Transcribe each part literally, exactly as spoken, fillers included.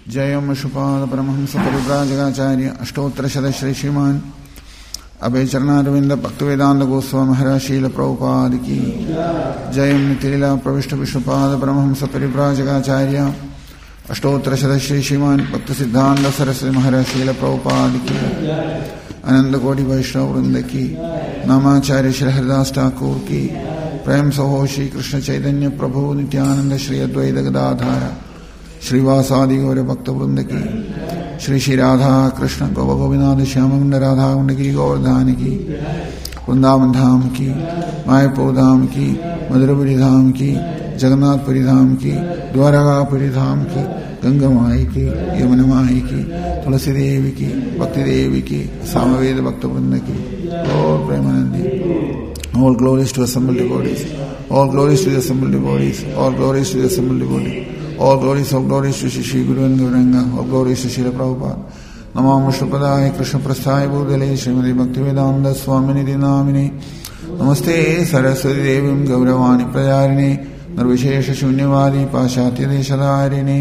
जयम शुपाद परमहंस परिव्राजकाचार्य अष्टोत्तर शतश्री श्रीमान अभय चरणारविंद भक्तिवेदांत गोस्वामी महाराज शील प्रभुपाद की जयम नितिलीला प्रविष्ट विष्णुपाद परमहंस परिव्राजकाचार्य अष्टोत्तर शतश्री श्रीमान भक्त सिद्धांत सरस्वती महाराज शील प्रभुपाद की अनंत कोटि वैष्णव वृंद की नामाचार्य श्री हरिदास ठाकुर की प्रेम सहो श्री कृष्ण चैतन्य प्रभु नित्यानंद श्री अद्वैत गदाधर श्रीवासादि गौर भक्त वृंद की श्री श्री राधा कृष्ण गौ गोविंद श्याम कुंड राधा कुंड की गौरधान की वृंदावन धाम की मायापुर धाम की मधुरपुरी धाम की जगन्नाथपुरी धाम की द्वारकापुरी धाम की गंगा माई की यमुना माई की तुलसी देवी की भक्ति देवी की सामवेद भक्त वृंद की और Premanandi All glories to assembled devotees. All glories to the assembled devotees. All glories to the assembled devotees. All glories, all glories to Shri Guru and Gauranga. All glories to Srila Prabhupada. Namo Vishnupadaya Krishna Prasthaya Bhudale Srimati Bhaktivedanta Swamini Dinamini. Namaste Saraswati Devim Gauravani Prayarini. Nirvishesha Shunyavadi Pashatya Deshadarini.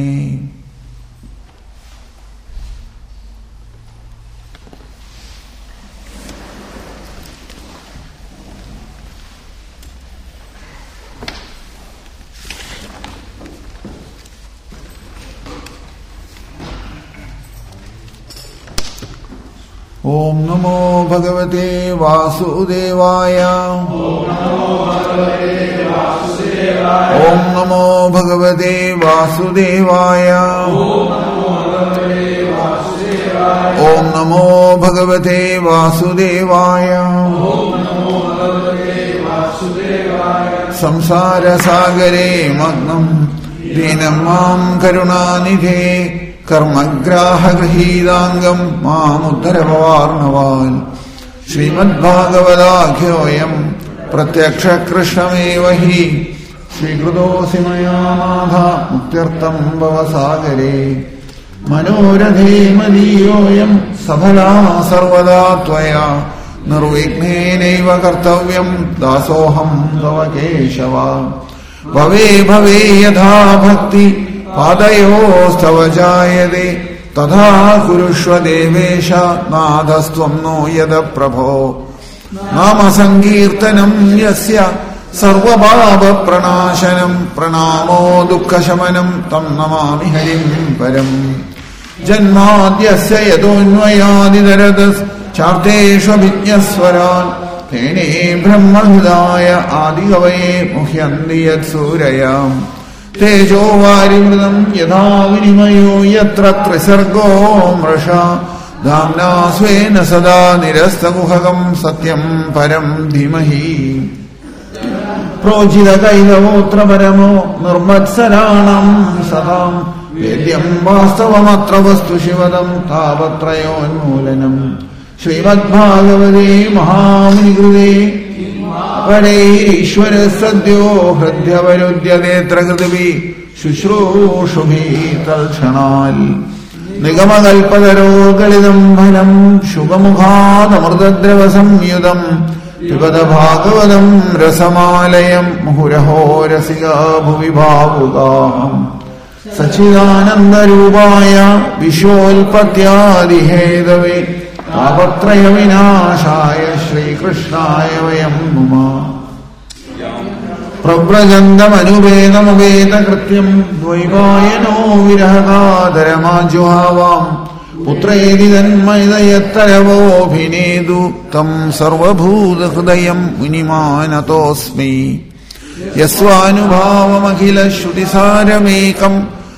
ओम नमो भगवते वासुदेवाय ओम नमो भगवते वासुदेवाय ओम नमो भगवते वासुदेवाय संसार सागरे मग्नं दीनं मां करुणानिधे कर्मग्राहगृहीतांगं मामुद्धर भवार्णवान् श्रीमद्भागवताख्योऽयं प्रत्यक्ष कृष्णमेव हि स्वीकृतोऽसि मया नाथ मुक्त्यर्थं भवसागरे मनोरथे मदीयोऽयं सफला सर्वदा त्वया निर्विघ्नेनैव कर्तव्यं दासोऽहं तव केशव भवे भवे यथा भक्ति पादयोस्तव जायते तथा कुरुष्व देवेश नाथस्त्वं नो यद प्रभो नाम संकीर्तनं यस्य सर्वपापप्रणाशनं प्रणामो दुःखशमनं तं नमामि हरिं परम् जन्माद्यस्य यतोऽन्वयादितरतश्चार्तेष्वभिज्ञस्वरान् तेने ब्रह्महृदाय आदिकवये मुह्यन्ति यत्सूरयाम् तेजो वारिमृतं यथा विनिमयो यत्र त्रिसर्गो मृषा धाम्ना स्वेन सदा निरस्तकुहकं सत्यं परं धीमहि प्रोजितकैतवोऽत्र परमो निर्मत्सराणां सदां वेद्यं वास्तवमत्र वस्तु शिवदं तापत्रयोन्मूलनम् श्रीमद्भागवते महामुनिकृते परैरीश्वर सद्यो हृद्यवरुध्यते कृतिभिः शुश्रूषुभिः तत्क्षणाल् निगमकल्पतरो गलितं फलं शुभमुखादमृतद्रवसंयुतं पिबत भागवतं रसमालयं मुहुरहो रसिका भुवि भावुकाः सच्चिदानन्दरूपाय विश्वोत्पत्त्यादिहेतवे तापत्रयविनाशाय श्रीकृष्णाय वयं नुमः प्रव्रजन्तमनुपेदमुपेतकृत्यं द्वैपायनो विरहकातरमाजुहावाम् पुत्रेति तन्मयदयत्तरवोऽभिनेदु तं सर्वभूतहृदयं मुनिमानतोऽस्मि यस्वानुभावमखिलश्रुतिसारमेकम्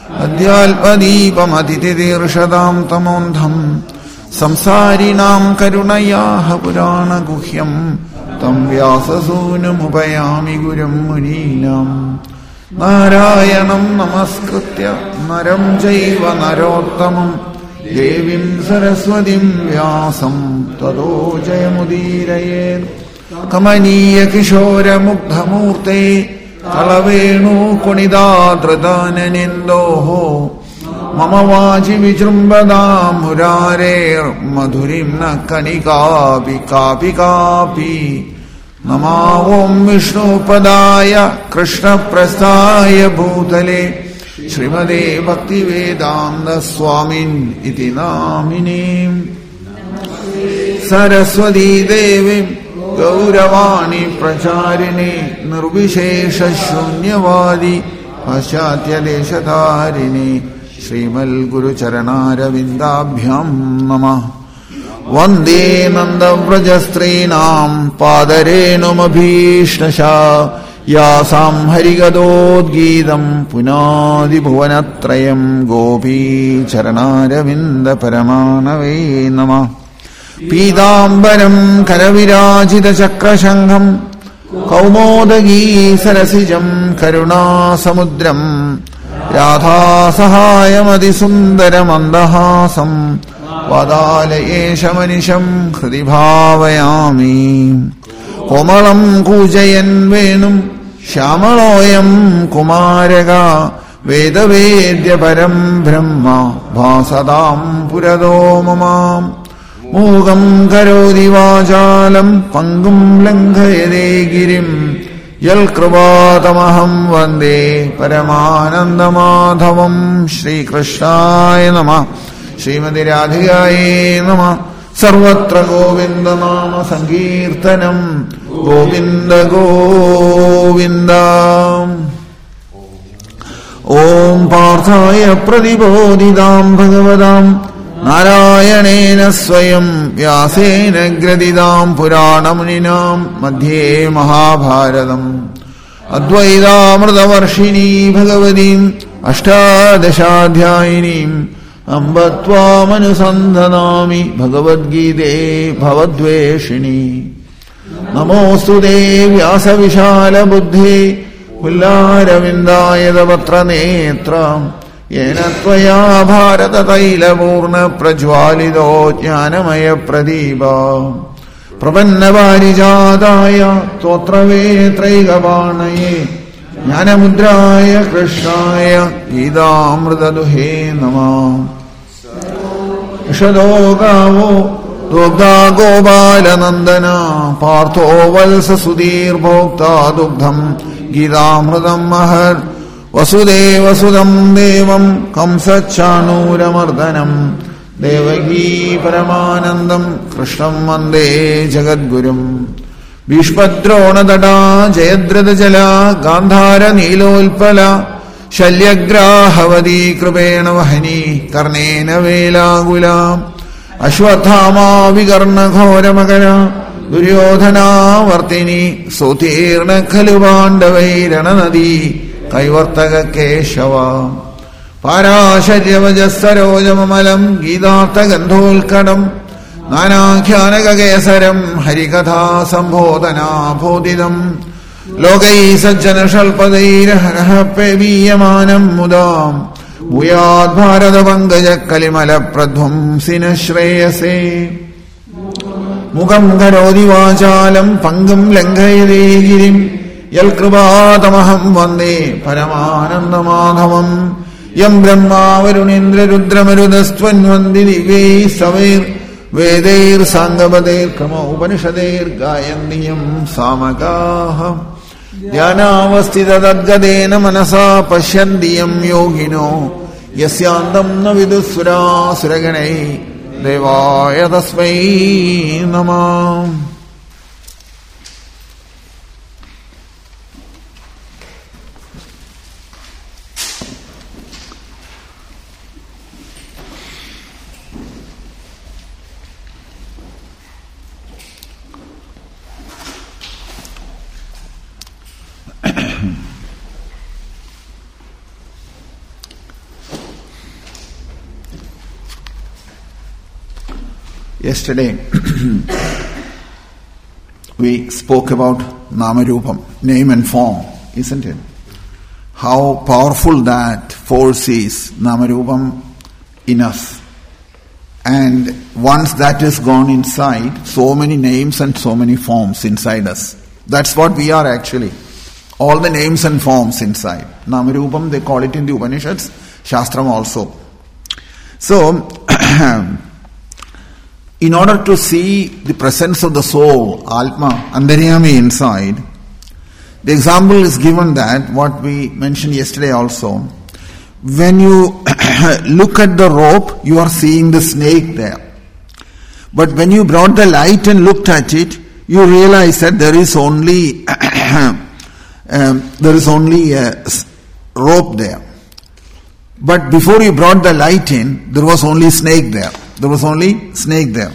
अध्यात्मदीपमतितितीर्षतां तमोऽन्धम् संसारिणां करुणयाः पुराणगुह्यं तं व्याससूनुमुपयामि गुरुं मुनीनां नारायणं नमस्कृत्य नरं चैव नरोत्तमं देवीं सरस्वतीं व्यासं ततो जयमुदीरयेत् कमनीयकिशोरमुग्धमूर्ते कलवेणुकुणिदाधृताननिन्दोः मम वाचि विजृम्भतां मुरारेर्मधुरीं न कणिकापि कापि कापि नमो ॐ विष्णुपदाय कृष्णप्रस्थाय भूतले Srimade Bhaktivedanta Swamin iti namine. Saraswati Devi Gauravani Pracharini Nirvishesha Shunyavadi Paschatya Deshatharini Srimal Guru Charanara Vindabhyam Namah. Vande Nanda Vrajastrinam Padarenum Abhishnasha Yasam Harigadodgidam Punadi Bhuvanatrayam Gopi Charanara Vinda Paramanave Namah. Pidambaram Karavirajita Chakrashangham Kaumodagi Sarasijam Karuna Samudram Radha Sahayam Adisundaram Andahasam Vadalayesha Manisham Hridi-bhavayami. Komalam Kujayan Venum Shyamaloyam Kumaraga Veda Vedya Param Brahma Bhasadam Purado Mamam. Mugam Karodi Vajalam Pangum Langhayade Girim Yalkravatamaham Vande Paramananda Madhavam. Shri Krishnaya Namah. Srimati Radhikaye Namah. Sarvatra Govinda Nama Sankirtanam. Govinda Govinda. Om Parthaya Pradibodhidam Bhagavadam Narayanena Swayam Vyasena Gradidam Puranamuninam Madhye Mahabharatam Advaita Amritavarshini Bhagavadim Ashtadashadhyayinim Ambatva Manusandhanami Bhagavad Gite Bhavadveshini. Namostu Te Vyasa Vishala Buddhi Pullaravindaya Davatra Netra Yena Tvaya Bharata Taila Purna Prajwalido Jnanamaya Pradipa Prapanna Varijataya Totra Vetraigavanaye Jnanamudraya Krishnaya Gidamrita Duhe Namah. Shado Gavo Dugdha Gobala Nandana Partho Valsa Sudhir Bhokta Dugdham Gidamritam Mahar Vasudeva Sudam Devam Kamsachanuramardanam Devaki Paramanandam Krishnam Vande Jagadgurum. Vishpadrona Dada Jayadrata Jala Gandhara Nilolpala Shalyagrahavadi Krupena Vahini Karnena Velagula Ashwathama Vigarna Ghora Magara Duryodhana Vartini Sotirna Khaluvandavairana Nadi Kaivartaga Keshava Parasharya Vajasarojamamalam Gidata Gandholkadam Nanakhyanaga Kesaram Harikatha Sambhodana Bodhidam Lokai Sajjana Shalpadair Harahape Viyamanam Mudam Bhuyad Bharata Pangaja Kalimala Pradhvam Sinashreyase. Mukam Karodi Vachalam Pangam Langhayade Girim Yalkravatamaham Vande Paramananda Madhavam. Yam Brahma Varunindra Rudramarudastvan Vandi Divye Saver Vedair Sangabadir Kama Upanishadir Gayandiyam Samagaha Dhyanavastita Dadgadena Manasa Pashyandiyam Yogino Yasyandam Navidusura Suraganai Devaya Tasmai Namah. Yesterday we spoke about Namarupam, name and form, isn't it? How powerful that force is, Namarupam, in us. And once that is gone inside, so many names and so many forms inside us. That's what we are actually. All the names and forms inside. Namarupam, they call it in the Upanishads, Shastram also. So, in order to see the presence of the soul, Atma, Antaryami inside, the example is given that, what we mentioned yesterday also, when you look at the rope, you are seeing the snake there. But when you brought the light and looked at it, you realize that there is only um, there is only a rope there. But before you brought the light in, there was only snake there. There was only snake there.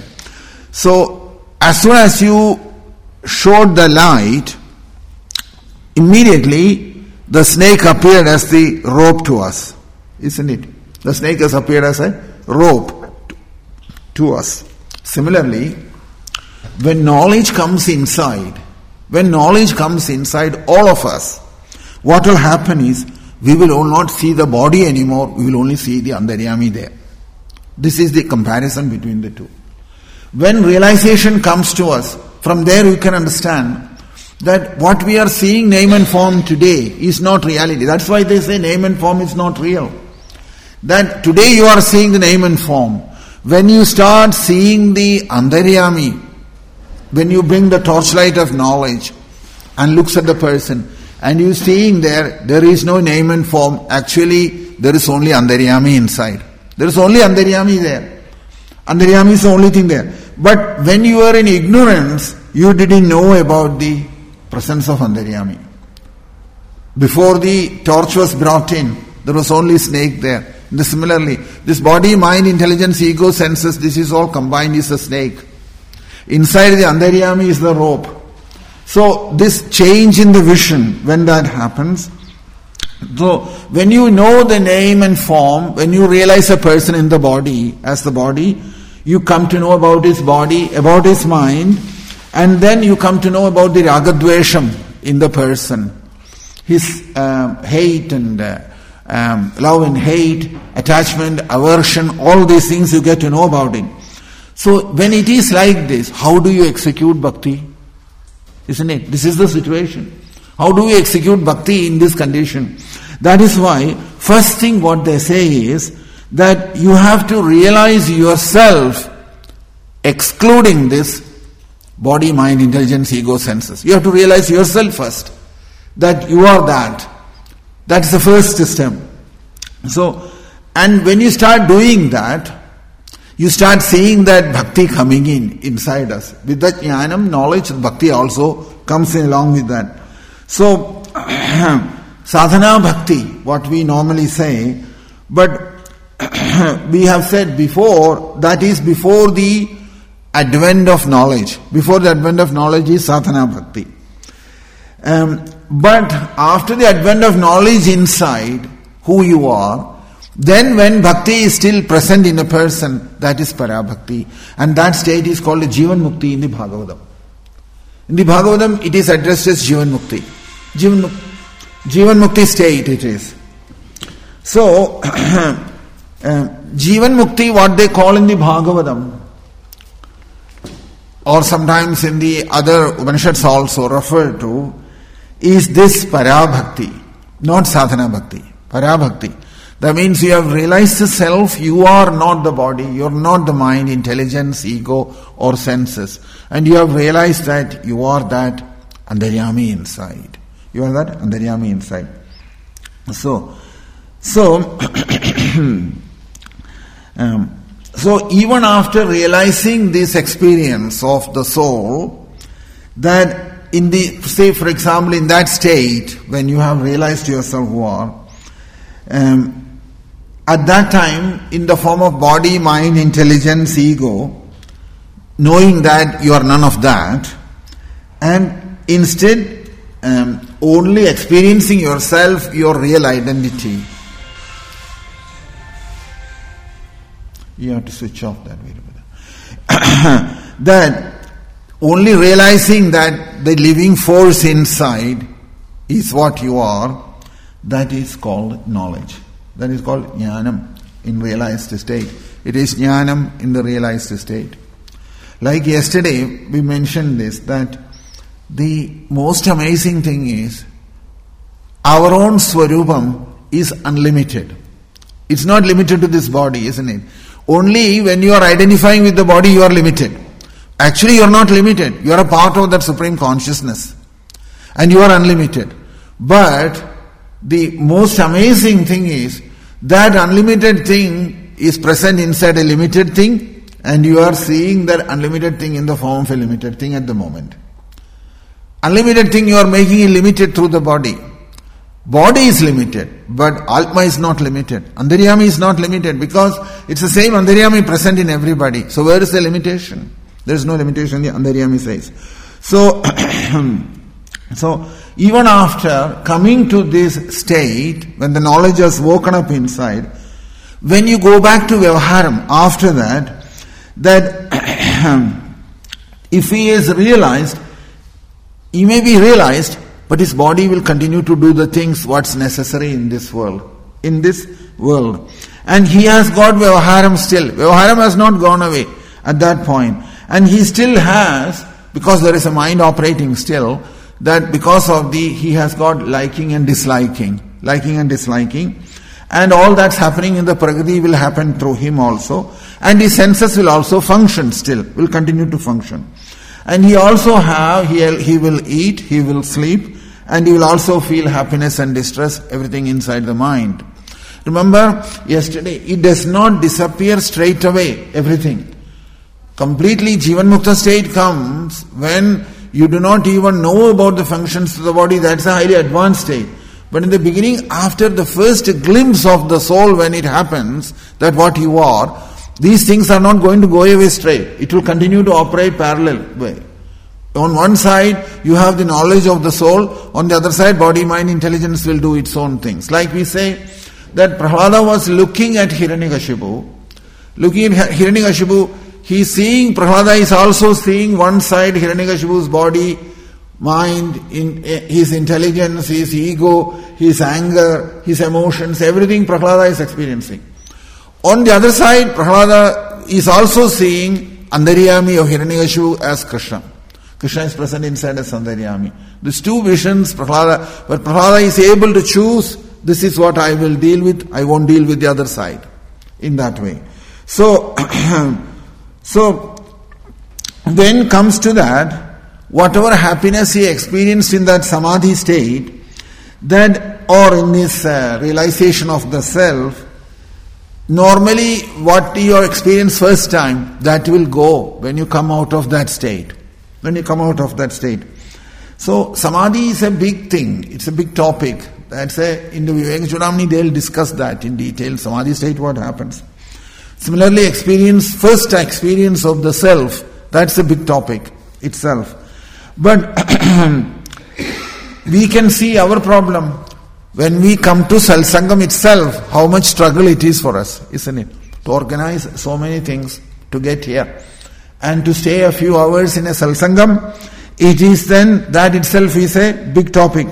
So as soon as you showed the light, immediately the snake appeared as the rope to us, isn't it? The snake has appeared as a rope to us. Similarly, when knowledge comes inside, when knowledge comes inside all of us, what will happen is, we will not see the body anymore, we will only see the Antaryami there. This is the comparison between the two. When realization comes to us, from there we can understand that what we are seeing name and form today is not reality. That's why they say name and form is not real. That today you are seeing the name and form. When you start seeing the Antaryami, when you bring the torchlight of knowledge and looks at the person, and you seeing there, there is no name and form. Actually, there is only Antaryami inside. There is only Antaryami there. Antaryami is the only thing there. But when you are in ignorance, you didn't know about the presence of Antaryami. Before the torch was brought in, there was only snake there. And similarly, this body, mind, intelligence, ego, senses, this is all combined is a snake. Inside the Antaryami is the rope. So this change in the vision, when that happens, so when you know the name and form, when you realize a person in the body, as the body, you come to know about his body, about his mind, and then you come to know about the ragadvesham in the person, his um, hate and uh, um, love and hate, attachment, aversion, all these things you get to know about it. So when it is like this, how do you execute bhakti? Isn't it? This is the situation. How do we execute bhakti in this condition? That is why, first thing what they say is that you have to realize yourself excluding this body, mind, intelligence, ego, senses. You have to realize yourself first, that you are that. That's the first step. So, and when you start doing that, you start seeing that bhakti coming in inside us. With that jnanam, knowledge, bhakti also comes in along with that. So, sadhana bhakti, what we normally say, but we have said before, that is before the advent of knowledge. Before the advent of knowledge is sadhana bhakti. Um, but after the advent of knowledge inside who you are, then when bhakti is still present in a person, that is parabhakti. And that state is called Jivan Mukti in the Bhagavatam. In the Bhagavatam, it is addressed as Jivan Mukti. Jivan, Jivan Mukti state it is. So, uh, Jivan Mukti, what they call in the Bhagavatam, or sometimes in the other Upanishads also referred to, is this parabhakti, not sadhana bhakti, parabhakti. That means you have realized the self, you are not the body, you are not the mind, intelligence, ego or senses. And you have realized that you are that Antaryami inside. You are that Antaryami inside. So, so, um, so even after realizing this experience of the soul, that in the, say for example in that state, when you have realized yourself who are, um, at that time, in the form of body, mind, intelligence, ego, knowing that you are none of that, and instead um, only experiencing yourself, your real identity. You have to switch off that video. That only realizing that the living force inside is what you are, that is called knowledge. That is called jnanam in realized state. It is jnanam in the realized state. Like yesterday, we mentioned this, that the most amazing thing is our own swarupam is unlimited. It's not limited to this body, isn't it? Only when you are identifying with the body, you are limited. Actually, you are not limited. You are a part of that supreme consciousness. And you are unlimited. But the most amazing thing is that unlimited thing is present inside a limited thing, and you are seeing that unlimited thing in the form of a limited thing at the moment. Unlimited thing you are making it limited through the body. Body is limited, but Atma is not limited. Antaryami is not limited because it's the same Antaryami present in everybody. So where is the limitation? There is no limitation, the Antaryami says. So, so even after coming to this state, when the knowledge has woken up inside, when you go back to Vyavaharam after that, that if he is realized, he may be realized, but his body will continue to do the things what's necessary in this world. In this world. And he has got Vyavaharam still. Vyavaharam has not gone away at that point. And he still has, because there is a mind operating still, that because of the, he has got liking and disliking. Liking and disliking. And all that's happening in the Prakriti will happen through him also. And his senses will also function still, will continue to function. And he also have, he, he will eat, he will sleep, and he will also feel happiness and distress, everything inside the mind. Remember, yesterday, it does not disappear straight away, everything. Completely Jivan Mukta state comes when you do not even know about the functions of the body. That's a highly advanced state. But in the beginning, after the first glimpse of the soul, when it happens, that what you are, these things are not going to go away straight. It will continue to operate parallel way. On one side, you have the knowledge of the soul. On the other side, body, mind, intelligence will do its own things. Like we say, that Prahlada was looking at Hiranyakashipu. Looking at Hiranyakashipu, he is seeing, Prahlada is also seeing one side, Hiranyakashipu's body, mind, in, his intelligence, his ego, his anger, his emotions, everything Prahlada is experiencing. On the other side, Prahlada is also seeing Antaryami of Hiranyakashipu as Krishna. Krishna is present inside as Antaryami. These two visions, Prahlada, but Prahlada is able to choose, this is what I will deal with, I won't deal with the other side. In that way. So, so when comes to that, whatever happiness he experienced in that samadhi state, that or in this uh, realization of the self, normally what you experience first time, that will go when you come out of that state. When you come out of that state. So samadhi is a big thing. It's a big topic. That's a, in the Viveka Chudamani they'll discuss that in detail. Samadhi state, what happens. Similarly, experience, first experience of the self, that's a big topic itself. But we can see our problem when we come to Salsangam itself, how much struggle it is for us, isn't it? To organize so many things to get here. And to stay a few hours in a Salsangam, it is then, that itself is a big topic.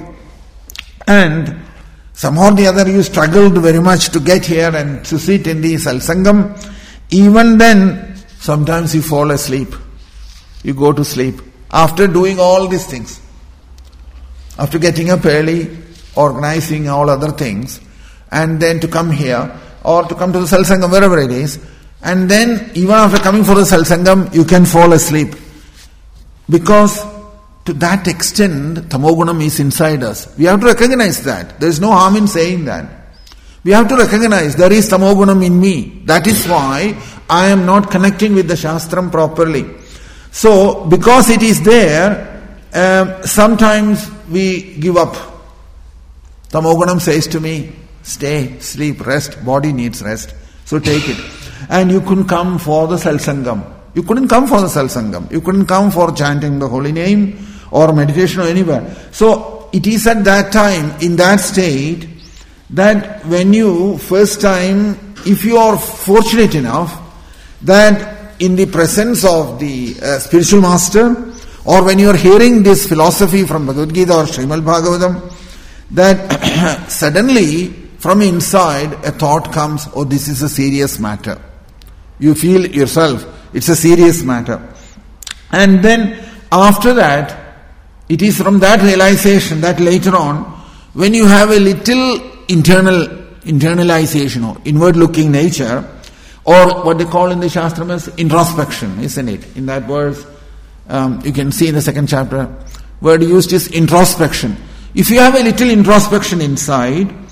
And somehow or the other you struggled very much to get here and to sit in the Salsangam. Even then, sometimes you fall asleep. You go to sleep. After doing all these things. After getting up early, organizing all other things, and then to come here, or to come to the Salsangam, wherever it is, and then even after coming for the Salsangam, you can fall asleep. Because to that extent, Tamogunam is inside us. We have to recognize that. There is no harm in saying that. We have to recognize there is Tamogunam in me. That is why I am not connecting with the Shastram properly. So, because it is there, uh, sometimes we give up. Tamogunam says to me, stay, sleep, rest, body needs rest. So take it. And you couldn't come for the Salsangam. You couldn't come for the Salsangam. You couldn't come for chanting the holy name or meditation or anywhere. So it is at that time, in that state, that when you first time, if you are fortunate enough, that in the presence of the uh, spiritual master, or when you are hearing this philosophy from Bhagavad Gita or Srimad Bhagavatam, that suddenly from inside a thought comes, oh, this is a serious matter. You feel yourself, it's a serious matter. And then after that, it is from that realization that later on, when you have a little internal internalization or inward looking nature, or what they call in the Shastram as introspection, isn't it? In that verse, um, you can see in the second chapter, word used is introspection. If you have a little introspection inside,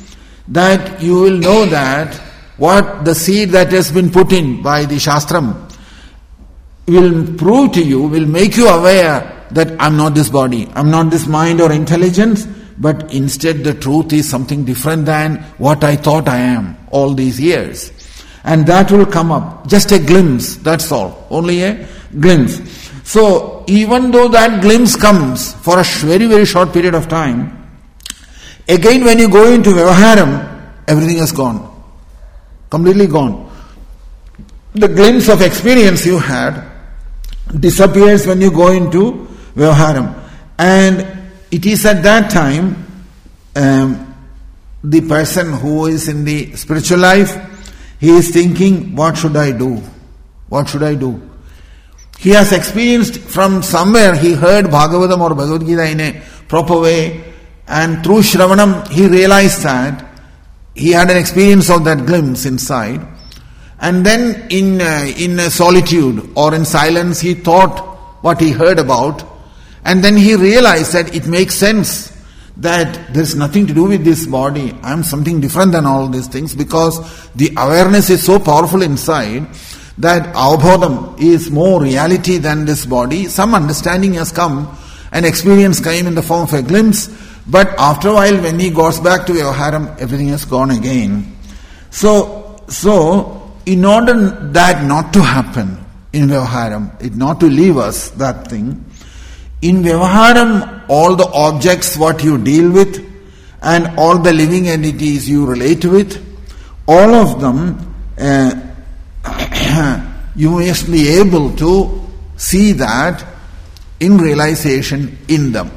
that you will know that what the seed that has been put in by the Shastram will prove to you, will make you aware that I'm not this body, I'm not this mind or intelligence, but instead the truth is something different than what I thought I am all these years. And that will come up. Just a glimpse, that's all. Only a glimpse. So, even though that glimpse comes for a very, very short period of time, again when you go into Vyavaharam, everything is gone. Completely gone. The glimpse of experience you had disappears when you go into Vyavaharam. And it is at that time, um, the person who is in the spiritual life, he is thinking, what should I do? What should I do? He has experienced from somewhere, he heard Bhagavatam or Bhagavad Gita in a proper way, and through Shravanam he realized that he had an experience of that glimpse inside, and then in uh, in solitude or in silence he thought what he heard about, and then he realized that it makes sense that there is nothing to do with this body. I am something different than all these things, because the awareness is so powerful inside that avabodham is more reality than this body. Some understanding has come, an experience came in the form of a glimpse, but after a while when he goes back to Vyavaharam, everything has gone again. So, so in order that not to happen in Vyavaharam, it not to leave us that thing, in Vyavaharam, all the objects what you deal with and all the living entities you relate with, all of them, uh, you must be able to see that in realization in them.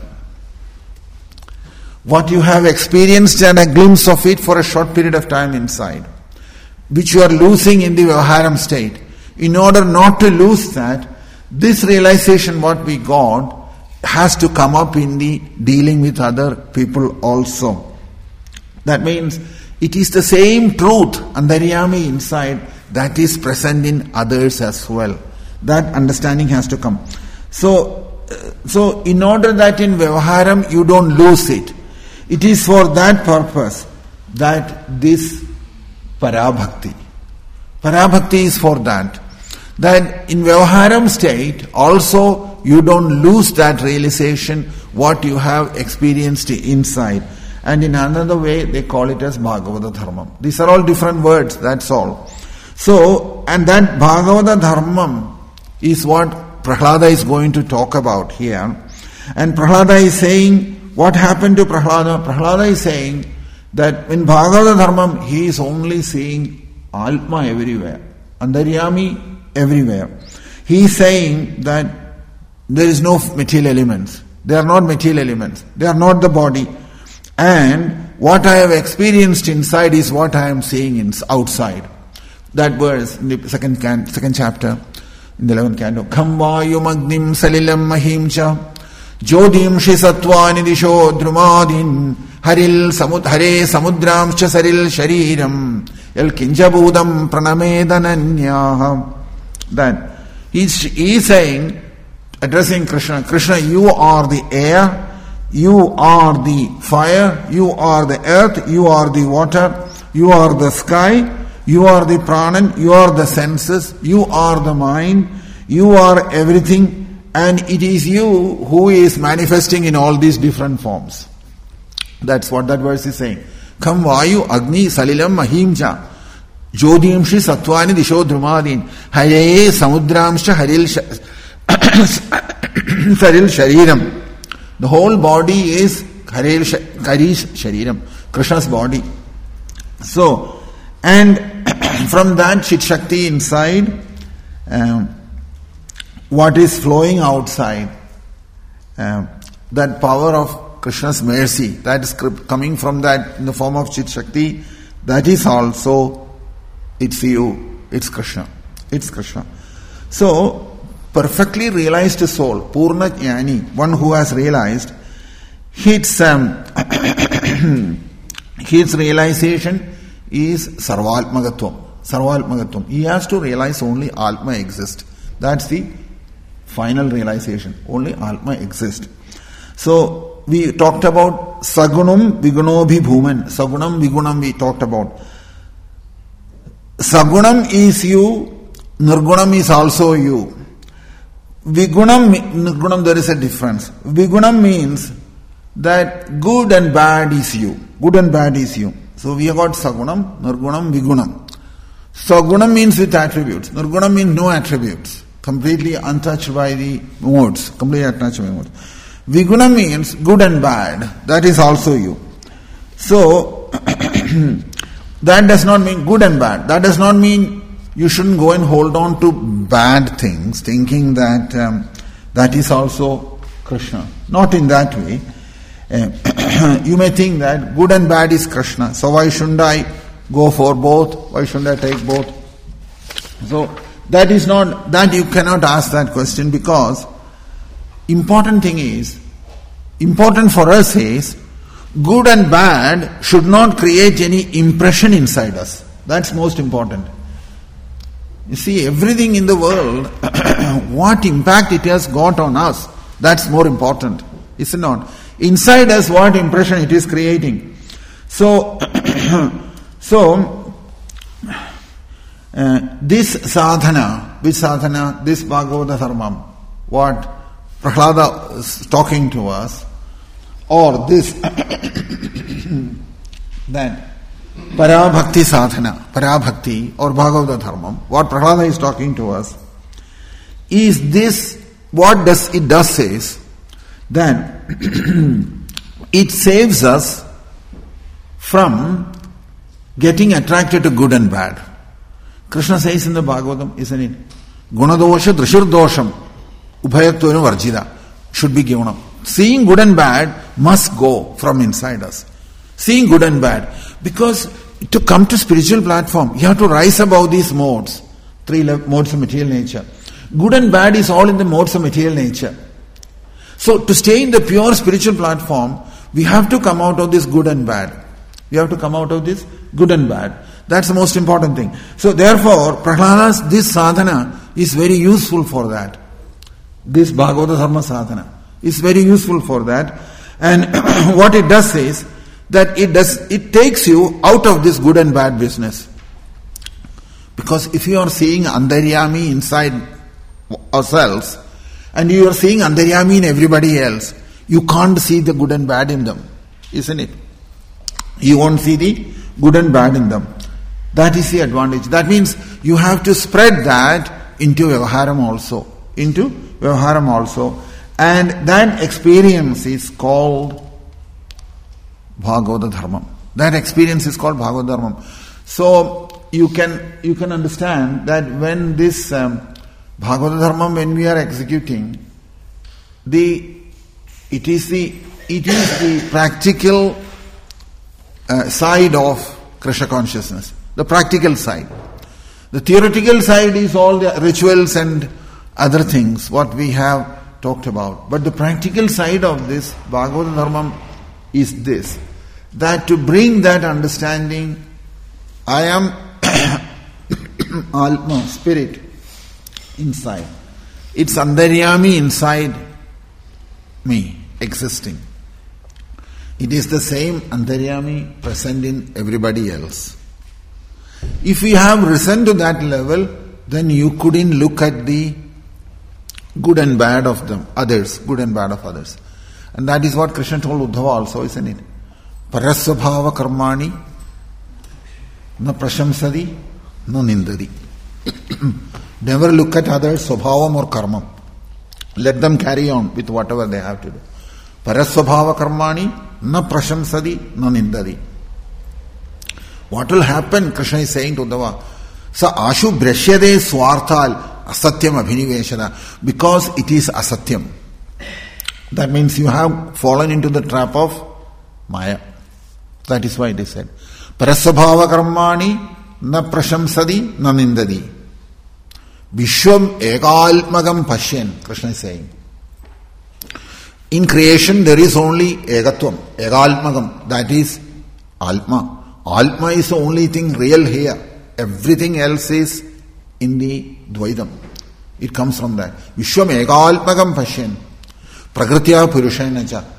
What you have experienced and a glimpse of it for a short period of time inside, which you are losing in the Vyavaharam state. In order not to lose that, this realization what we got has to come up in the dealing with other people also. That means it is the same truth, Antaryami inside, that is present in others as well. That understanding has to come. So, so in order that in Vyavaharam you don't lose it, it is for that purpose that this Parabhakti. Parabhakti is for that. That in Vyavaharam state also you don't lose that realization what you have experienced inside. And in another way they call it as Bhagavata Dharmam. These are all different words, that's all. So, and that Bhagavata Dharmam is what Prahlada is going to talk about here. And Prahlada is saying, what happened to Prahlada? Prahlada is saying that in Bhagavata Dharmam he is only seeing Atma everywhere, Antaryami everywhere. He is saying that there is no material elements. They are not material elements. They are not the body. And what I have experienced inside is what I am seeing in, outside. That verse in the second can, second chapter, in the eleventh canto. Kham vayum agnim salilam mahimcha jodim shi sattvani disho drumadin haril samud hare samudramscha saril shariram el kinjabudam pranamedananyaha. That he is saying, addressing Krishna, Krishna, you are the air, you are the fire, you are the earth, you are the water, you are the sky, you are the pranan, you are the senses, you are the mind, you are everything, and it is you who is manifesting in all these different forms. That's what that verse is saying. Kham vayu agni salilam mahimja jodimshi sattvani disho dhrumadin hare samudramscha haril saril shariram. The whole body is haril karish shariram, Krishna's body. So, and from that Chit Shakti inside, um, what is flowing outside, um, that power of Krishna's mercy, that is coming from that in the form of Chit Shakti, that is also, it's you, it's Krishna, it's Krishna. So, perfectly realized soul, Purna Jnani, one who has realized, his, um, his realization is Sarvalpmagatvam. Sarvalpmagatvam. He has to realize only Atma exists. That's the final realization. Only Atma exists. So, So we talked about Sagunam Vigunobhi Bhuman. Sagunam Vigunam we talked about. Sagunam is you, Nirgunam is also you. Vigunam, Nirgunam, there is a difference. Vigunam means that good and bad is you. Good and bad is you. So we have got Sagunam, Nirgunam, Vigunam. Sagunam means with attributes. Nirgunam means no attributes. Completely untouched by the modes. Completely untouched by the modes. Vigunam means good and bad. That is also you. So, that does not mean good and bad. That does not mean you shouldn't go and hold on to bad things, thinking that um, that is also Krishna. Not in that way. Uh, you may think that good and bad is Krishna. So why shouldn't I go for both? Why shouldn't I take both? So, that is not, that you cannot ask that question, because important thing is, important for us is, good and bad should not create any impression inside us. That's most important. You see, everything in the world, what impact it has got on us, that's more important, is it not? Inside us, what impression it is creating. So, so, uh, this sadhana, which sadhana, this Bhagavata Dharmam, what Prahlada is talking to us, or this, that Parabhakti sadhana, Parabhakti or Bhagavata Dharmam, what Prahlada is talking to us, is this, what does it does says, that it saves us from getting attracted to good and bad. Krishna says in the Bhagavatam, isn't it? Gunadosha drishur dosham ubhayatvena varjita should be given up. Seeing good and bad must go from inside us. Seeing good and bad. Because to come to spiritual platform, you have to rise above these modes. Three modes of material nature. Good and bad is all in the modes of material nature. So to stay in the pure spiritual platform, we have to come out of this good and bad. We have to come out of this good and bad. That's the most important thing. So therefore, Prahlada's this sadhana is very useful for that. This Bhagavata Dharma sadhana is very useful for that. And what it does is that it does it takes you out of this good and bad business. Because if you are seeing Antaryami inside ourselves, and you are seeing Antaryami in everybody else, you can't see the good and bad in them, isn't it? You won't see the good and bad in them. That is the advantage. That means you have to spread that into Vyavaharam also. Into Vyavaharam also. And that experience is called Bhagavata Dharmam. That experience is called Bhagavata Dharmam. So you can you can understand that when this um, Bhagavata Dharmam, when we are executing, the it is the it is the practical uh, side of Krishna consciousness. The practical side. The theoretical side is all the rituals and other things, what we have talked about. But the practical side of this Bhagavata Dharmam is this, that to bring that understanding, I am Atma, spirit, inside. It's Antaryami inside me, existing. It is the same Antaryami present in everybody else. If we have risen to that level, then you couldn't look at the good and bad of them, others, good and bad of others. And that is what Krishna told Uddhava also, isn't it? Parasvabhava karmani na prashamsadi na nindadi. Never look at others, svabhavam or karmam. Let them carry on with whatever they have to do. Parasvabhava karmani na prashamsadi na nindadi. What will happen, Krishna is saying to Uddhava, sa ashu brashyade swarthal asatyam abhiniveshada, because it is asatyam. That means you have fallen into the trap of Maya. That is why it is said. Parasvabhava karmani na prashamsadi na nindadi. Vishwam egalmagam pashyan, Krishna is saying. In creation there is only egatvam, egalmagam, that is Atma. Atma is the only thing real here. Everything else is in the Dvaidam. It comes from that. Vishwam egalmagam pashyan. Prakritya purushena cha.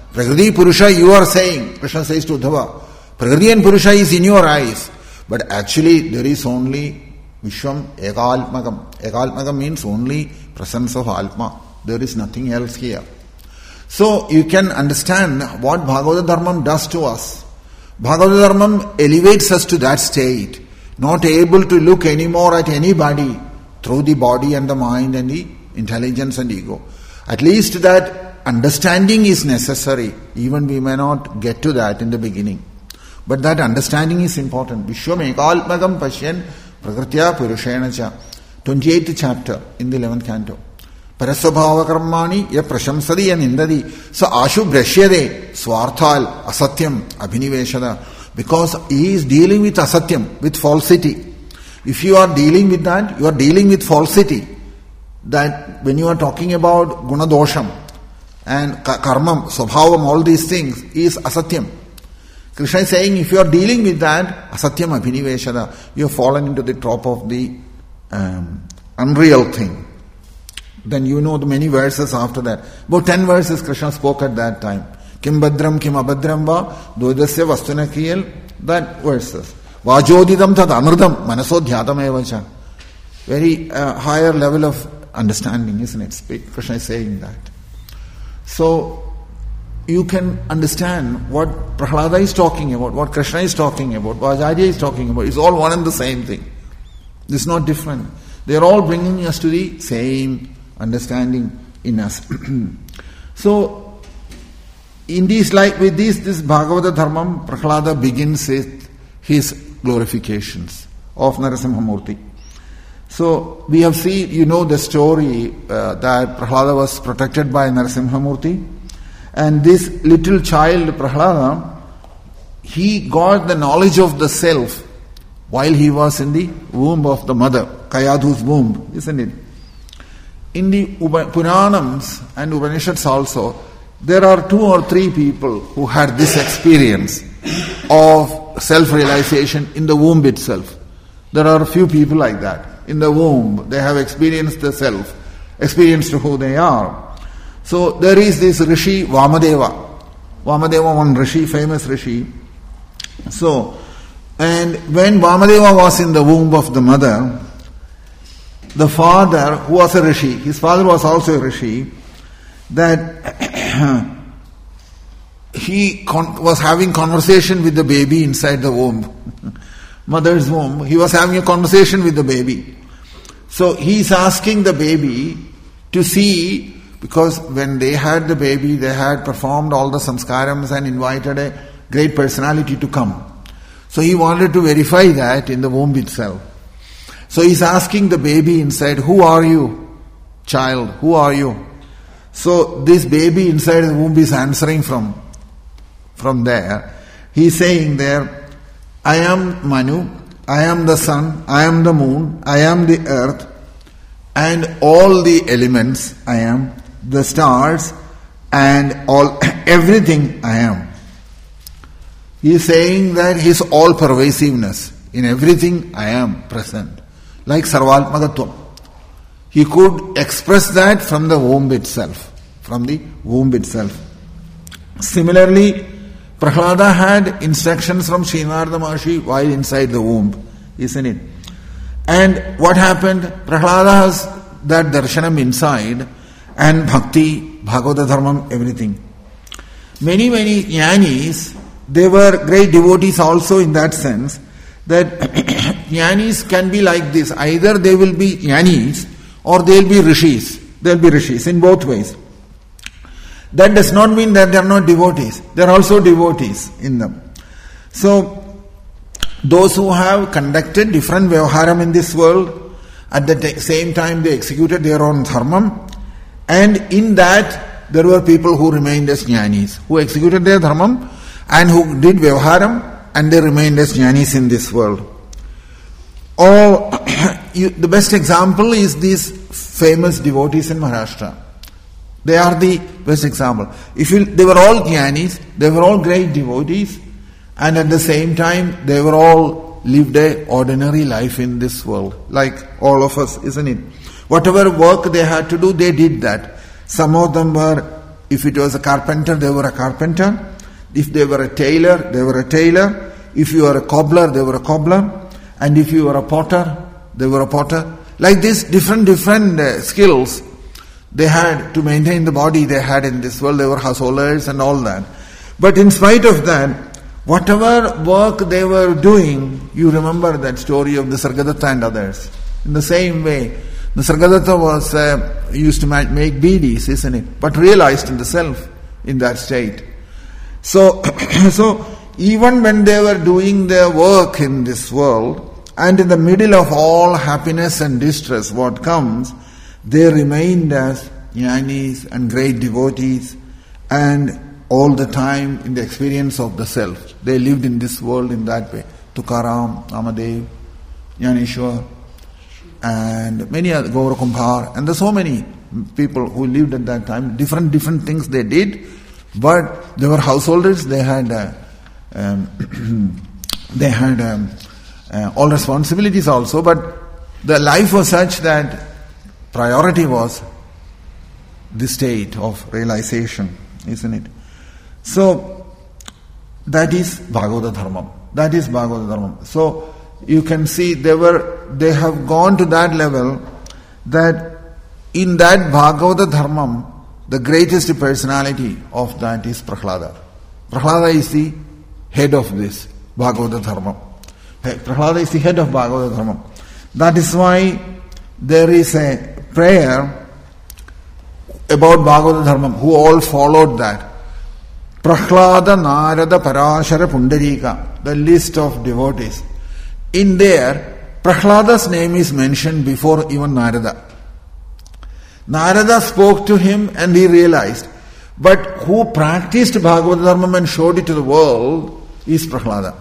Prakriti Purusha, you are saying, Krishna says to Uddhava, Prakriti and Purusha is in your eyes. But actually there is only Vishwam Ekalpmakam. Ekalpmakam means only presence of Atma. There is nothing else here. So you can understand what Bhagavata Dharmam does to us. Bhagavata Dharmam elevates us to that state, not able to look anymore at anybody through the body and the mind and the intelligence and ego. At least that understanding is necessary. Even we may not get to that in the beginning. But that understanding is important. Vishwam Ekalpmakam Pashyan Prakritya Purushena Cha. twenty-eighth chapter in the eleventh canto. Parasvabhava karmani ya prashamsadi ya nindadi. So ashu brashyade swarthal asatyam abhiniveshada. Because he is dealing with asatyam, with falsity. If you are dealing with that, you are dealing with falsity. That when you are talking about gunadosham and karmam, swabhavam, all these things is asatyam. Krishna is saying, if you are dealing with that, asatyam abhiniveshada, you have fallen into the trap of the um, unreal thing. Then you know the many verses after that. About ten verses Krishna spoke at that time. Kim badram kim abadram va dodasya vastuna kiyal. That verses. Vajodidam tad amridam manasodhyatam evacha. Very uh, higher level of understanding, isn't it? Krishna is saying that. So you can understand what Prahlada is talking about, what Krishna is talking about, what Acharya is talking about. It's all one and the same thing. It's not different. They are all bringing us to the same understanding in us. So, in this, like with this, this Bhagavata Dharmam, Prahlada begins with his glorifications of Narasimhamurti. So, we have seen, you know the story uh, that Prahlada was protected by Narasimhamurti. And this little child, Prahlada, he got the knowledge of the self while he was in the womb of the mother, Kayadhu's womb, isn't it? In the Puranams and Upanishads also, there are two or three people who had this experience of self-realization in the womb itself. There are a few people like that. In the womb, they have experienced the self, experienced who they are. So there is this Rishi Vamadeva. Vamadeva, one Rishi, famous Rishi. So, and when Vamadeva was in the womb of the mother, the father, who was a Rishi, his father was also a Rishi, that he con- was having conversation with the baby inside the womb, mother's womb. He was having a conversation with the baby. So he is asking the baby to see, because when they had the baby, they had performed all the samskarams and invited a great personality to come. So he wanted to verify that in the womb itself. So he's asking the baby inside, who are you, child? Who are you? So this baby inside the womb is answering from, from there. He's saying there, I am Manu, I am the sun, I am the moon, I am the earth, and all the elements I am, the stars, and all everything I am. He is saying that his all pervasiveness, in everything I am present. Like Sarvalpmagatvam. He could express that from the womb itself. From the womb itself. Similarly, Prahlada had instructions from Srinarada Maharshi while inside the womb, isn't it? And what happened? Prahlada has that darshanam inside, and bhakti, Bhagavata Dharmam, everything. Many, many jnanis, they were great devotees also in that sense, that jnanis can be like this. Either they will be jnanis or they will be rishis. They will be rishis in both ways. That does not mean that they are not devotees. They are also devotees in them. So, those who have conducted different vyavaharam in this world, at the t- same time they executed their own dharmam, and in that there were people who remained as jnanis, who executed their dharmam and who did vyavaharam, and they remained as jnanis in this world. Or you, the best example is these famous devotees in Maharashtra. They are the best example. If you, they were all jnanis, they were all great devotees, and at the same time they were all lived a ordinary life in this world, like all of us, isn't it? Whatever work they had to do, they did that. Some of them were If it was a carpenter, they were a carpenter. If they were a tailor, they were a tailor. If you were a cobbler, they were a cobbler. And if you were a potter, they were a potter. Like this, different, different uh, skills they had to maintain the body they had in this world. They were householders and all that. But in spite of that, whatever work they were doing, you remember that story of the Sargadatta and others. In the same way, the Sargadatta was uh, used to make beedies, isn't it? But realized in the self in that state. So, so even when they were doing their work in this world, and in the middle of all happiness and distress, what comes, they remained as jnanis and great devotees, and all the time in the experience of the self. They lived in this world in that way. Tukaram, Namadev, Jnaneshwar, and many other, Gaura Kumbhar, and there's so many people who lived at that time. Different, different things they did, but they were householders. They had, uh, um, they had um, uh, all responsibilities also. But the life was such that priority was the state of realization, isn't it? So that is Bhagavata Dharmam. That is Bhagavata Dharmam. So you can see they were they have gone to that level that in that Bhagavata Dharmam, the greatest personality of that is Prahlada. Prahlada is the head of this Bhagavata Dharmam. Prahlada is the head of Bhagavata Dharmam. That is why there is a prayer about Bhagavata Dharmam, who all followed that. Prahlada, Narada, Parashara, Pundarika, the list of devotees. In there, Prahlada's name is mentioned before even Narada. Narada spoke to him and he realized, but who practiced Bhagavata Dharmam and showed it to the world is Prahlada.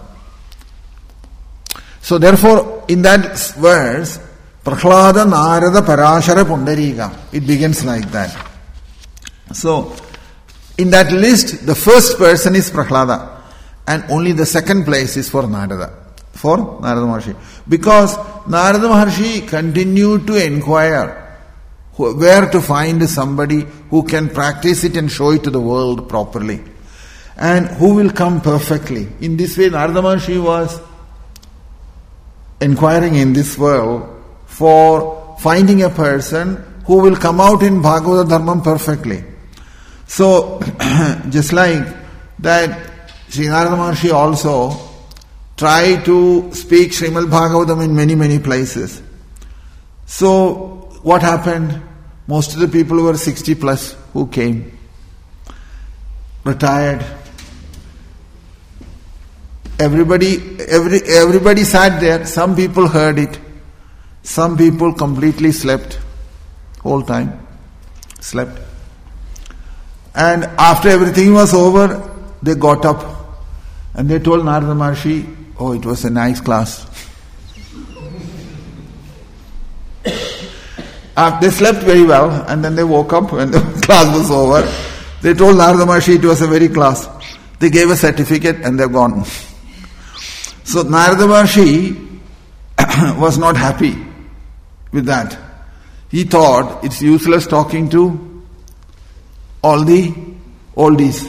So therefore, in that verse, Prahlada, Narada, Parashara, Pundarika, it begins like that. So, in that list, the first person is Prahlada, and only the second place is for Narada, for Narada Maharshi. Because Narada Maharshi continued to inquire where to find somebody who can practice it and show it to the world properly, and who will come perfectly. In this way, Narada Maharshi was inquiring in this world for finding a person who will come out in Bhagavata Dharmam perfectly. So, just like that, Sri Narada Maharshi also tried to speak Srimad Bhagavatam in many, many places. So, what happened? Most of the people were sixty plus who came, retired. Everybody, every, everybody sat there. Some people heard it. Some people completely slept, whole time, slept. And after everything was over, they got up and they told Narada Maharshi, oh, it was a nice class. uh, they slept very well, and then they woke up when the class was over. They told Narada Maharshi it was a very class. They gave a certificate and they're gone. So Narada Maharshi was not happy with that. He thought it's useless talking to all the oldies.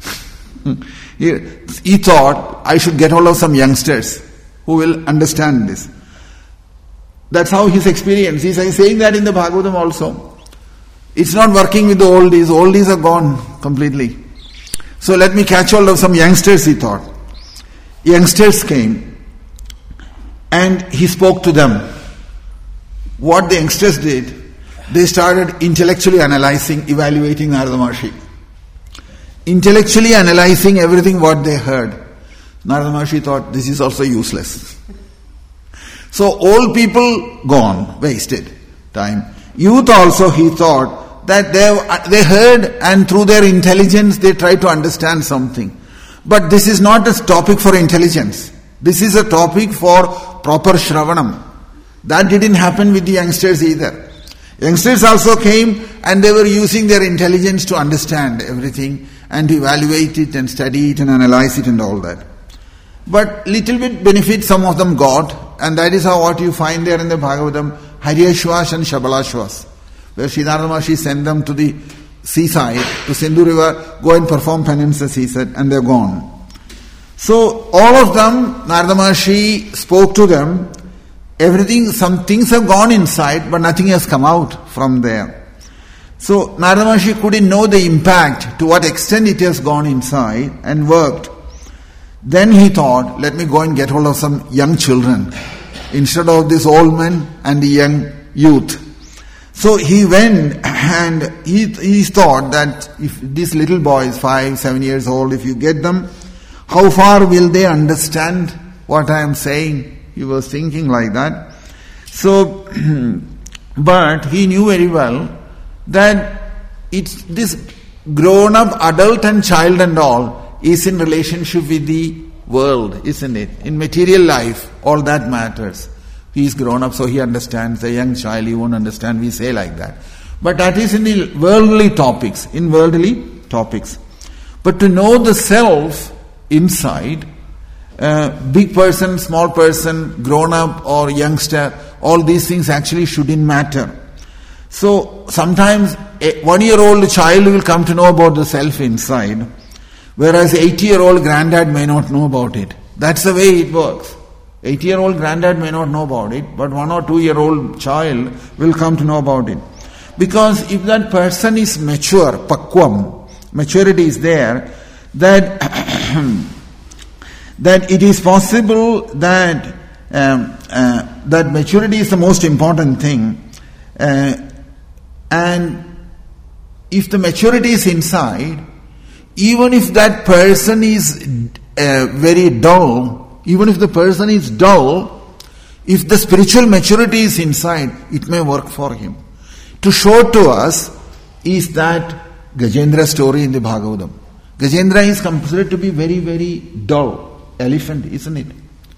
he, he thought I should get hold of some youngsters who will understand this. That's how his experience. He's saying that in the Bhagavatam also. It's not working with the oldies. Oldies are gone completely. So let me catch hold of some youngsters, he thought. Youngsters came and he spoke to them. What the youngsters did, they started intellectually analyzing, evaluating Narada Maharshi. Intellectually analyzing everything what they heard. Narada Maharshi thought, this is also useless. So old people gone, wasted time. Youth also, he thought, that they, they heard and through their intelligence they tried to understand something. But this is not a topic for intelligence. This is a topic for proper Shravanam. That didn't happen with the youngsters either. Youngsters also came and they were using their intelligence to understand everything and to evaluate it and study it and analyze it and all that. But little bit benefit some of them got, and that is how what you find there in the Bhagavatam, Haryashvas and Shabalashvas, where Sri Narada Maharshi sent them to the seaside, to Sindhu river, go and perform penances, he said, and they're gone. So all of them, Narada Maharshi spoke to them. Everything, some things have gone inside, but nothing has come out from there. So Narada Maharshi couldn't know the impact, to what extent it has gone inside and worked. Then he thought, let me go and get hold of some young children instead of this old men and the young youth. So he went and he, he thought that if these little boys, five, seven years old, if you get them, how far will they understand what I am saying? He was thinking like that. So, but he knew very well that it's this grown-up adult and child and all is in relationship with the world, isn't it? In material life, all that matters. He is grown up, so he understands. The young child, he won't understand. We say like that. But that is in the worldly topics, in worldly topics. But to know the self inside, uh, big person, small person, grown up or youngster, all these things actually shouldn't matter. So sometimes a one-year-old child will come to know about the self inside, whereas eighty-year-old granddad may not know about it. That's the way it works. eighty-year-old granddad may not know about it, but one or two-year-old child will come to know about it. Because if that person is mature, pakwam, maturity is there, that, that it is possible that um, uh, that maturity is the most important thing. Uh, and if the maturity is inside, even if that person is uh, very dull, even if the person is dull, if the spiritual maturity is inside, it may work for him. To show to us is that Gajendra story in the Bhagavatam. Gajendra is considered to be very, very dull elephant, isn't it?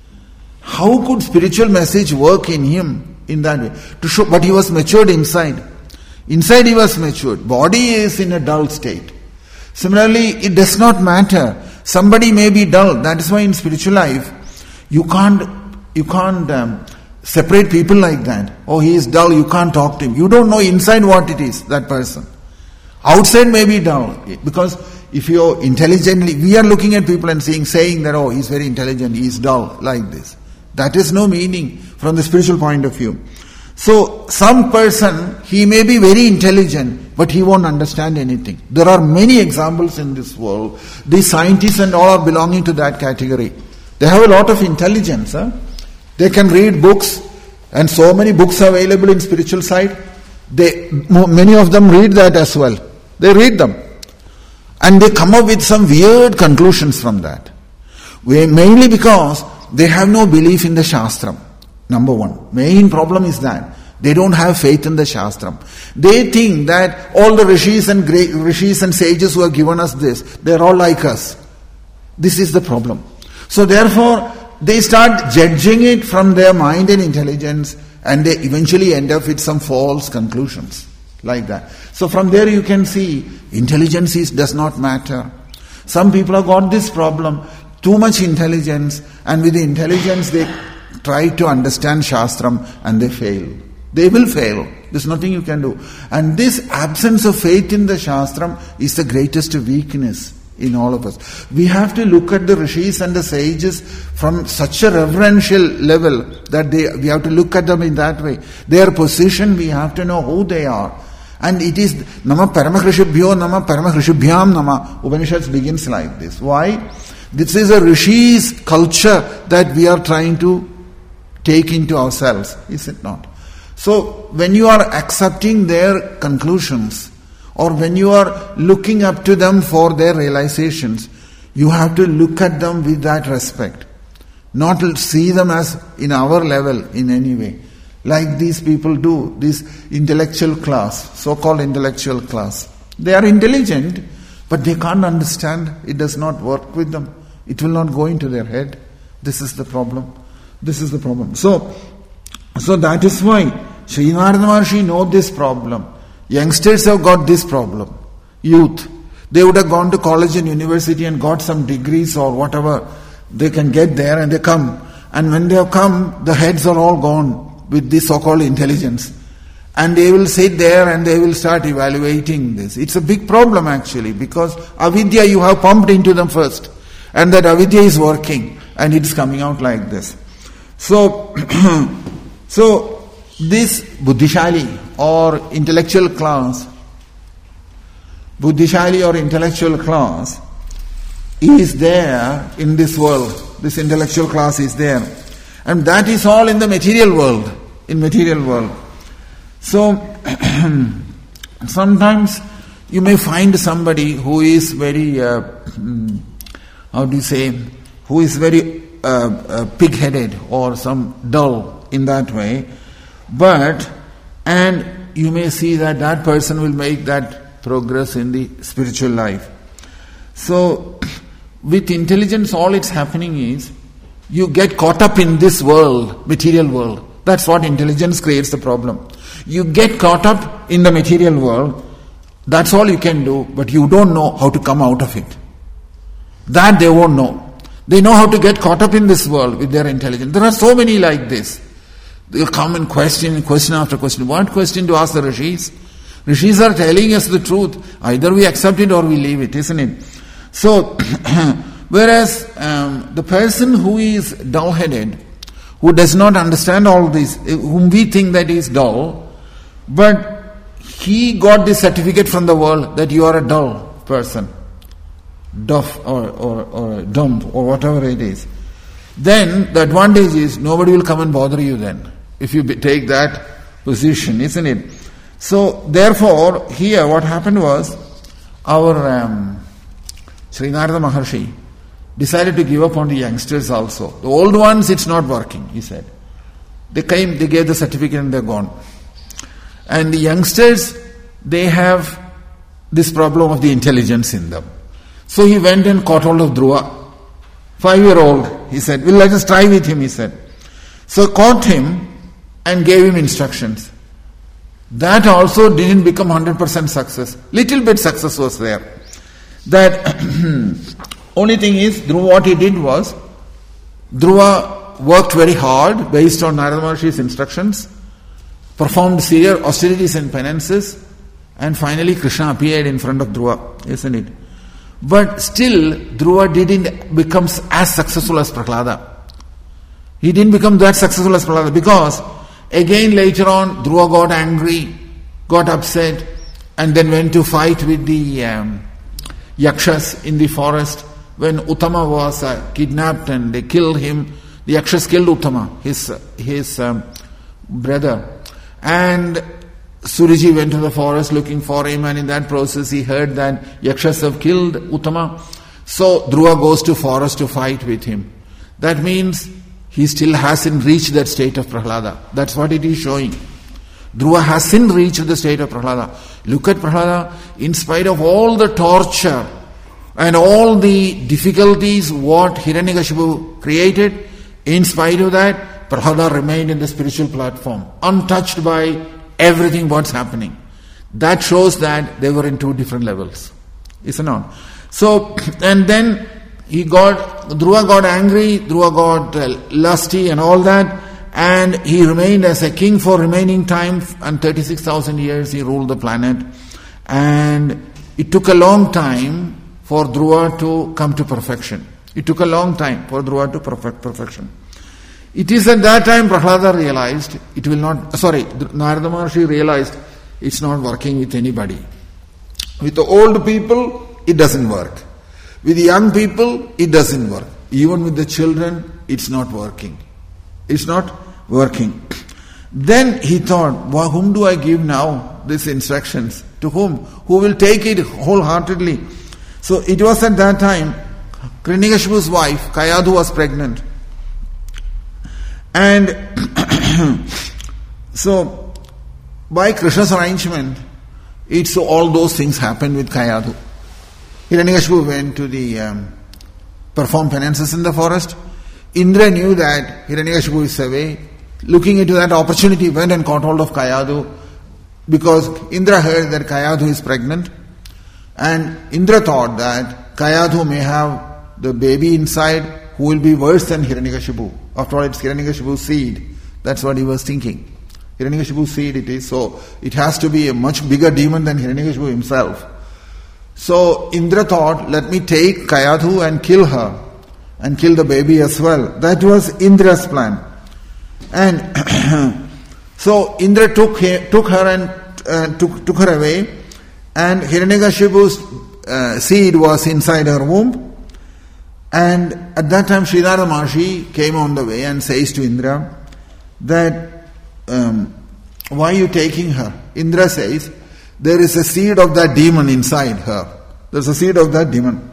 How could spiritual message work in him in that way? To show, but he was matured inside. Inside he was matured. Body is in a dull state. Similarly, it does not matter. Somebody may be dull. That is why in spiritual life, you can't, you can't um, separate people like that. Oh, he is dull, you can't talk to him. You don't know inside what it is, that person. Outside may be dull. Because if you're intelligently, we are looking at people and saying, saying that, oh, he's very intelligent, he is dull, like this. That is no meaning from the spiritual point of view. So, some person, he may be very intelligent, but he won't understand anything. There are many examples in this world. These scientists and all are belonging to that category. They have a lot of intelligence. Huh? They can read books, and so many books are available in spiritual side. They, many of them read that as well. They read them. And they come up with some weird conclusions from that. Mainly because they have no belief in the Shastram. Number one. Main problem is that they don't have faith in the Shastram. They think that all the rishis and great rishis and sages who have given us this, they're all like us. This is the problem. So therefore, they start judging it from their mind and intelligence, and they eventually end up with some false conclusions. Like that. So from there you can see, intelligence is, does not matter. Some people have got this problem, too much intelligence, and with the intelligence they try to understand Shastram and they fail. They will fail. There's nothing you can do. And this absence of faith in the Shastram is the greatest weakness in all of us. We have to look at the rishis and the sages from such a reverential level that they, we have to look at them in that way. Their position, we have to know who they are. And it is Nama Paramakrishabhyo, Nama Paramakrishabhyam Nama. Upanishads begins like this. Why? This is a rishi's culture that we are trying to take into ourselves, is it not? So, when you are accepting their conclusions, or when you are looking up to them for their realizations, you have to look at them with that respect. Not see them as in our level in any way. Like these people do, this intellectual class, so-called intellectual class. They are intelligent, but they can't understand. It does not work with them. It will not go into their head. This is the problem. This is the problem. So, so that is why Srinarada Maharshi knows this problem. Youngsters have got this problem. Youth. They would have gone to college and university and got some degrees or whatever. They can get there and they come. And when they have come, the heads are all gone with this so-called intelligence. And they will sit there and they will start evaluating this. It's a big problem actually, because avidya you have pumped into them first. And that avidya is working and it is coming out like this. So, so this buddhishali or intellectual class, buddhishali or intellectual class is there in this world. This intellectual class is there. And that is all in the material world. In material world. So, sometimes you may find somebody who is very, uh, how do you say, who is very uh, uh, pig-headed or some dull in that way. But, and you may see that that person will make that progress in the spiritual life. So, with intelligence, all it's happening is, you get caught up in this world, material world. That's what intelligence creates the problem. You get caught up in the material world, that's all you can do, but you don't know how to come out of it. That they won't know. They know how to get caught up in this world with their intelligence. There are so many like this. They'll come and question, question after question. What question to ask the rishis? Rishis are telling us the truth. Either we accept it or we leave it, isn't it? So, whereas um, the person who is dull-headed, who does not understand all this, whom we think that he is dull, but he got this certificate from the world that you are a dull person, deaf or, or, or dumb or whatever it is. Then the advantage is nobody will come and bother you then, if you take that position, isn't it? So therefore, here what happened was, our um, Sri Narada Maharshi decided to give up on the youngsters also. The old ones, it's not working, he said. They came, they gave the certificate and they're gone. And the youngsters, they have this problem of the intelligence in them. So he went and caught hold of Dhruva, five-year-old. He said, well, let us try with him, he said. So caught him and gave him instructions. That also didn't become one hundred percent success. Little bit success was there. That only thing is, Dhruva, what he did was, Dhruva worked very hard based on Narada Maharshi's instructions, performed severe austerities and penances, and finally Krishna appeared in front of Dhruva, isn't it? But still, Dhruva didn't become as successful as Prahlada. He didn't become that successful as Prahlada because, again later on, Dhruva got angry, got upset, and then went to fight with the um, Yakshas in the forest. When Uttama was uh, kidnapped and they killed him, the Yakshas killed Uttama, his, his um, brother. And Suriji went to the forest looking for him, and in that process he heard that Yakshas have killed Uttama. So Dhruva goes to forest to fight with him. That means he still hasn't reached that state of Prahlada. That's what it is showing. Dhruva hasn't reached the state of Prahlada. Look at Prahlada, in spite of all the torture and all the difficulties what Hiranyakashipu created, in spite of that, Prahlada remained in the spiritual platform, untouched by everything what's happening. That shows that they were in two different levels. Isn't it not? So, and then he got, Dhruva got angry, Dhruva got uh, lusty and all that, and he remained as a king for remaining time, and thirty-six thousand years he ruled the planet. And it took a long time for Dhruva to come to perfection. It took a long time for Dhruva to perfect perfection. It is at that time Prahlada realized it will not, sorry, Narada Maharshi realized it's not working with anybody. With the old people, it doesn't work. With the young people, it doesn't work. Even with the children, it's not working. It's not working. Then he thought, well, whom do I give now these instructions? To whom? Who will take it wholeheartedly? So it was at that time, Hiranyakashipu's wife, Kayadhu, was pregnant. And so, by Krishna's arrangement, it's all those things happened with Kayadhu. Hiranyakashipu went to the um, perform penances in the forest. Indra knew that Hiranyakashipu is away. Looking into that opportunity, went and caught hold of Kayadhu, because Indra heard that Kayadhu is pregnant, and Indra thought that Kayadhu may have the baby inside who will be worse than Hiranyakashipu. After all, it's Hiranyakashipu's seed. That's what he was thinking. Hiranyakashipu's seed it is, so it has to be a much bigger demon than Hiranyakashipu himself. So Indra thought, let me take Kayadhu and kill her, and kill the baby as well. That was Indra's plan. And so Indra took her, took her and uh, took, took her away, and Hiranyakashipu's uh, seed was inside her womb. And at that time Sridhara Maharshi came on the way and says to Indra that, um, why are you taking her? Indra says, there is a seed of that demon inside her. There's a seed of that demon.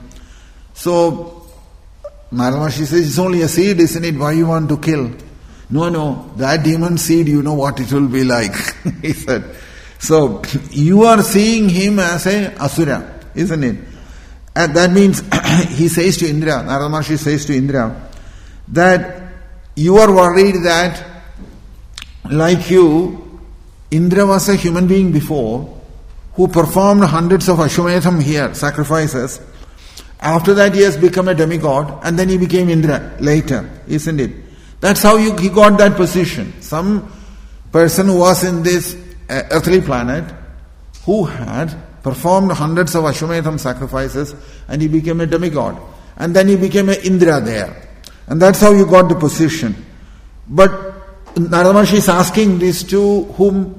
So Narada Maharshi says, it's only a seed, isn't it? Why you want to kill? No, no, that demon seed, you know what it will be like. He said. So you are seeing him as a asura, isn't it? And that means he says to Indra, Narada Maharshi says to Indra, that you are worried that like you, Indra was a human being before who performed hundreds of Ashwamedham here, sacrifices. After that he has become a demigod, and then he became Indra later, isn't it? That's how you, he got that position. Some person who was in this uh, earthly planet who had performed hundreds of Ashwamedham sacrifices, and he became a demigod. And then he became an Indra there. And that's how you got the position. But Narada Maharshi is asking this to whom?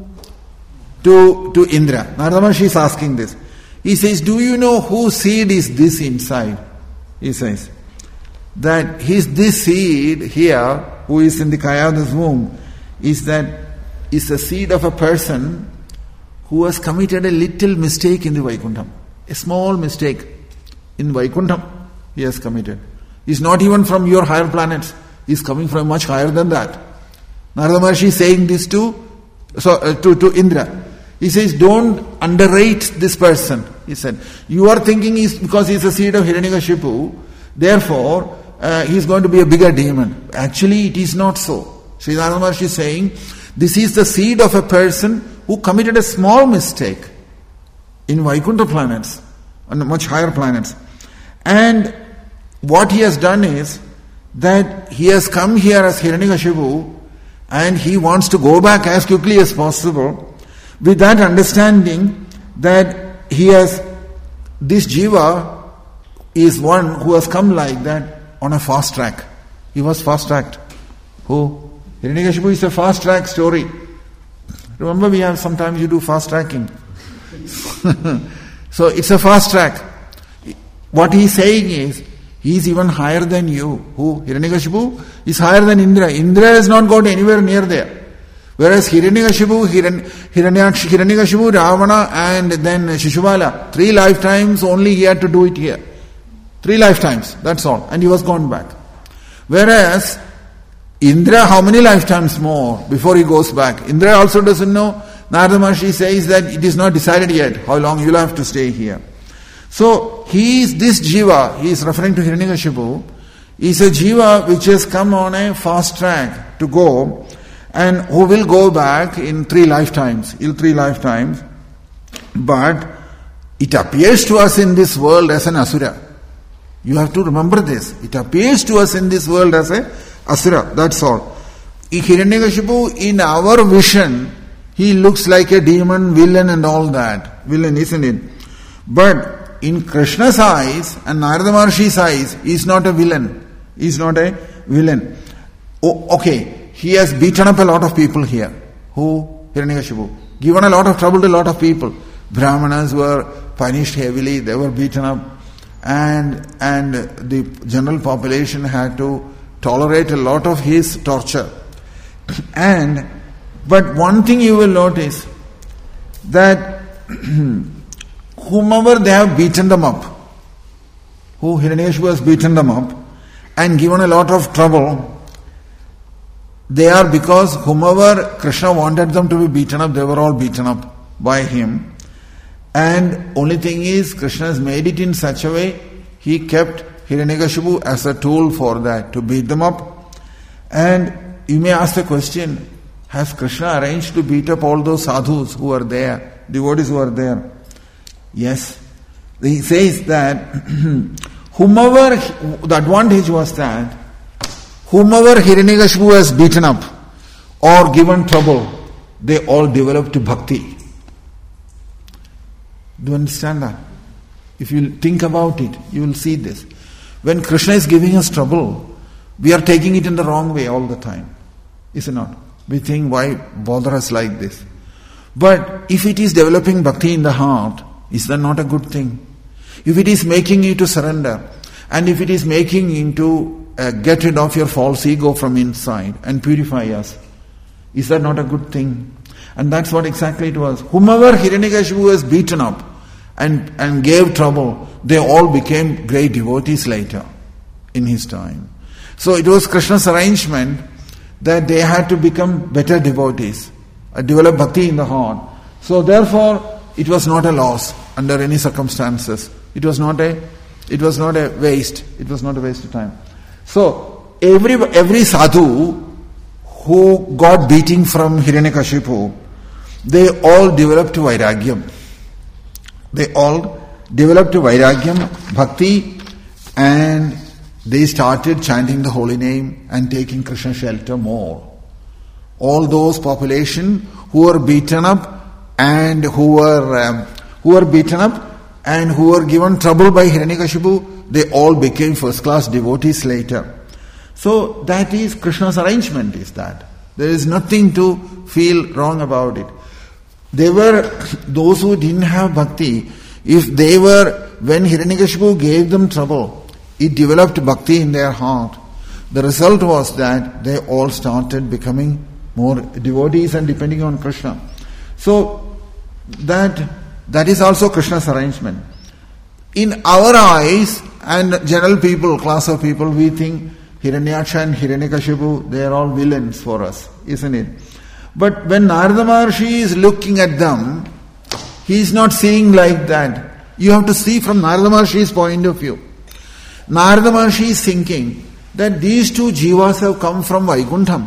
To, to Indra. Narada Maharshi is asking this. He says, do you know whose seed is this inside? He says, that his, this seed here, who is in the Kayadhu's womb, is that is the seed of a person who has committed a little mistake in the Vaikuntham. A small mistake in Vaikuntham he has committed. He's not even from your higher planets. He's coming from much higher than that. Narada Maharshi is saying this to, so, uh, to, to Indra. He says, don't underrate this person. He said, you are thinking he's, because he's a seed of Hiranyakashipu, therefore uh, he's going to be a bigger demon. Actually, it is not so. Sri Narada Maharshi is saying, this is the seed of a person who committed a small mistake in Vaikuntha planets, on much higher planets. And what he has done is that he has come here as Hiranyakashipu, and he wants to go back as quickly as possible, with that understanding that he has, this Jiva is one who has come like that on a fast track. He was fast tracked. Who? Hiranyakashipu is a fast track story. Remember, we have sometimes you do fast tracking. So it's a fast track. What he is saying is, he is even higher than you. Who? Hiranyakashipu is higher than Indra. Indra has not got anywhere near there. Whereas Hiranyakashipu, Hiran, Hiranyaksha, Hiranyakashipu, Ravana and then Shishupala, three lifetimes only he had to do it here. Three lifetimes, that's all. And he was gone back. Whereas Indra, how many lifetimes more before he goes back? Indra also doesn't know. Narada Maharshi says that it is not decided yet how long you'll have to stay here. So he is this Jiva, he is referring to Hiranyakashipu, is a Jiva which has come on a fast track to go, and who will go back in three lifetimes, in three lifetimes. But it appears to us in this world as an Asura. You have to remember this. It appears to us in this world as a Asura, that's all. Hiranyakashipu, in our vision, he looks like a demon, villain and all that. Villain, isn't it? But in Krishna's eyes and Narada Maharshi's eyes, he is not a villain. He is not a villain. Oh, okay. He has beaten up a lot of people here. Who? Hiranyakashipu. Given a lot of trouble to a lot of people. Brahmanas were punished heavily, they were beaten up. And, and the general population had to tolerate a lot of his torture. And, but one thing you will notice, that whomever they have beaten them up, who Hiranyakashipu has beaten them up, and given a lot of trouble, they are because whomever Krishna wanted them to be beaten up, they were all beaten up by him. And only thing is, Krishna has made it in such a way, he kept Hiranyakashipu as a tool for that, to beat them up. And you may ask the question, has Krishna arranged to beat up all those sadhus who are there, devotees who are there? Yes. He says that whomever, the advantage was that whomever Hiranyakashipu has beaten up or given trouble, they all developed bhakti. Do you understand that? If you think about it, you will see this. When Krishna is giving us trouble, we are taking it in the wrong way all the time. Is it not? We think, why bother us like this? But if it is developing bhakti in the heart, is that not a good thing? If it is making you to surrender, and if it is making you to uh, get rid of your false ego from inside and purify us, is that not a good thing? And that's what exactly it was. Whomever Hiranyakashipu was beaten up and, and gave trouble, they all became great devotees later in his time. So it was Krishna's arrangement that they had to become better devotees, uh, develop bhakti in the heart. So therefore, it was not a loss under any circumstances. It was not a, it was not a waste. It was not a waste of time. So every every sadhu who got beating from Hiranyakashipu, they all developed vairagyam. They all developed vairagyam, bhakti, and they started chanting the holy name and taking Krishna shelter more. All those population who were beaten up and who were um, who were beaten up and who were given trouble by Hiranyakashipu, they all became first-class devotees later. So that is Krishna's arrangement, is that. There is nothing to feel wrong about it. They were, those who didn't have bhakti, if they were, when Hiranyakashipu gave them trouble, it developed bhakti in their heart. The result was that they all started becoming more devotees and depending on Krishna. So that that is also Krishna's arrangement. In our eyes and general people, class of people, we think Hiranyaksha and Hiranyakashipu, they are all villains for us, isn't it? But when Narada Maharshi is looking at them, he is not seeing like that. You have to see from Narada Maharshi's point of view. Narada Maharshi is thinking that these two jivas have come from Vaikuntham.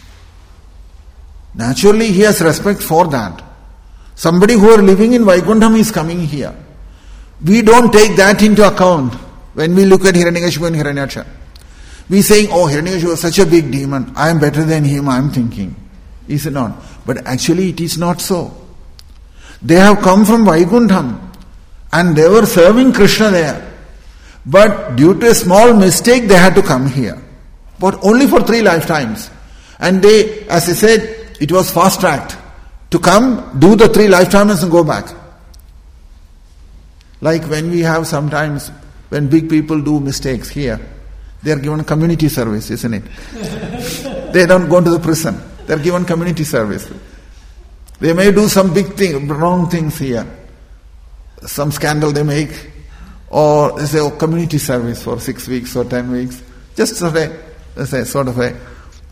Naturally, he has respect for that. Somebody who are living in Vaikuntham is coming here. We don't take that into account when we look at Hiranyakashipu and Hiranyaksha. We saying, oh, Hiranyakashipu was such a big demon, I am better than him, I am thinking. Is it not? But actually it is not so. They have come from Vaikuntham and they were serving Krishna there. But due to a small mistake they had to come here. But only for three lifetimes. And they, as I said, it was fast-tracked. To come, do the three lifetimes and go back. Like when we have sometimes, when big people do mistakes here, they are given community service, isn't it? They don't go to the prison. They are given community service. They may do some big thing, wrong things here. Some scandal they make. Or they say, oh, community service for six weeks or ten weeks. Just sort of a, say, sort of a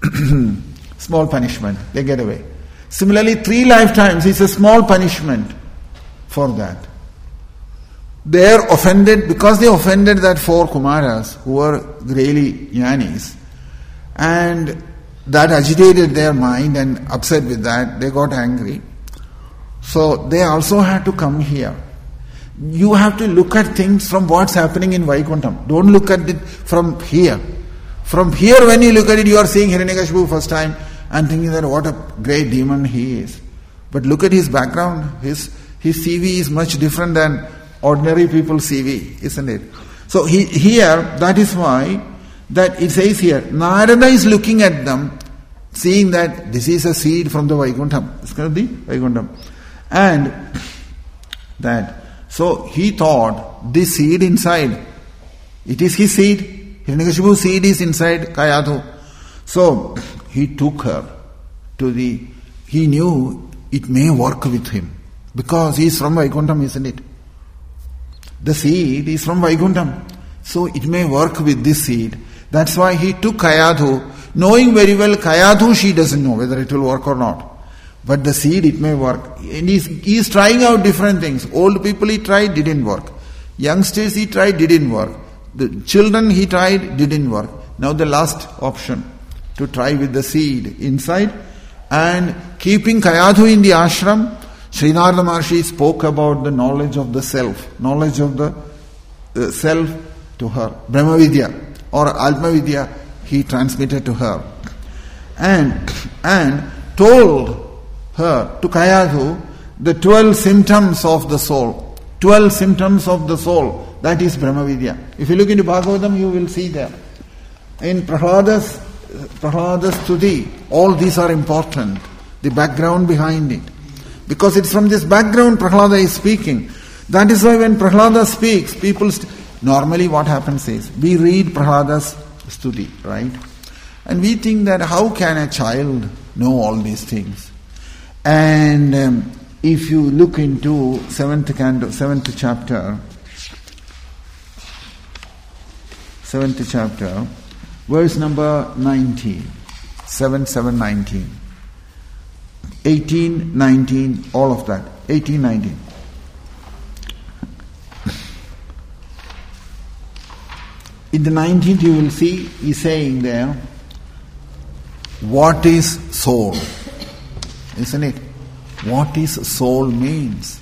small punishment. They get away. Similarly, three lifetimes is a small punishment for that. They are offended, because they offended that four Kumaras who were really jnanis, and that agitated their mind and upset with that, they got angry. So they also had to come here. You have to look at things from what's happening in Vaikuntham. Don't look at it from here. From here, when you look at it, you are seeing Hiranyakashipu first time and thinking that what a great demon he is. But look at his background. His his C V is much different than ordinary people's C V, isn't it? So he, here, that is why that it says here, Narada is looking at them, seeing that this is a seed from the Vaikuntham. It's going to be Vaikuntham. And that, so he thought, this seed inside, it is his seed. Hiranyakashipu's seed is inside Kayadhu. So he took her to the, he knew it may work with him. Because he is from Vaikuntham, isn't it? The seed is from Vaikuntham. So it may work with this seed. That's why he took Kayadhu, knowing very well Kayadhu she doesn't know whether it will work or not. But the seed, it may work. And he's, he's trying out different things. Old people he tried, didn't work. Youngsters he tried, didn't work. The children he tried, didn't work. Now the last option, to try with the seed inside. And keeping Kayadhu in the ashram, Sri Narada Maharshi spoke about the knowledge of the self, knowledge of the uh, self to her. Brahma Vidya or Atma Vidya he transmitted to her. And, and told her, to Kayadhu, the twelve symptoms of the soul. Twelve symptoms of the soul. That is Brahmavidya. If you look into Bhagavatam, you will see there. In Prahlada's, Prahlada's Stuti, all these are important. The background behind it. Because it's from this background Prahlada is speaking. That is why when Prahlada speaks, people... St- Normally what happens is, we read Prahlada's Stuti, right? And we think that how can a child know all these things? And um, if you look into seventh canto, seventh chapter, seventh chapter, verse number nineteen, seven, seven, nineteen, eighteen, nineteen, all of that, eighteen, nineteen. In the nineteenth you will see, he's saying there, what is soul? Isn't it? What is soul means?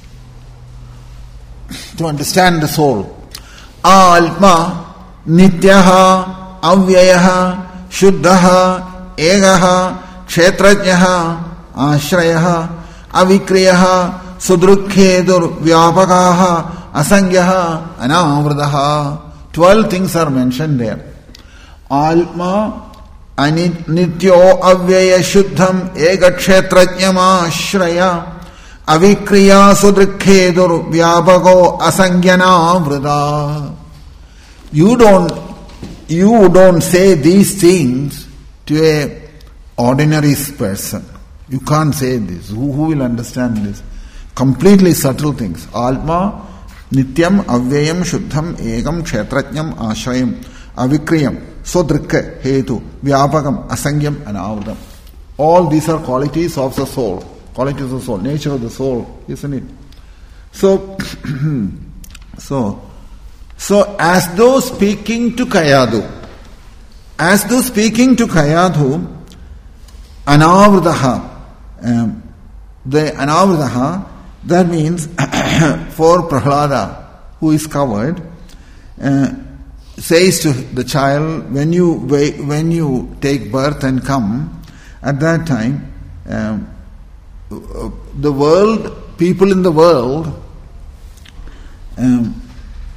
To understand the soul. Alma, nityaha, avyayaha, shuddhaha, egaha, kshetrajyaha, ashrayaha, avikriyaha, sudrukhedur, vyapakaha, asangyaha, anavradaha. Twelve things are mentioned there. Alma, anityo avyaya shuddham egakshetrajyama ashraya avikriya sudrikhedur vyapako asangyana vrada. You don't, you don't say these things to a ordinary person. You can't say this. Who, who will understand this? Completely subtle things. Alma, Nityam, Avyayam, Shuddham, Egam, Kshetrajnam, Ashrayam, Avikriyam, Sodrikka, Hetu, Vyapakam, Asangyam, and Avadam. All these are qualities of the soul. Qualities of the soul, nature of the soul, isn't it? So, so, so as though speaking to Kayadhu, as though speaking to Kayadhu, Anavradaha, um, the Anavradaha, that means for Prahlada, who is covered, uh, says to the child, when you when you take birth and come, at that time, um, the world, people in the world, um,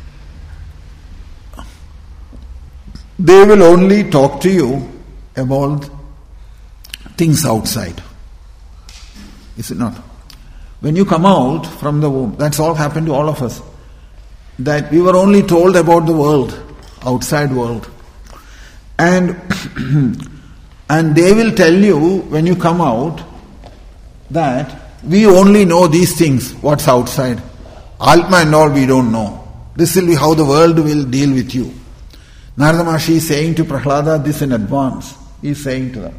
they will only talk to you about things outside. Is it not? When you come out from the womb, that's all happened to all of us. That we were only told about the world, outside world. And and they will tell you when you come out that we only know these things, what's outside. Atma and all we don't know. This will be how the world will deal with you. Narada Maharshi is saying to Prahlada this in advance. He is saying to them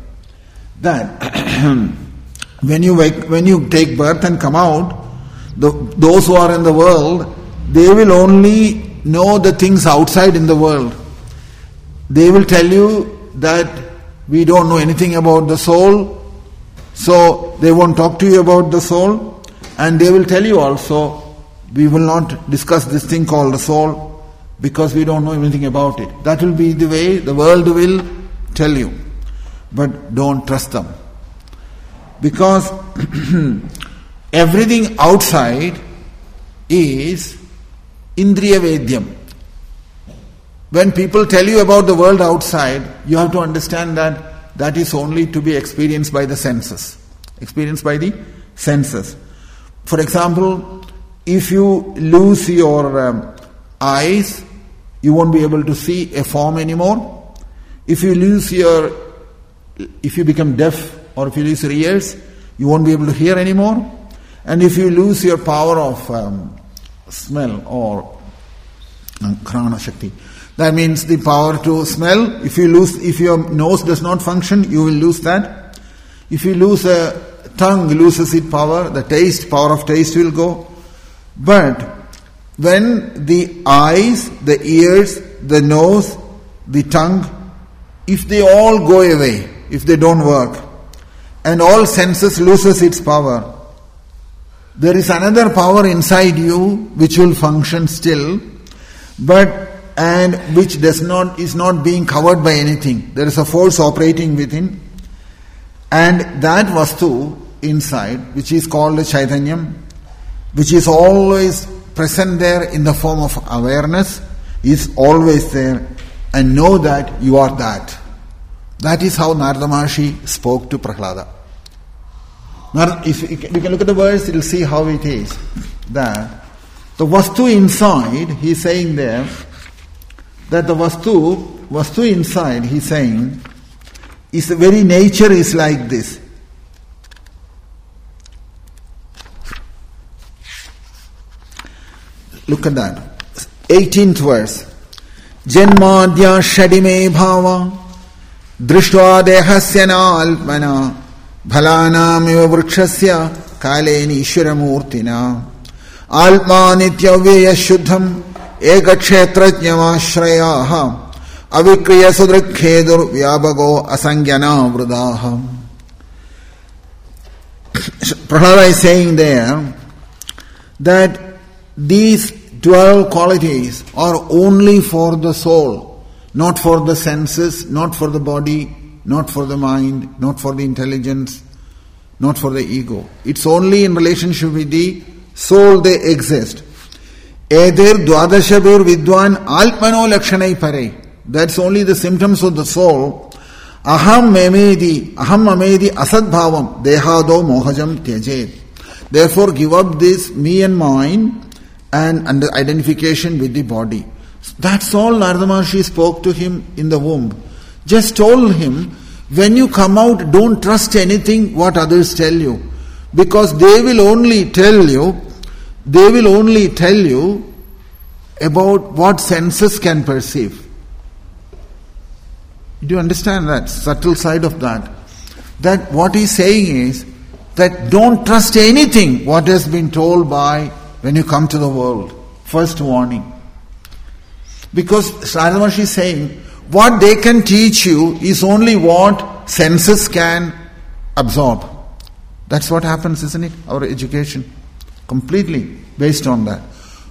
that when you wake, when you take birth and come out, the, those who are in the world, they will only know the things outside in the world. They will tell you that we don't know anything about the soul, so they won't talk to you about the soul, and they will tell you also, we will not discuss this thing called the soul because we don't know anything about it. That will be the way the world will tell you. But don't trust them. Because everything outside is indriya vedyam. When people tell you about the world outside, you have to understand that that is only to be experienced by the senses. Experienced by the senses. For example, if you lose your um, eyes, you won't be able to see a form anymore. If you lose your, if you become deaf, or if you lose your ears, you won't be able to hear anymore. And if you lose your power of um, smell or um, Krana Shakti, that means the power to smell. If you lose, if your nose does not function, you will lose that. If you lose a tongue, loses its power, the taste, power of taste will go. But when the eyes, the ears, the nose, the tongue, if they all go away, if they don't work, and all senses loses its power, there is another power inside you which will function still, but and which does not is not being covered by anything. There is a force operating within, and that vastu inside, which is called Chaitanyam, which is always present there in the form of awareness, is always there, and know that you are that. That is how Narada Maharshi spoke to Prahlada. If you can look at the verse, you will see how it is. That the Vastu inside, he is saying there, that the Vastu, Vastu inside, he is saying, is the very nature is like this. Look at that. eighteenth verse. Janmadya shadime bhava drishtva dehasya nalpana bhalanam eva vrikshasya kaleni ishwaramurtina alma nityavya shuddham ekakshetrajnyamashrayah avikriya sudrikhedur vyabago asangyana vradaha. Prahlada is saying there that these twelve qualities are only for the soul, not for the senses, not for the body, not for the mind, not for the intelligence, not for the ego. It's only in relationship with the soul they exist. Edir dwadashabir vidwan alpano lakshanai pare. That's only the symptoms of the soul. Aham memedi, aham amedi asad bhavam dehado mohajam tyajet. Therefore give up this me and mine and under identification with the body. That's all Narada Maharshi spoke to him in the womb. Just told him, when you come out, don't trust anything what others tell you. Because they will only tell you, they will only tell you about what senses can perceive. Do you understand that subtle side of that? That what he's saying is that don't trust anything what has been told by when you come to the world. First warning. Because Narada Maharshi is saying, what they can teach you is only what senses can absorb. That's what happens, isn't it? Our education. Completely based on that.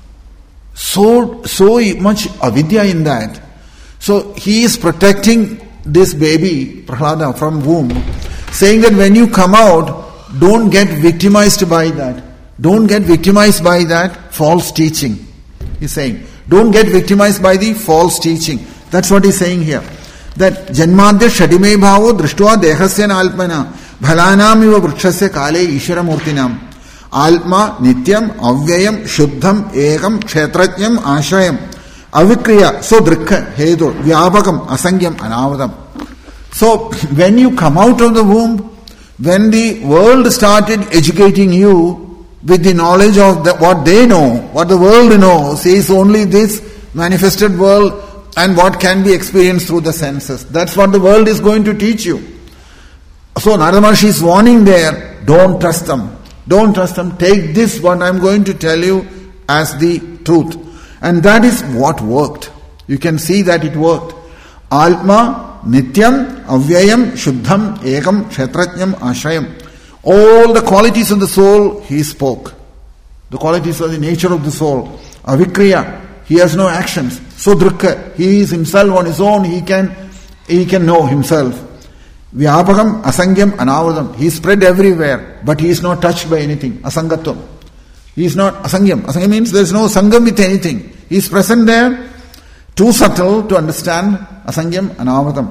So, so much avidya in that. So he is protecting this baby, Prahlada, from womb, saying that when you come out, don't get victimized by that. Don't get victimized by that false teaching. He's saying, don't get victimized by the false teaching. That's what he's saying here. That janmadya shadime bhavo drishtva dehasya alpana bhalanam iva vrikshasya kale ishvara murtinam alma nityam avyayam shuddham ekam kshetrajnam ashrayam avikriya sudrikha hedu vyabhagam asangyam anavadam. So when you come out of the womb, when the world started educating you with the knowledge of the, what they know, what the world knows, is only this manifested world and what can be experienced through the senses. That's what the world is going to teach you. So Narada Maharshi is warning there, don't trust them. Don't trust them. Take this, what I'm going to tell you, as the truth. And that is what worked. You can see that it worked. Alma, Nityam, Avyayam, Shuddham, Ekam, Kshetrajnam, Ashrayam. All the qualities of the soul, he spoke. The qualities of the nature of the soul. Avikriya, he has no actions. Sudrikha, he is himself on his own, he can he can know himself. Vyabhagam, Asangyam, Anavadam. He is spread everywhere, but he is not touched by anything. Asangatvam. He is not Asangyam. Asangyam means there is no Sangam with anything. He is present there, too subtle to understand. Asangyam, Anavadam.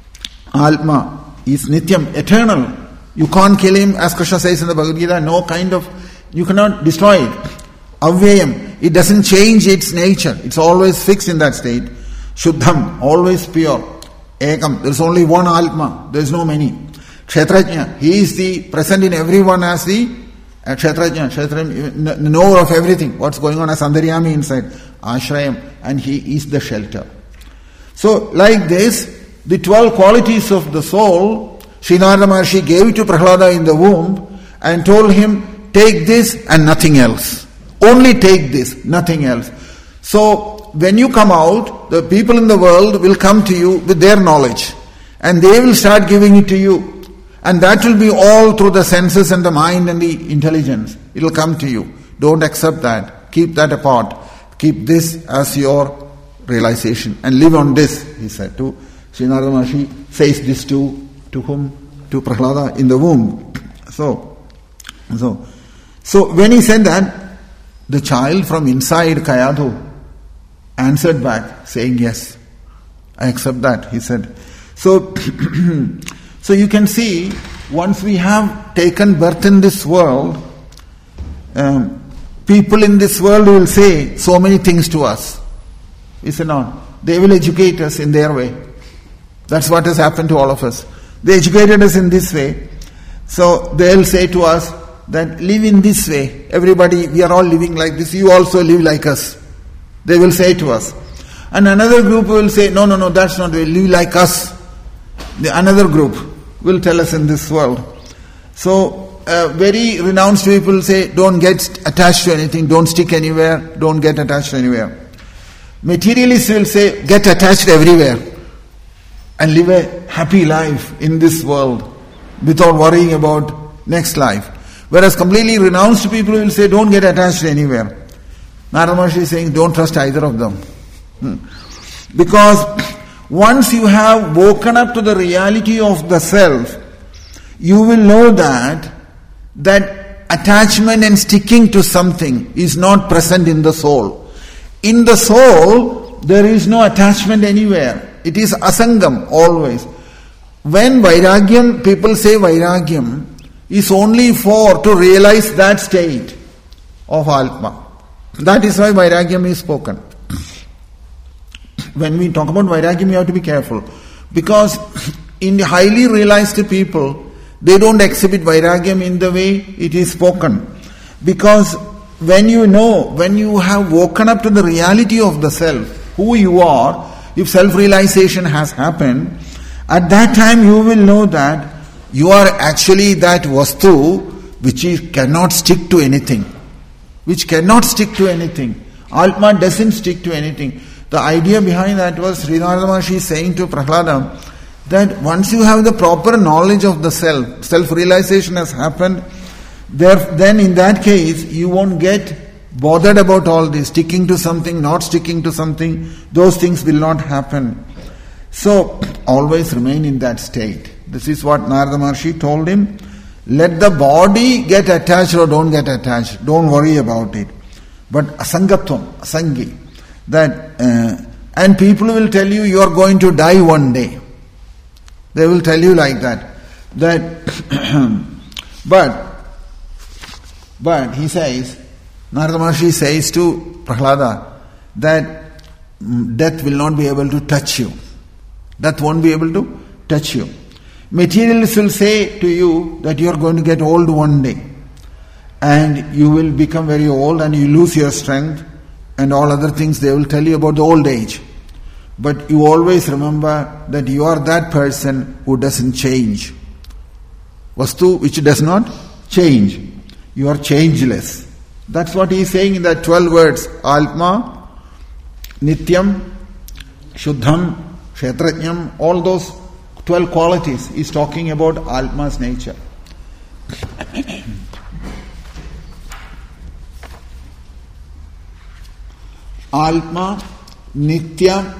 Alma is Nityam, eternal. You can't kill him, as Krishna says in the Bhagavad Gita, no kind of, you cannot destroy it. Avyayam, it doesn't change its nature. It's always fixed in that state. Shuddham, always pure. Ekam, there is only one Atma, there is no many. Kshetrajna, he is the present in everyone as the uh, Kshetrajna, Kshetrajna, knower of everything, what's going on as Andaryami inside. Ashrayam, and he is the shelter. So, like this, the twelve qualities of the soul, Sri Narada Maharshi gave it to Prahlada in the womb and told him, take this and nothing else. Only take this, nothing else. So, when you come out, the people in the world will come to you with their knowledge and they will start giving it to you. And that will be all through the senses and the mind and the intelligence. It will come to you. Don't accept that. Keep that apart. Keep this as your realization and live on this, he said to Sri Narada Maharshi. Says this to To whom? To Prahlada in the womb. So, So, so when he said that, the child from inside Kayadu answered back saying, yes, I accept that, he said. So, so you can see, once we have taken birth in this world, um, people in this world will say so many things to us. Is it not? They will educate us in their way. That's what has happened to all of us. They educated us in this way. So they'll say to us that live in this way. Everybody, we are all living like this. You also live like us. They will say to us. And another group will say, no, no, no, that's not the way. Live like us. The another group will tell us in this world. So uh, very renounced people say, don't get attached to anything, don't stick anywhere, don't get attached to anywhere. Materialists will say, get attached everywhere and live a happy life in this world without worrying about next life. Whereas completely renounced people will say, don't get attached anywhere. Narada Maharshi is saying, don't trust either of them. Hmm. Because once you have woken up to the reality of the self, you will know that that attachment and sticking to something is not present in the soul. In the soul, there is no attachment anywhere. It is asangam always. When vairagyam, people say vairagyam, is only for to realize that state of Atma. That is why vairagyam is spoken. When we talk about vairagyam, you have to be careful. Because in the highly realized people, they don't exhibit vairagyam in the way it is spoken. Because when you know, when you have woken up to the reality of the self, who you are, if self-realization has happened, at that time you will know that you are actually that vastu which is, cannot stick to anything. Which cannot stick to anything. Atma doesn't stick to anything. The idea behind that was Sri Narada Maharshi saying to Prahlada that once you have the proper knowledge of the self, self-realization has happened, there, then in that case you won't get bothered about all this, sticking to something, not sticking to something, those things will not happen. So, always remain in that state. This is what Narada Maharshi told him. Let the body get attached or don't get attached. Don't worry about it. But asangatvam, asangi, that, uh, and people will tell you you are going to die one day. They will tell you like that. That, but, but he says, Narada Maharshi says to Prahlada that death will not be able to touch you. Death won't be able to touch you. Materialists will say to you that you are going to get old one day. And you will become very old and you lose your strength and all other things they will tell you about the old age. But you always remember that you are that person who doesn't change. Vastu which does not change. You are changeless. That's what he is saying in that twelve words. Atma, Nityam, Shuddham, Kshetrajnam, all those twelve qualities. He is talking about Atma's nature. Atma, Nityam,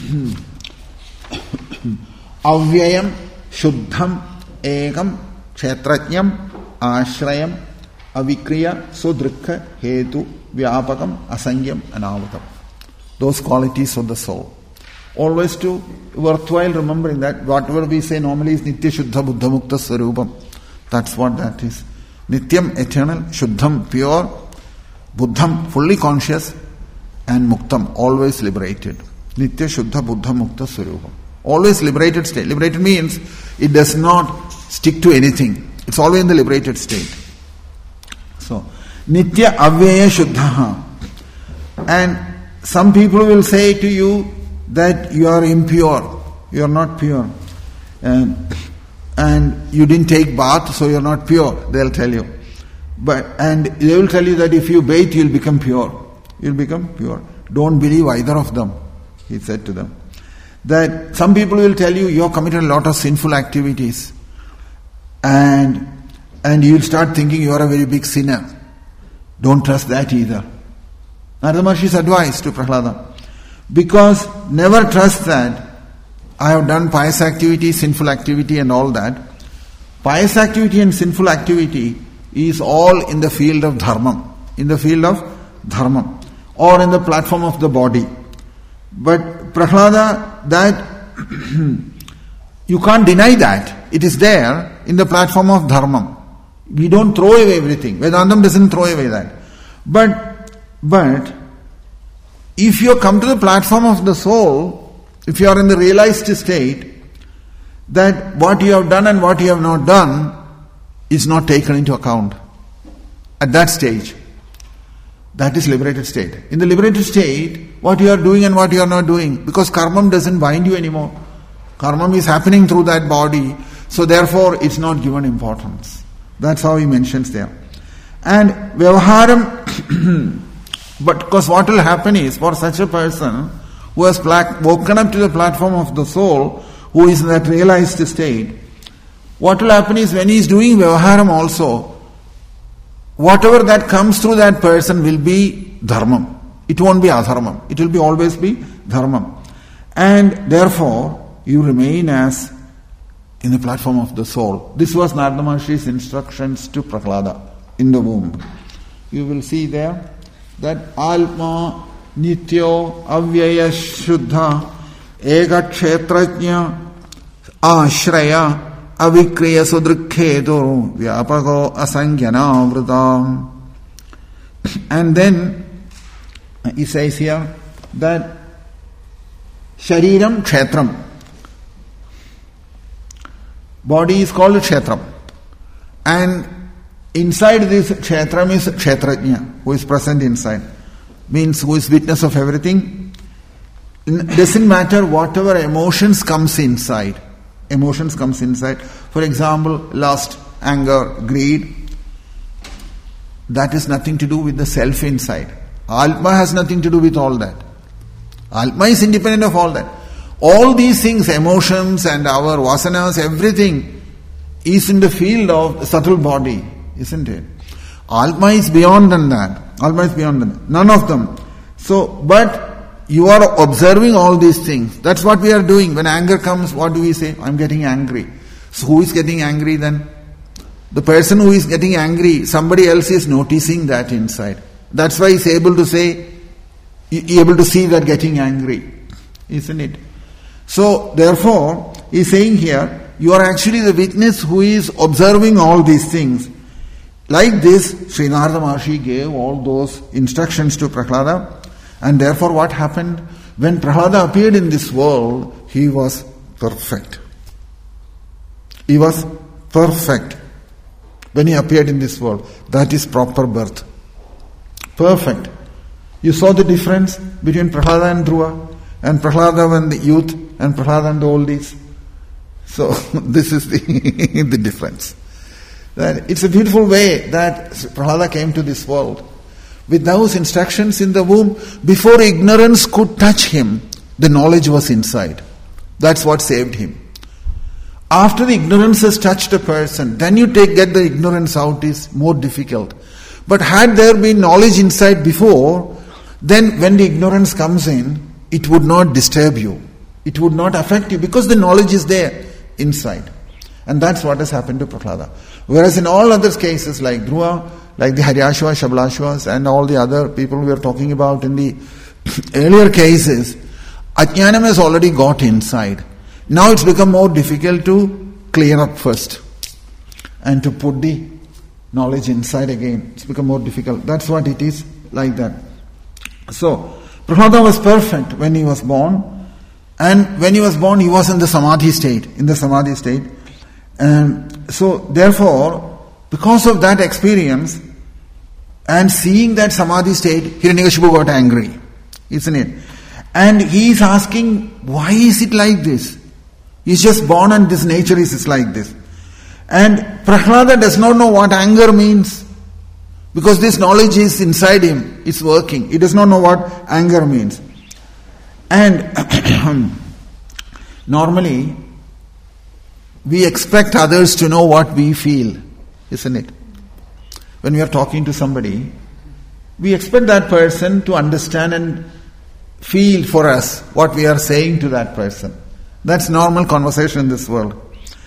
Avyayam, Shuddham, Ekam, Kshetrajnam, Ashrayam, Avikriya, Sudrikha, Hetu, Vyapakam, Asangyam, Anavatam. Those qualities of the soul. Always to worthwhile remembering that whatever we say normally is Nitya Shuddha Buddha Mukta Swarupam. That's what that is. Nityam, eternal, Shuddham, pure, Buddham, fully conscious, and Muktam, always liberated. Nitya Shuddha Buddha Mukta Swarupam. Always liberated state. Liberated means it does not stick to anything. It's always in the liberated state. So, Nitya Avyaya Shuddhaha. And some people will say to you that you are impure. You are not pure. And, and you didn't take bath, so you are not pure. They'll tell you. But and they will tell you that if you bathe, you'll become pure. You'll become pure. Don't believe either of them, he said to them. That some people will tell you you have committed a lot of sinful activities. And and you'll start thinking you are a very big sinner. Don't trust that either. Narada Maharshi's advice to Prahlada. Because never trust that I have done pious activity, sinful activity and all that. Pious activity and sinful activity is all in the field of dharma, in the field of dharma, or in the platform of the body. But Prahlada, that you can't deny that. It is there in the platform of dharma. We don't throw away everything. Vedantam doesn't throw away that. But, but, if you come to the platform of the soul, if you are in the realized state, that what you have done and what you have not done is not taken into account. At that stage, that is liberated state. In the liberated state, what you are doing and what you are not doing, because karma doesn't bind you anymore. Karma is happening through that body, so therefore it's not given importance. That's how he mentions there. And Vyavaharam, but because what will happen is, for such a person who has pla- woken up to the platform of the soul, who is in that realized state, what will happen is when he is doing Vyavaharam also, whatever that comes through that person will be dharma. It won't be adharma. It will be always be dharma. And therefore, you remain as in the platform of the soul. This was Narada Maharshi's instructions to Prahlada in the womb. You will see there that Alma Nityo Avyaya Shuddha Eka Kshetrajna Ashraya Avikriya Sudrikhedo Vyapako Asangyana Vritam. And then he says here that Shariram Kshetram. Body is called Kshetram. And inside this Kshetram is Kshetrajna, who is present inside. Means who is witness of everything. It doesn't matter whatever emotions comes inside. Emotions comes inside. For example, lust, anger, greed. That has nothing to do with the self inside. Atma has nothing to do with all that. Atma is independent of all that. All these things, emotions and our vasanas, everything is in the field of the subtle body, isn't it? Atma is beyond than that. Atma is beyond that. None of them. So, but you are observing all these things. That's what we are doing. When anger comes, what do we say? I'm getting angry. So who is getting angry then? The person who is getting angry, somebody else is noticing that inside. That's why he's able to say, able to see that getting angry. Isn't it? So, therefore, he's saying here, you are actually the witness who is observing all these things. Like this, Sri Narada Maharshi gave all those instructions to Prahlada. And therefore what happened? When Prahlada appeared in this world, he was perfect. He was perfect when he appeared in this world. That is proper birth. Perfect. You saw the difference between Prahlada and Dhruva, and Prahlada when the youth, and Prahlada and the oldies. So this is the, the difference. That it's a beautiful way that Prahlada came to this world. With those instructions in the womb, before ignorance could touch him, the knowledge was inside. That's what saved him. After the ignorance has touched a person, then you take get the ignorance out is more difficult. But had there been knowledge inside before, then when the ignorance comes in, it would not disturb you. It would not affect you because the knowledge is there inside. And that's what has happened to Prahlada. Whereas in all other cases like Dhruva, like the Haryashva, Shablashvas and all the other people we are talking about in the earlier cases, Ajnanam has already got inside. Now it's become more difficult to clear up first and to put the knowledge inside again. It's become more difficult. That's what it is like that. So, Prahlada was perfect when he was born. And when he was born, he was in the Samadhi state. In the Samadhi state. And so, therefore, because of that experience and seeing that Samadhi state, Hiranyakashipu got angry. Isn't it? And he is asking, why is it like this? He's just born and this nature is like this. And Prahlada does not know what anger means. Because this knowledge is inside him. It's working. He does not know what anger means. And normally, we expect others to know what we feel. Isn't it? When we are talking to somebody, we expect that person to understand and feel for us what we are saying to that person. That's normal conversation in this world.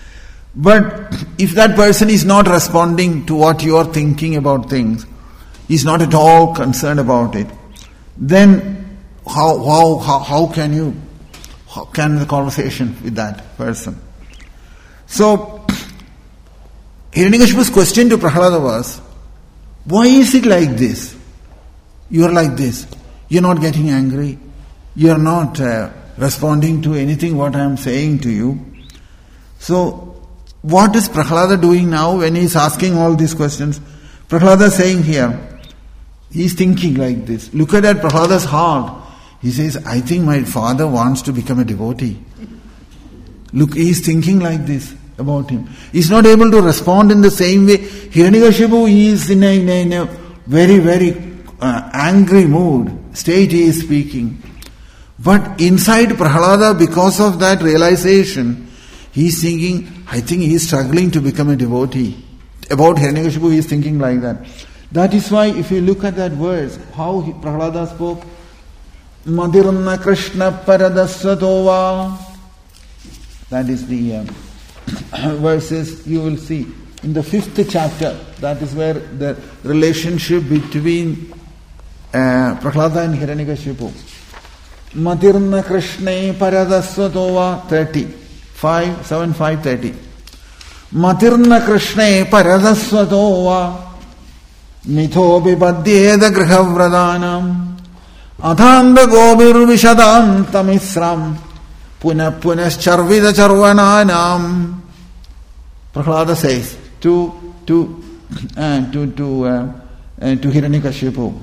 But if that person is not responding to what you are thinking about things, is not at all concerned about it, then how how how, how can you how can the conversation with that person? So Hiranyakashipu's question to Prahlada was, why is it like this? You are like this. You are not getting angry. You are not uh, responding to anything what I am saying to you. So what is Prahlada doing now when he is asking all these questions? Prahlada is saying here, he is thinking like this. Look at that Prahlada's heart. He says, I think my father wants to become a devotee. Look, he is thinking like this about him. He is not able to respond in the same way. Hiranyakashipu is in a, in a, in a very, very uh, angry mood, state he is speaking. But inside Prahlada, because of that realization, he is thinking, I think he is struggling to become a devotee. About Hiranyakashipu, he is thinking like that. That is why, if you look at that verse, how he, Prahlada spoke, Madirna Krishna Paradasvatova. That is the uh, verses you will see. In the fifth chapter, that is where the relationship between uh, Prahlada and Hiranyakashipu. Madirna Krishna Paradasvatova, thirty. five, seven, five, thirty. Matirna Krishna Paradasvatova Mitho Bipadyeda Grihavradanam Adhanda Gobir Vishadam Tamisram Puna Punascharvida Charvananam. Prahlada says to to uh, to to uh, uh, to Hiranyakashipu.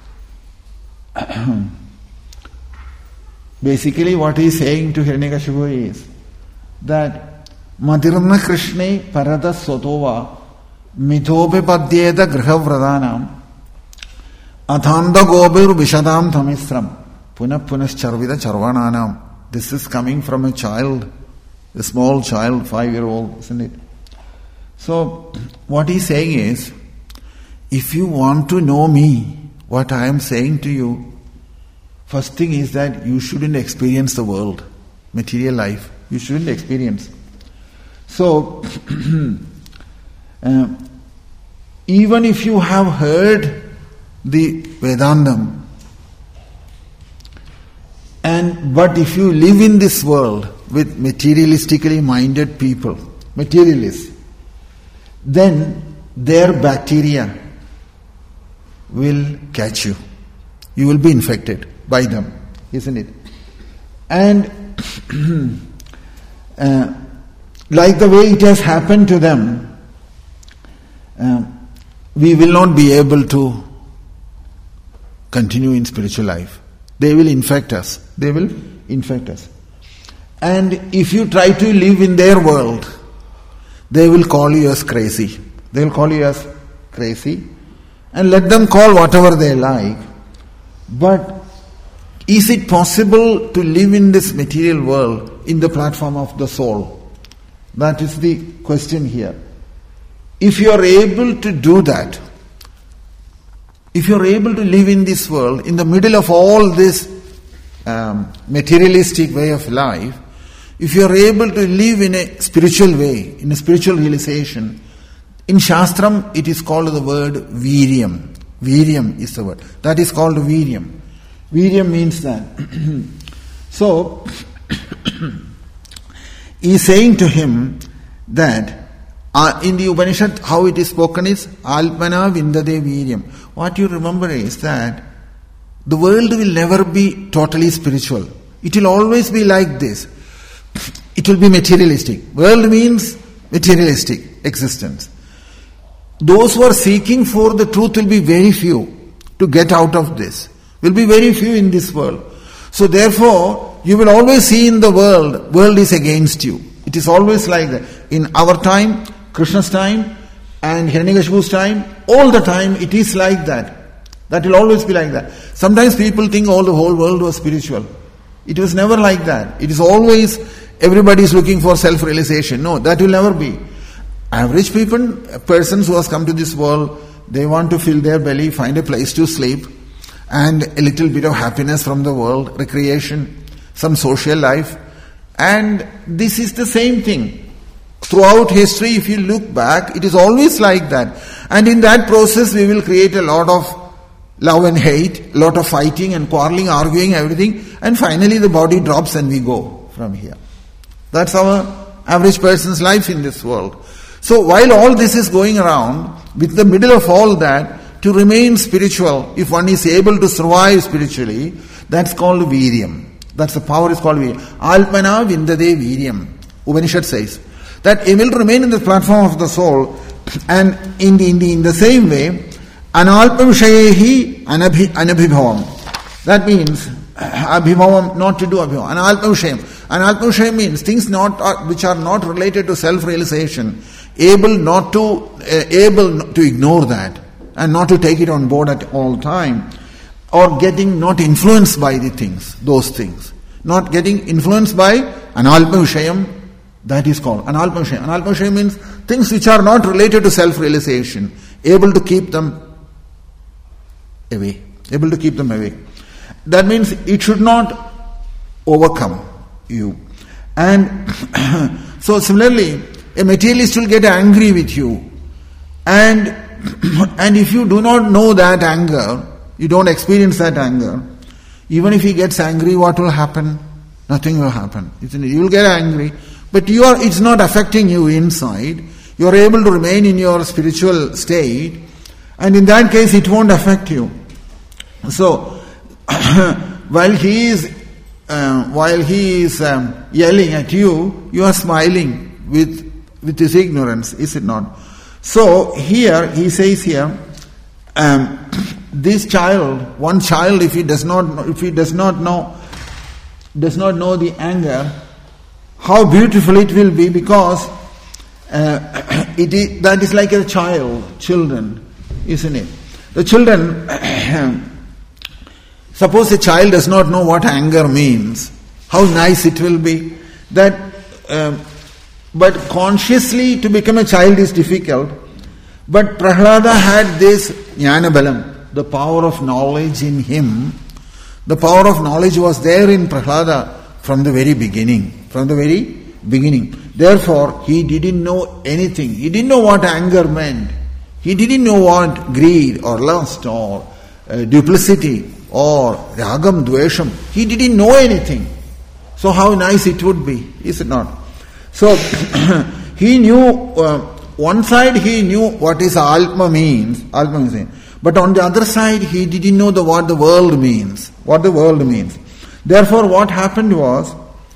Basically, what he is saying to Hiranyakashipu is that Madirna Krishna Parada Sotova Mithope Padyeda Grihavradanam Athanda Gobir Vishadam Thamisram Puna Punascharvida Charvananam. This is coming from a child, a small child, five-year-old, isn't it? So, what he's saying is, if you want to know me, what I am saying to you, first thing is that you shouldn't experience the world, material life. You shouldn't experience. So, uh, even if you have heard the Vedandam, and but if you live in this world with materialistically minded people, materialists, then their bacteria will catch you. You will be infected by them, isn't it? And uh, like the way it has happened to them, uh, we will not be able to continue in spiritual life. They will infect us. They will infect us. And if you try to live in their world, they will call you as crazy. They will call you as crazy. And let them call whatever they like. But is it possible to live in this material world in the platform of the soul? That is the question here. If you are able to do that, if you are able to live in this world, in the middle of all this um, materialistic way of life, if you are able to live in a spiritual way, in a spiritual realization, in Shastram it is called the word Viryam. Viryam is the word. That is called Viryam. Viryam means that. So, he is saying to him that uh, in the Upanishad, how it is spoken is Alpana Vindade Viryam. What you remember is that the world will never be totally spiritual. It will always be like this. It will be materialistic. World means materialistic existence. Those who are seeking for the truth will be very few to get out of this. Will be very few in this world. So therefore, you will always see in the world, world is against you. It is always like that. In our time, Krishna's time, and Hiranyakashipu's time, all the time it is like that. That will always be like that. Sometimes people think all the whole world was spiritual. It was never like that. It is always everybody is looking for self-realization. No, that will never be. Average people, persons who has come to this world, they want to fill their belly, find a place to sleep, and a little bit of happiness from the world, recreation, some social life. And this is the same thing. Throughout history, if you look back, it is always like that. And in that process, we will create a lot of love and hate, a lot of fighting and quarreling, arguing, everything. And finally the body drops and we go from here. That's our average person's life in this world. So while all this is going around, with the middle of all that, to remain spiritual, if one is able to survive spiritually, that's called Viryam. That's the power is called Viryam. Alpana Vindade Viryam. Upanishad says that it will remain in the platform of the soul, and in the, in the, in the same way, Analpa Vishayehi anabhi, Anabhibhavam. That means Abhibhavam, not to do Abhibhavam. Analpa Vishayam. Analpa Vishayam means things not uh, which are not related to self-realization, able not to uh, able to ignore that and not to take it on board at all time, or getting not influenced by the things, those things. Not getting influenced by Analpa Vishayam. That is called Analpa Vishayam. Analpa Vishayam means things which are not related to self-realization, able to keep them away. Able to keep them away. That means it should not overcome you. And so similarly, a materialist will get angry with you. And, and if you do not know that anger, you don't experience that anger, even if he gets angry, what will happen? Nothing will happen. You will get angry. But you are, it's not affecting you inside. You are able to remain in your spiritual state, and in that case it won't affect you. So, while he is uh, while he is um, yelling at you, you are smiling with with his ignorance, is it not? So here he says here, um, this child, one child, if he does not if he does not know does not know the anger, how beautiful it will be, because uh, it is, that is like a child, children, isn't it? The children, suppose a child does not know what anger means, how nice it will be. That, uh, but consciously to become a child is difficult. But Prahlada had this jnana balam, the power of knowledge in him. The power of knowledge was there in Prahlada from the very beginning. From the very beginning. Therefore, he didn't know anything. He didn't know what anger meant. He didn't know what greed or lust or uh, duplicity or ragam, dvesham. He didn't know anything. So how nice it would be, is it not? So, he knew, uh, one side he knew what is Atma means, Atma means, but on the other side he didn't know the what the world means, what the world means. Therefore, what happened was,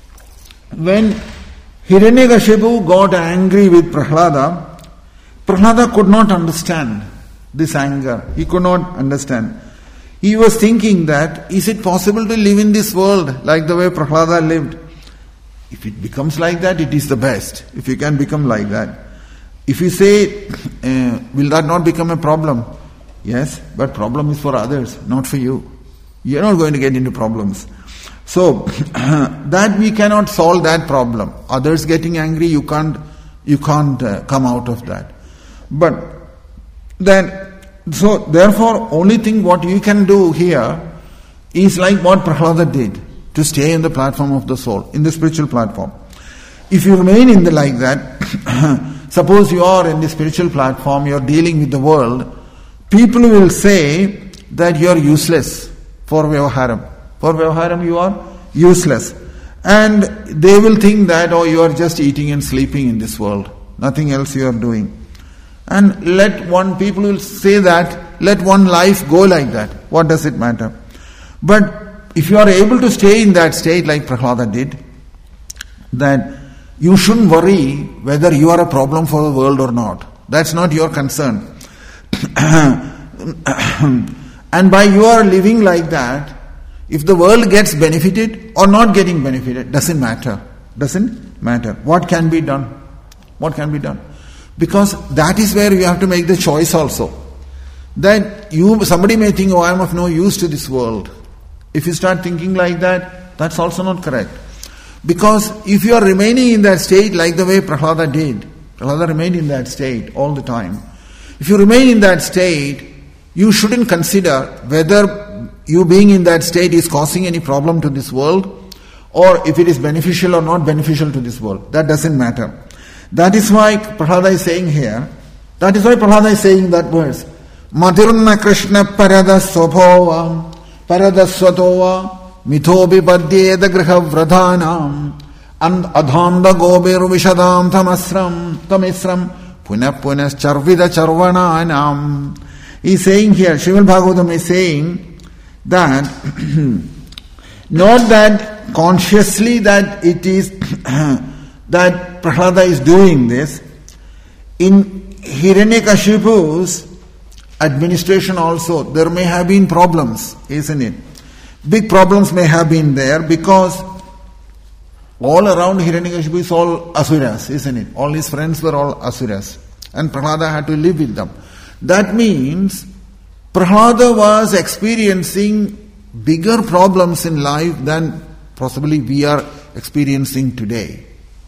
when Hiranyakashipu got angry with Prahlada, Prahlada could not understand this anger. He could not understand. He was thinking that, is it possible to live in this world like the way Prahlada lived? If it becomes like that, it is the best. If you can become like that. If you say, uh, will that not become a problem? Yes, but problem is for others, not for you. You are not going to get into problems. So, that we cannot solve that problem. Others getting angry, you can't, you can't uh, come out of that. But then, so therefore, only thing what you can do here is like what Prahlada did, to stay in the platform of the soul, in the spiritual platform. If you remain in the like that, suppose you are in the spiritual platform, you are dealing with the world, people will say that you are useless for Vyavaharam. For Vyavaharam you are useless. And they will think that, oh, you are just eating and sleeping in this world. Nothing else you are doing. And let one, people will say that, let one life go like that. What does it matter? But if you are able to stay in that state like Prahlada did, that you shouldn't worry whether you are a problem for the world or not. That's not your concern. And by your living like that, if the world gets benefited or not getting benefited, doesn't matter. Doesn't matter. What can be done? What can be done? Because that is where you have to make the choice also. That you, somebody may think, oh, I am of no use to this world. If you start thinking like that, that's also not correct. Because if you are remaining in that state like the way Prahlada did, Prahlada remained in that state all the time. If you remain in that state, you shouldn't consider whether you being in that state is causing any problem to this world, or if it is beneficial or not beneficial to this world. That doesn't matter. That is why Prahlada is saying here, that is why Prahlada is saying that verse, Madhurna Krishna Parada Swabhava Parada Swatova Mithobi Padyeda Griha Vradhanam and Adhanda Gobir Vishadam Tamasram Tamisram Puna Punas Charvida Charvananam. He is saying here, Srimad Bhagavatam is saying that not that consciously that it is that Prahlada is doing this. In Hiranyakashipu's administration also, there may have been problems, isn't it? Big problems may have been there because all around Hiranyakashipu is all asuras, isn't it? All his friends were all asuras. And Prahlada had to live with them. That means Prahlada was experiencing bigger problems in life than possibly we are experiencing today.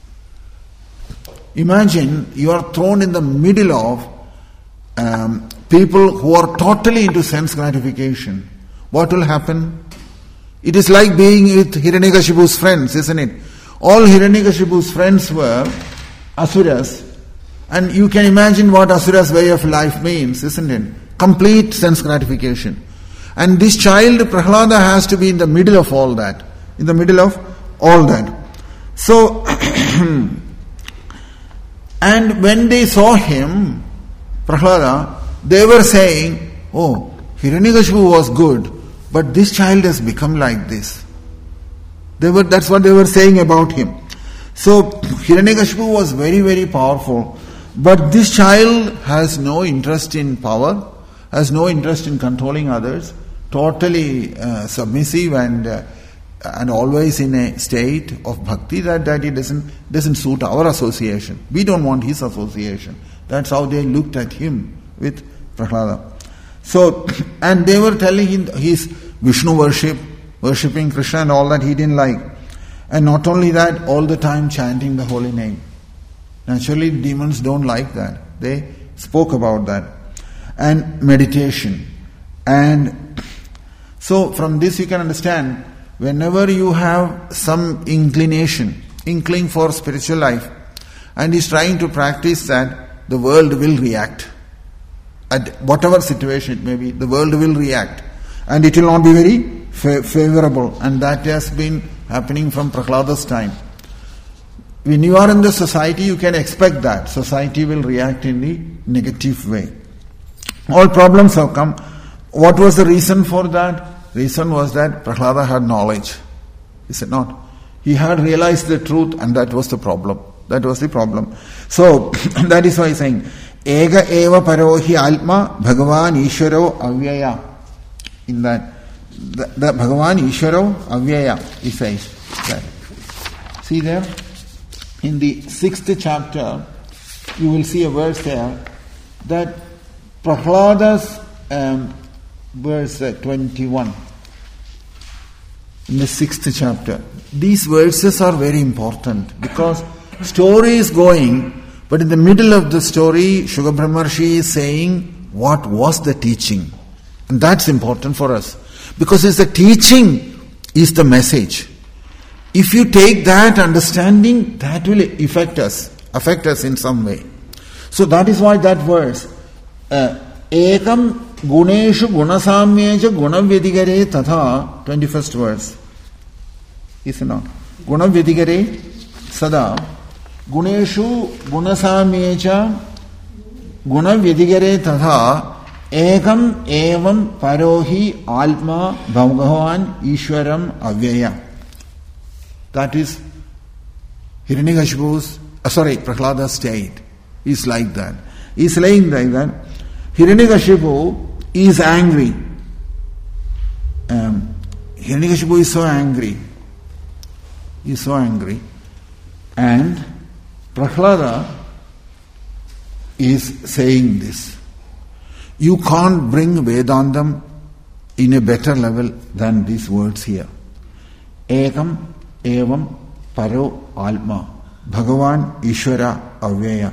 Imagine you are thrown in the middle of um, people who are totally into sense gratification. What will happen? It is like being with Hiranyakashipu's friends, isn't it? All Hiranyakashipu's friends were asuras, and you can imagine what asura's way of life means, isn't it? Complete sense gratification. And this child, Prahlada, has to be in the middle of all that. In the middle of all that. So, and when they saw him, Prahlada, they were saying, oh, Hiranyakashipu was good, but this child has become like this. They were, that's what they were saying about him. So, Hiranyakashipu was very, very powerful, but this child has no interest in power, has no interest in controlling others, totally uh, submissive and uh, and always in a state of bhakti that, that it doesn't doesn't suit our association. We don't want his association. That's how they looked at him with Prahlada. So, and they were telling him his Vishnu worship, worshipping Krishna and all that he didn't like. And not only that, all the time chanting the holy name. Naturally, demons don't like that. They spoke about that. And meditation. And so from this you can understand, whenever you have some inclination, inkling for spiritual life, and is trying to practice that, the world will react. At whatever situation it may be, the world will react. And it will not be very fa- favorable. And that has been happening from Prahlada's time. When you are in the society, you can expect that. Society will react in the negative way. All problems have come. What was the reason for that? Reason was that Prahlada had knowledge. Is it not? He had realized the truth, and that was the problem. That was the problem. So, that is why he's saying, Ega eva parohi alma Bhagavan Ishwaro avyaya. In that, the, the Bhagavan Ishwaro avyaya, he says that. See there? In the sixth chapter, you will see a verse there that Prahlada's um, verse uh, twenty-one in the sixth chapter. These verses are very important because story is going, but in the middle of the story, Shuka Brahmarshi is saying what was the teaching. And that's important for us because it's the teaching is the message. If you take that understanding, that will affect us, affect us in some way. So that is why that verse, uh, Ekam Guneshu Gunasamyeja Gunavedigare Tatha, twenty-first verse. Is it not? Gunavedigare Sada Guneshu Gunasamyeja Gunavedigare Tatha Ekam Evam Parohi Alma Bhagavan Ishwaram Avyaya. That is Hiranyakashipu's, uh, sorry, Prahlada's state. He's like that. He's saying like that. Hiranyakashipu is angry. Um, Hiranyakashipu is so angry. He is so angry. And Prahlada is saying this. You can't bring Vedantam in a better level than these words here. Ekam Evam Paro Alma Bhagavan Ishwara Avyaya.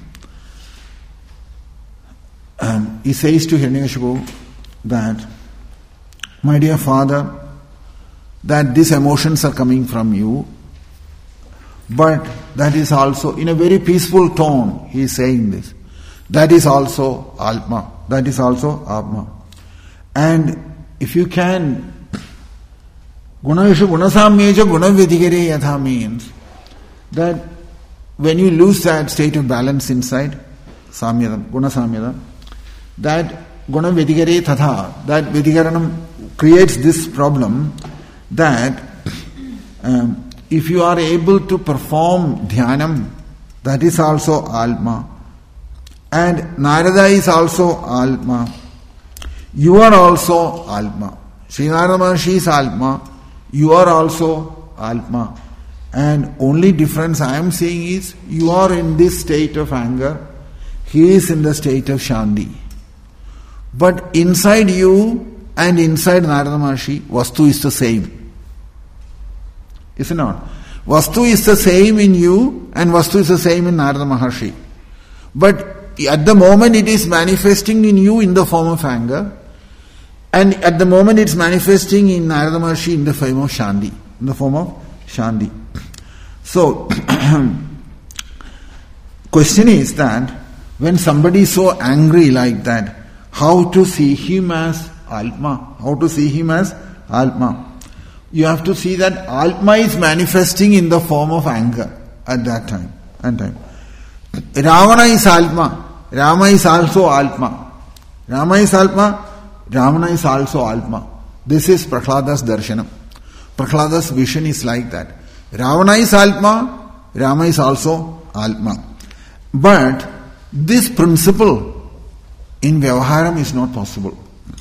Um, he says to Hiranyakashipu that, my dear father, that these emotions are coming from you, but that is also, in a very peaceful tone, he is saying this. That is also Atma. That is also Atma. And if you can, Gunaveshu Gunasamyeja Gunavidhigare Yatha means that when you lose that state of balance inside, Samyadam, Guna Samyadam, that Guna Vidhigare Tatha, that Vidhigaranam creates this problem that um, if you are able to perform Dhyanam, that is also Atma. And Narada is also Atma. You are also Atma. Sri Narada Maharshi is Atma. You are also Atma. And only difference I am seeing is you are in this state of anger, he is in the state of Shanti. But inside you and inside Narada Maharshi, Vastu is the same. Is it not? Vastu is the same in you and Vastu is the same in Narada Maharshi. But at the moment it is manifesting in you in the form of anger, and at the moment it's manifesting in Narada Maharshi in the form of Shanti. In the form of Shanti. So, question is that when somebody is so angry like that, how to see him as Atma? How to see him as Atma? You have to see that Atma is manifesting in the form of anger at that time. At time. Ravana is Atma. Rama is also Atma. Rama is Atma. Ravana is also Atma. This is Prahlada's darshanam. Prahlada's vision is like that. Ravana is Atma, Rama is also Atma. But this principle in Vyavaharam is not possible.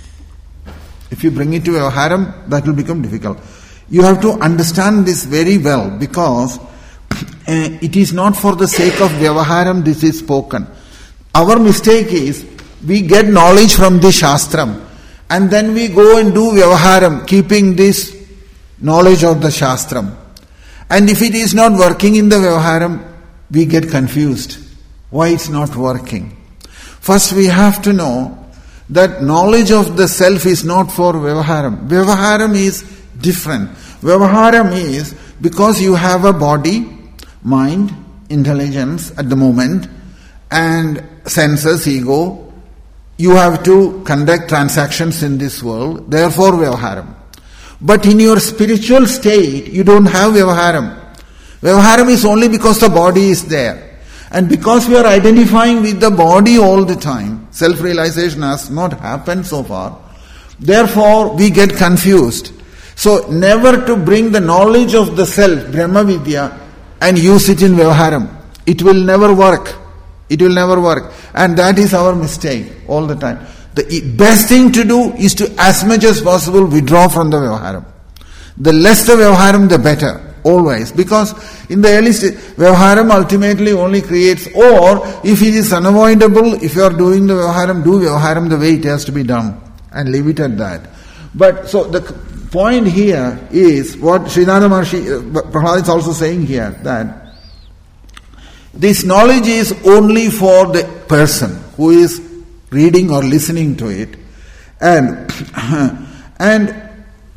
If you bring it to Vyavaharam, that will become difficult. You have to understand this very well, because uh, it is not for the sake of Vyavaharam this is spoken. Our mistake is, we get knowledge from the Shastram and then we go and do Vyavaharam keeping this knowledge of the Shastram. And if it is not working in the Vyavaharam, we get confused. Why it's not working? First we have to know that knowledge of the self is not for Vyavaharam. Vyavaharam is different. Vyavaharam is because you have a body, mind, intelligence at the moment, and senses, ego, you have to conduct transactions in this world, therefore Vyavaharam. But in your spiritual state, you don't have Vyavaharam. Vyavaharam is only because the body is there. And because we are identifying with the body all the time, self-realization has not happened so far, therefore we get confused. So never to bring the knowledge of the self, Brahma Vidya, and use it in Vyavaharam. It will never work. It will never work. And that is our mistake all the time. The best thing to do is to, as much as possible, withdraw from the Vyavaharam. The less the Vyavaharam, the better. Always. Because in the early stage, Vyavaharam ultimately only creates, or if it is unavoidable, if you are doing the Vyavaharam, do Vyavaharam the way it has to be done. And leave it at that. But, so the point here is, what Srinada Maharshi, uh, Prahlad is also saying here, that this knowledge is only for the person who is reading or listening to it. And, and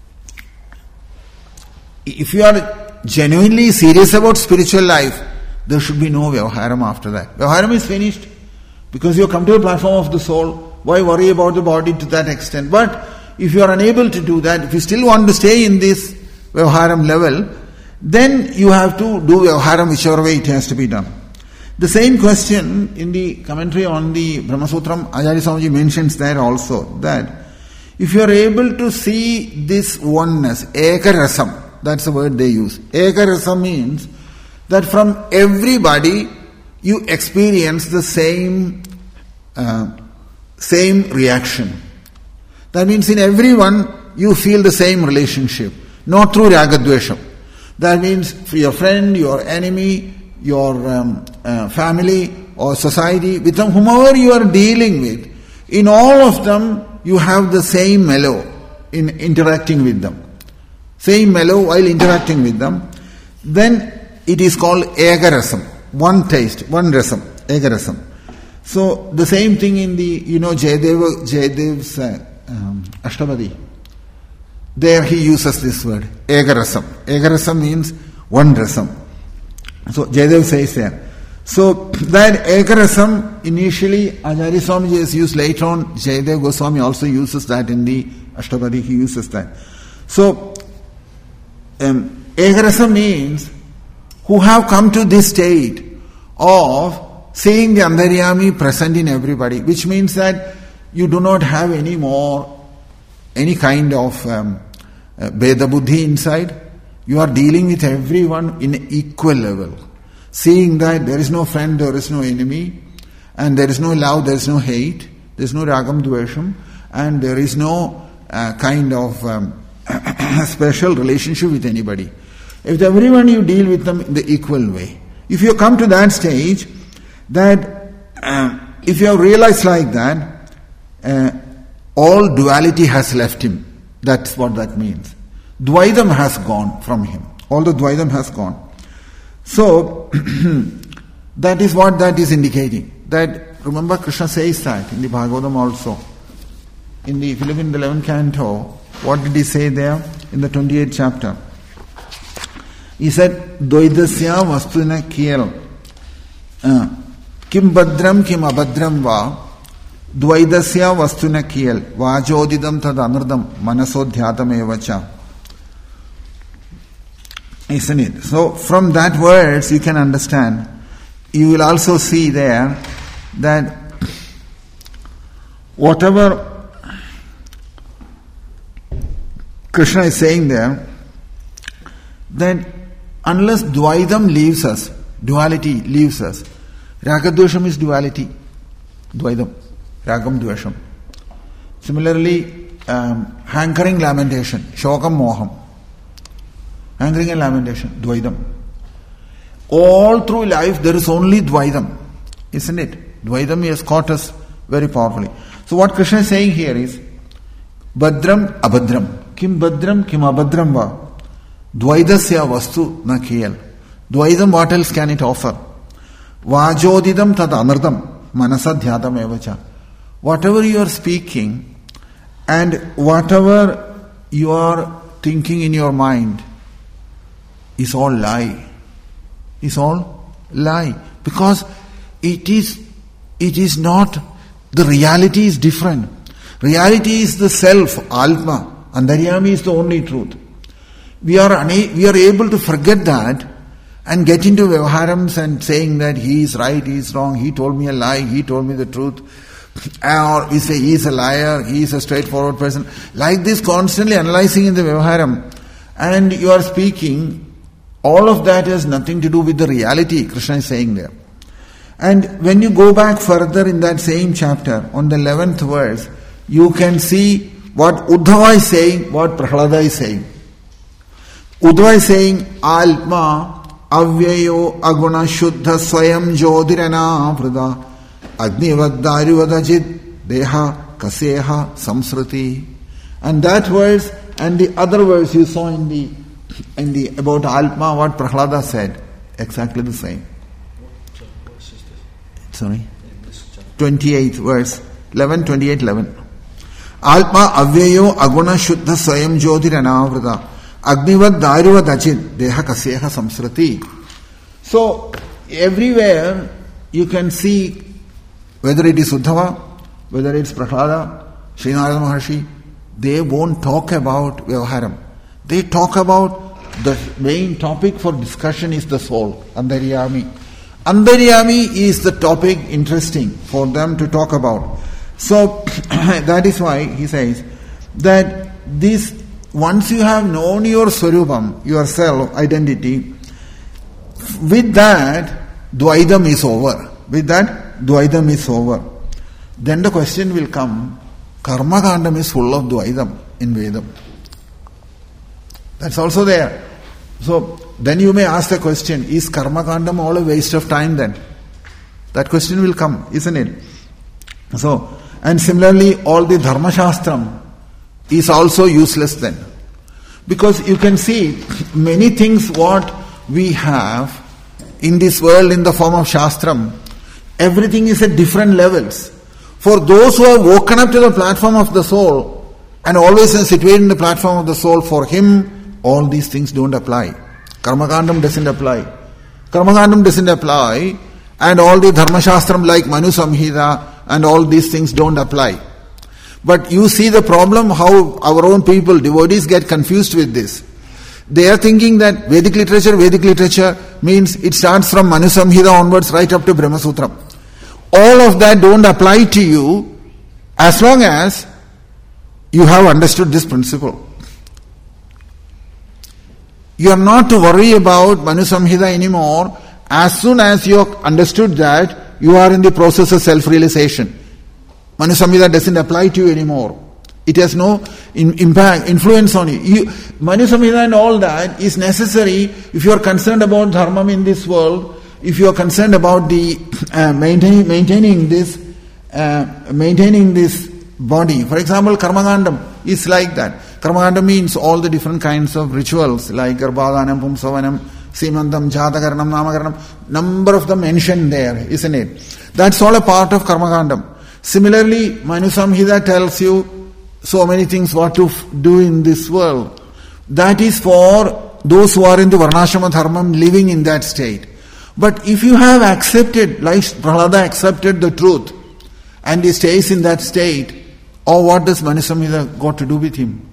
if you are genuinely serious about spiritual life, there should be no Vyavaharam after that. Vyavaharam is finished because you have come to a platform of the soul. Why worry about the body to that extent? But if you are unable to do that, if you still want to stay in this Vyavaharam level, then you have to do Vyavaharam whichever way it has to be done. The same question in the commentary on the Brahmasutram, Acharya Swamiji mentions there also, that if you are able to see this oneness, Ekarasam, that's the word they use. Ekarasam means that from everybody you experience the same uh, same reaction. That means in everyone you feel the same relationship, not through Ragadvesham. That means for your friend, your enemy, your um, uh, family or society, with them, whomever you are dealing with, in all of them you have the same mellow in interacting with them. Same mellow while interacting with them. Then it is called Egarasam. One taste, one rasam, Egarasam. So the same thing in the, you know, Jayadeva, Jayadev's uh, um, Ashtabadi. There he uses this word, Egarasam. Egarasam means one rasam. So Jayadev says there. So that Ekarasam initially Acharya Swamiji has used, later on Jayadev Goswami also uses that in the Ashtapadi, he uses that. So um, Ekarasam means who have come to this state of seeing the Antaryami present in everybody, which means that you do not have any more any kind of um, uh, Veda Buddhi inside. You are dealing with everyone in equal level. Seeing that there is no friend, there is no enemy, and there is no love, there is no hate, there is no ragam dvesham, and there is no uh, kind of um, special relationship with anybody. With everyone you deal with them in the equal way. If you come to that stage, that uh, if you have realized like that, uh, all duality has left him. That's what that means. Dvaidam has gone from him. All the Dvaidam has gone. So, that is what that is indicating. That, remember Krishna says that in the Bhagavatam also. In the, if you look in the eleventh canto, what did he say there? In the twenty-eighth chapter. He said, Dvaidasya vastuna kiel. Kim badram kim abadram va. Dvaidasya vastuna kiel. Vajodidam tad anurdam manasodhyatam evacha. Isn't it? So from that words you can understand. You will also see there that whatever Krishna is saying there, that unless Dvaidam leaves us, duality leaves us, Ragadvesham is duality. Dvaidam. Ragam Dvesham. Similarly, um, hankering lamentation, Shokam Moham. Hankering and lamentation, Dvaidam. All through life there is only Dvaidam, isn't it? Dvaidam has caught us very powerfully. So what Krishna is saying here is, Badram Abadram. Kim Badram, Kim Abadram va. Dvaidasya vastu na kiyal. Dvaidam, what else can it offer? Vajodidam tad anardam. Manasa dhyadam evacha. Whatever you are speaking and whatever you are thinking in your mind is all lie. Is all lie. Because it is it is not, the reality is different. Reality is the self, Atma. Antaryami is the only truth. We are una- we are able to forget that and get into Vyavaharams and saying that he is right, he is wrong, he told me a lie, he told me the truth. Or we say he is a liar, he is a straightforward person. Like this, constantly analyzing in the Vyavaharam. And you are speaking, all of that has nothing to do with the reality, Krishna is saying there. And when you go back further in that same chapter, on the eleventh verse, you can see what Uddhava is saying, what Prahlada is saying. Uddhava is saying, Alma avyayo aguna shuddha swayam jyotirana vrida agnivaddharivadajit deha kaseha samsriti. And that verse and the other verse you saw in the in the about Alma, what Prahlada said, exactly the same. Sorry, twenty-eighth verse, eleven, twenty-eight, eleven. Alma avyayo aguna shuddha swayam jyotiranavrita agnivad daruvad achit deha kasyeha samsrati. So everywhere you can see, whether it is Uddhava, whether it's Prahlada, Srinarada Maharshi, they won't talk about Vyavaharam. They talk about the main topic for discussion is the soul, Antaryami. Antaryami is the topic interesting for them to talk about. So that is why he says that this, once you have known your Swarupam, your self, identity, with that, Dvaidam is over. With that, Dvaidam is over. Then the question will come, Karma Kandam is full of Dvaidam in Vedam. That's also there. So then you may ask the question, is Karma Kandam all a waste of time then? That question will come, isn't it? So, and similarly, all the Dharma Shastram is also useless then. Because you can see many things what we have in this world in the form of Shastram, everything is at different levels. For those who have woken up to the platform of the soul and always situated in the platform of the soul, for him all these things don't apply. Karmakandam doesn't apply. Karmakandam doesn't apply, and all the Dharma Shastram like Manu Samhita and all these things don't apply. But you see the problem how our own people, devotees, get confused with this. They are thinking that Vedic literature, Vedic literature means it starts from Manu Samhita onwards right up to Brahma Sutra. All of that don't apply to you as long as you have understood this principle. You are not to worry about Manu Samhita anymore as soon as you have understood that you are in the process of self-realization. Manu Samhita doesn't apply to you anymore. It has no in, impact, influence on you. you. Manu Samhita and all that is necessary if you are concerned about dharma in this world, if you are concerned about the uh, maintaining, maintaining this, uh, maintaining this body. For example, Karmakandam is like that. Karmakandam means all the different kinds of rituals like Garbhadanam, Pumsavanam, Simandam, Jatakaranam, Namakaranam. Number of them mentioned there, isn't it? That's all a part of Karmakandam. Similarly, Manu Samhita tells you so many things what to f- do in this world. That is for those who are in the Varnashrama Dharmam living in that state. But if you have accepted, like Prahlada accepted the truth, and he stays in that state, or what does Manu Samhita got to do with him?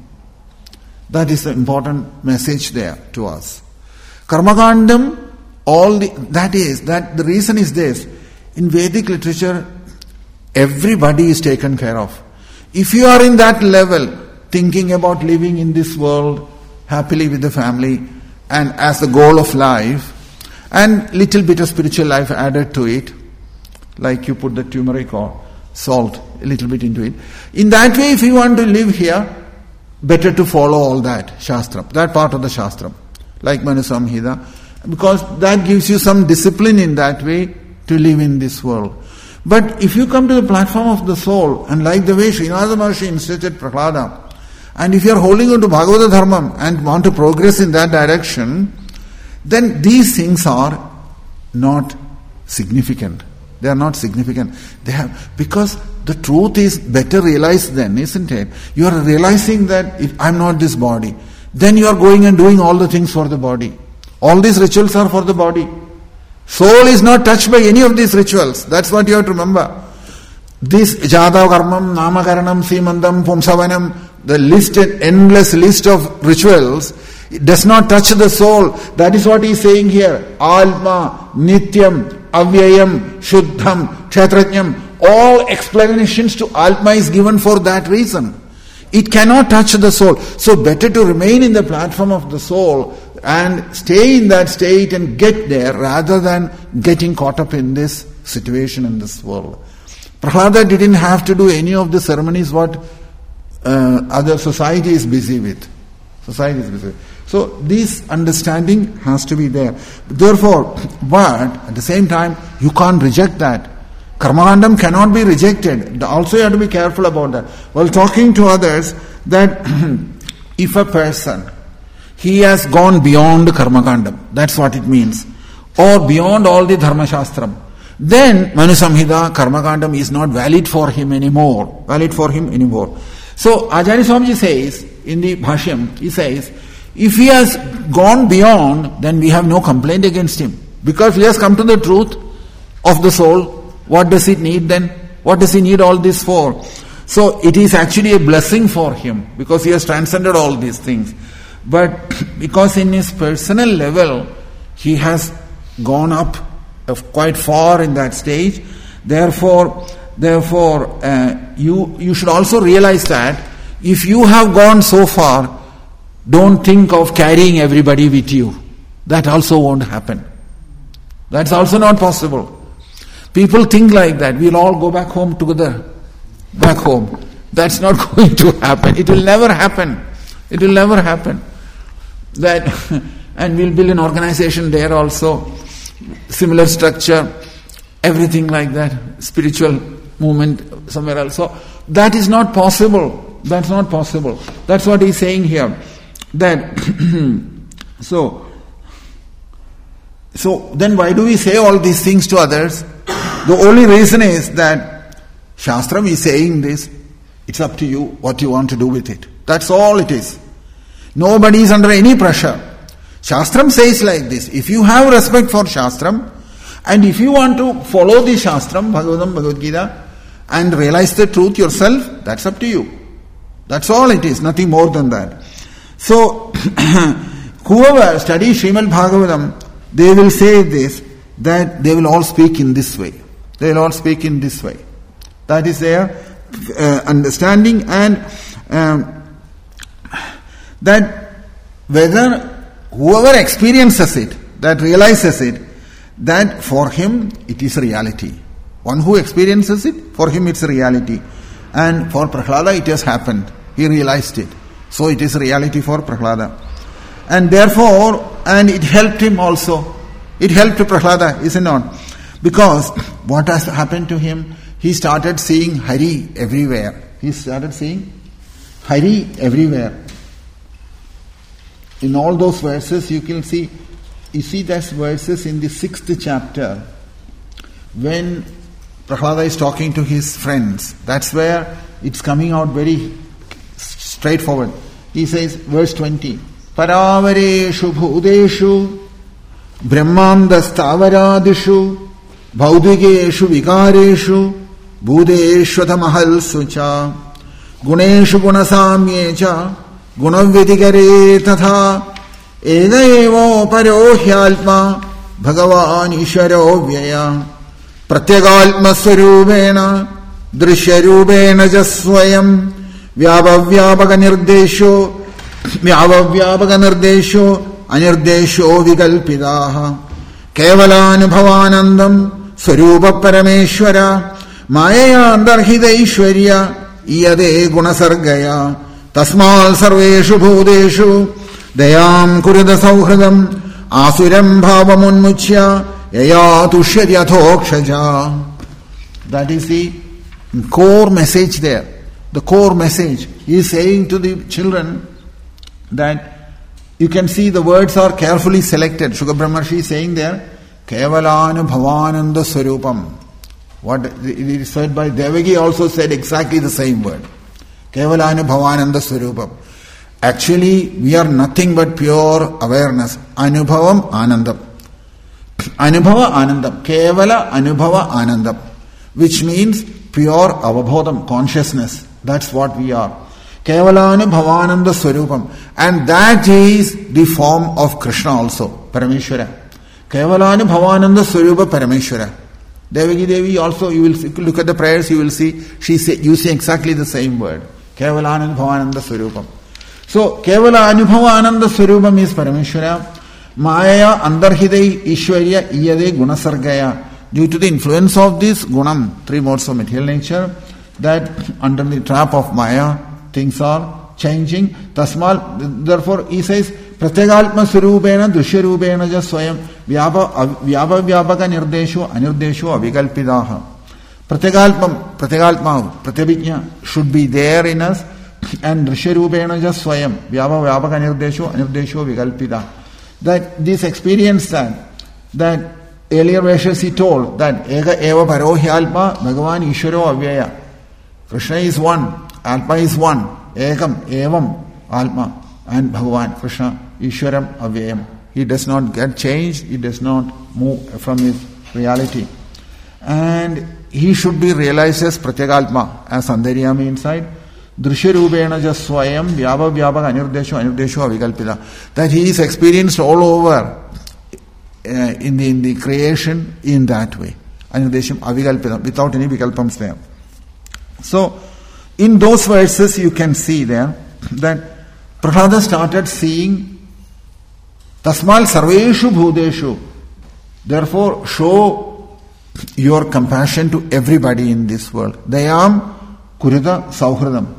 That is the important message there to us. Karmakandam, all the, that is, that the reason is this. In Vedic literature, everybody is taken care of. If you are in that level, thinking about living in this world happily with the family and as the goal of life, and little bit of spiritual life added to it, like you put the turmeric or salt a little bit into it. In that way, if you want to live here, better to follow all that Shastram, that part of the Shastram, like Manu Samhita, because that gives you some discipline in that way to live in this world. But if you come to the platform of the soul, and like the way Srinivasa Maharshi instituted Prahlada, and if you are holding on to Bhagavata Dharmam and want to progress in that direction, then these things are not significant. They are not significant. They have, because the truth is better realized then, isn't it? You are realizing that if I'm not this body, then you are going and doing all the things for the body. All these rituals are for the body. Soul is not touched by any of these rituals. That's what you have to remember. This Jata Karmam, Namakaranam, Simandam, Pumsavanam, the list, endless list of rituals, it does not touch the soul. That is what he is saying here. Alma, Nityam, Avyayam, Shuddham, Kshetrajnam. All explanations to Alma is given for that reason. It cannot touch the soul. So better to remain in the platform of the soul and stay in that state and get there rather than getting caught up in this situation in this world. Prahlada didn't have to do any of the ceremonies what uh, other society is busy with. Society is busy with. So this understanding has to be there. Therefore, but at the same time, you can't reject that. Karmakandam cannot be rejected. Also you have to be careful about that. While talking to others, that if a person, he has gone beyond Karmakandam, that's what it means, or beyond all the Dharma Shastram, then Manu Samhita, Karmakandam is not valid for him anymore. Valid for him anymore. So Acharya Swamiji says, in the Bhashyam, he says, if he has gone beyond, then we have no complaint against him. Because he has come to the truth of the soul. What does it need then? What does he need all this for? So it is actually a blessing for him because he has transcended all these things. But because in his personal level, he has gone up quite far in that stage, therefore, therefore, uh, you you should also realize that if you have gone so far, don't think of carrying everybody with you. That also won't happen. That's also not possible. People think like that. We'll all go back home together. Back home. That's not going to happen. It will never happen. It will never happen. That, and we'll build an organization there also. Similar structure. Everything like that. Spiritual movement somewhere else. So that is not possible. That's not possible. That's what he's saying here. That so so then why do we say all these things to others? The only reason is that Shastram is saying this. It's up to you what you want to do with it. That's all it is. Nobody is under any pressure. Shastram says like this. If you have respect for Shastram, and if you want to follow the Shastram, Bhagavatam, Bhagavad Gita, and realize the truth yourself, that's up to you. That's all it is, nothing more than that. So, whoever studies Srimad Bhagavatam, they will say this, that they will all speak in this way. They will all speak in this way. That is their uh, understanding, and um, that whether whoever experiences it, that realizes it, that for him it is a reality. One who experiences it, for him it's a reality. And for Prahlada it has happened. He realized it. So it is a reality for Prahlada. And therefore, and it helped him also. It helped Prahlada, is it not? Because what has happened to him? He started seeing Hari everywhere. He started seeing Hari everywhere. In all those verses you can see, you see those verses in the sixth chapter when Prahlada is talking to his friends. That's where it's coming out very straightforward. He says, verse twenty, Paravareshu bhudeshu brahmandastaavaradishu bhaudhigeshu vikareshu bhudeshvatamahal sucha guneshu gunasamyecha gunavidikare tatha ega evo paro hyalma bhagavan ishvaro vyaya pratyagalma swarupena drishyarupena jasvayam vyabhavyabhaga nirdesho vyabhavyabhaga nirdesho anirdesho vikalpidaha kevalanubhavanandam swarupa parameshwara maya andarhita ishwarya iyade gunasargaya tasmal sarveshu bhudeshu dayam kurida sauhridam asuram bhavamunmuchya yaya tushyati athokshaja. That is the core message there. The core message. He is saying to the children that you can see the words are carefully selected. Shuka Brahmarshi is saying there, Kevalanu Bhavananda Swarupam. What it is said by Devaki also said exactly the same word. Kevalanu Bhavananda Swarupam. Actually, we are nothing but pure awareness. Anubhavam Anandam. Anubhava Anandam. Kevala Anubhava Anandam. Which means pure avabodham, consciousness. That's what we are. Kevalanu Bhavananda Swarupam. And that is the form of Krishna also, Parameshwara. Kevalanu Bhavananda Swarupa Parameshwara. Devaki Devi also, you will see, look at the prayers, you will see, she say, using exactly the same word. Kevalanu Bhavananda Swarupam. So, Kevala Anubhava Ananda Swarupam is Parameshwara. Maya Andarhidai Ishwarya Iyade Gunasargaya. Due to the influence of this Gunam, three modes of material nature, that under the trap of Maya, things are changing. Tasmal, therefore he says, Pratyagalma Surupena Dushyarupena Jaswayam Vyaba Vyabaka Nirdesho Anirdesho Avikalpidaha. Pratyagalma, Pratyagalma, Pratyabhijna should be there in us, and Drishyarupena Jaswayam Vyaba Vyabaka Nirdesho Anirdesho Vikalpida. That this experience that, that earlier verses he told that Ega Eva Paro Hyalpa Bhagavan Ishvaro Avyaya. Krishna is one, Alpa is one, Ekam, Evam, Alpa, and Bhagavan, Krishna, Ishwaram, Avyayam. He does not get changed, he does not move from his reality. And he should be realized as Pratyagalpa, as Andaryami inside. Drishyarupena Jaswayam Vyabha Vyabha Anirdesho Anirdesho Avikalpida. That he is experienced all over uh, in, the, in the creation in that way. Anirdesham Avikalpida, without any Vikalpams there. So, in those verses you can see there that Prahlada started seeing Tasmal Sarveshu Bhudeshu. Therefore, show your compassion to everybody in this world. Dayam Kurita Sauhridam.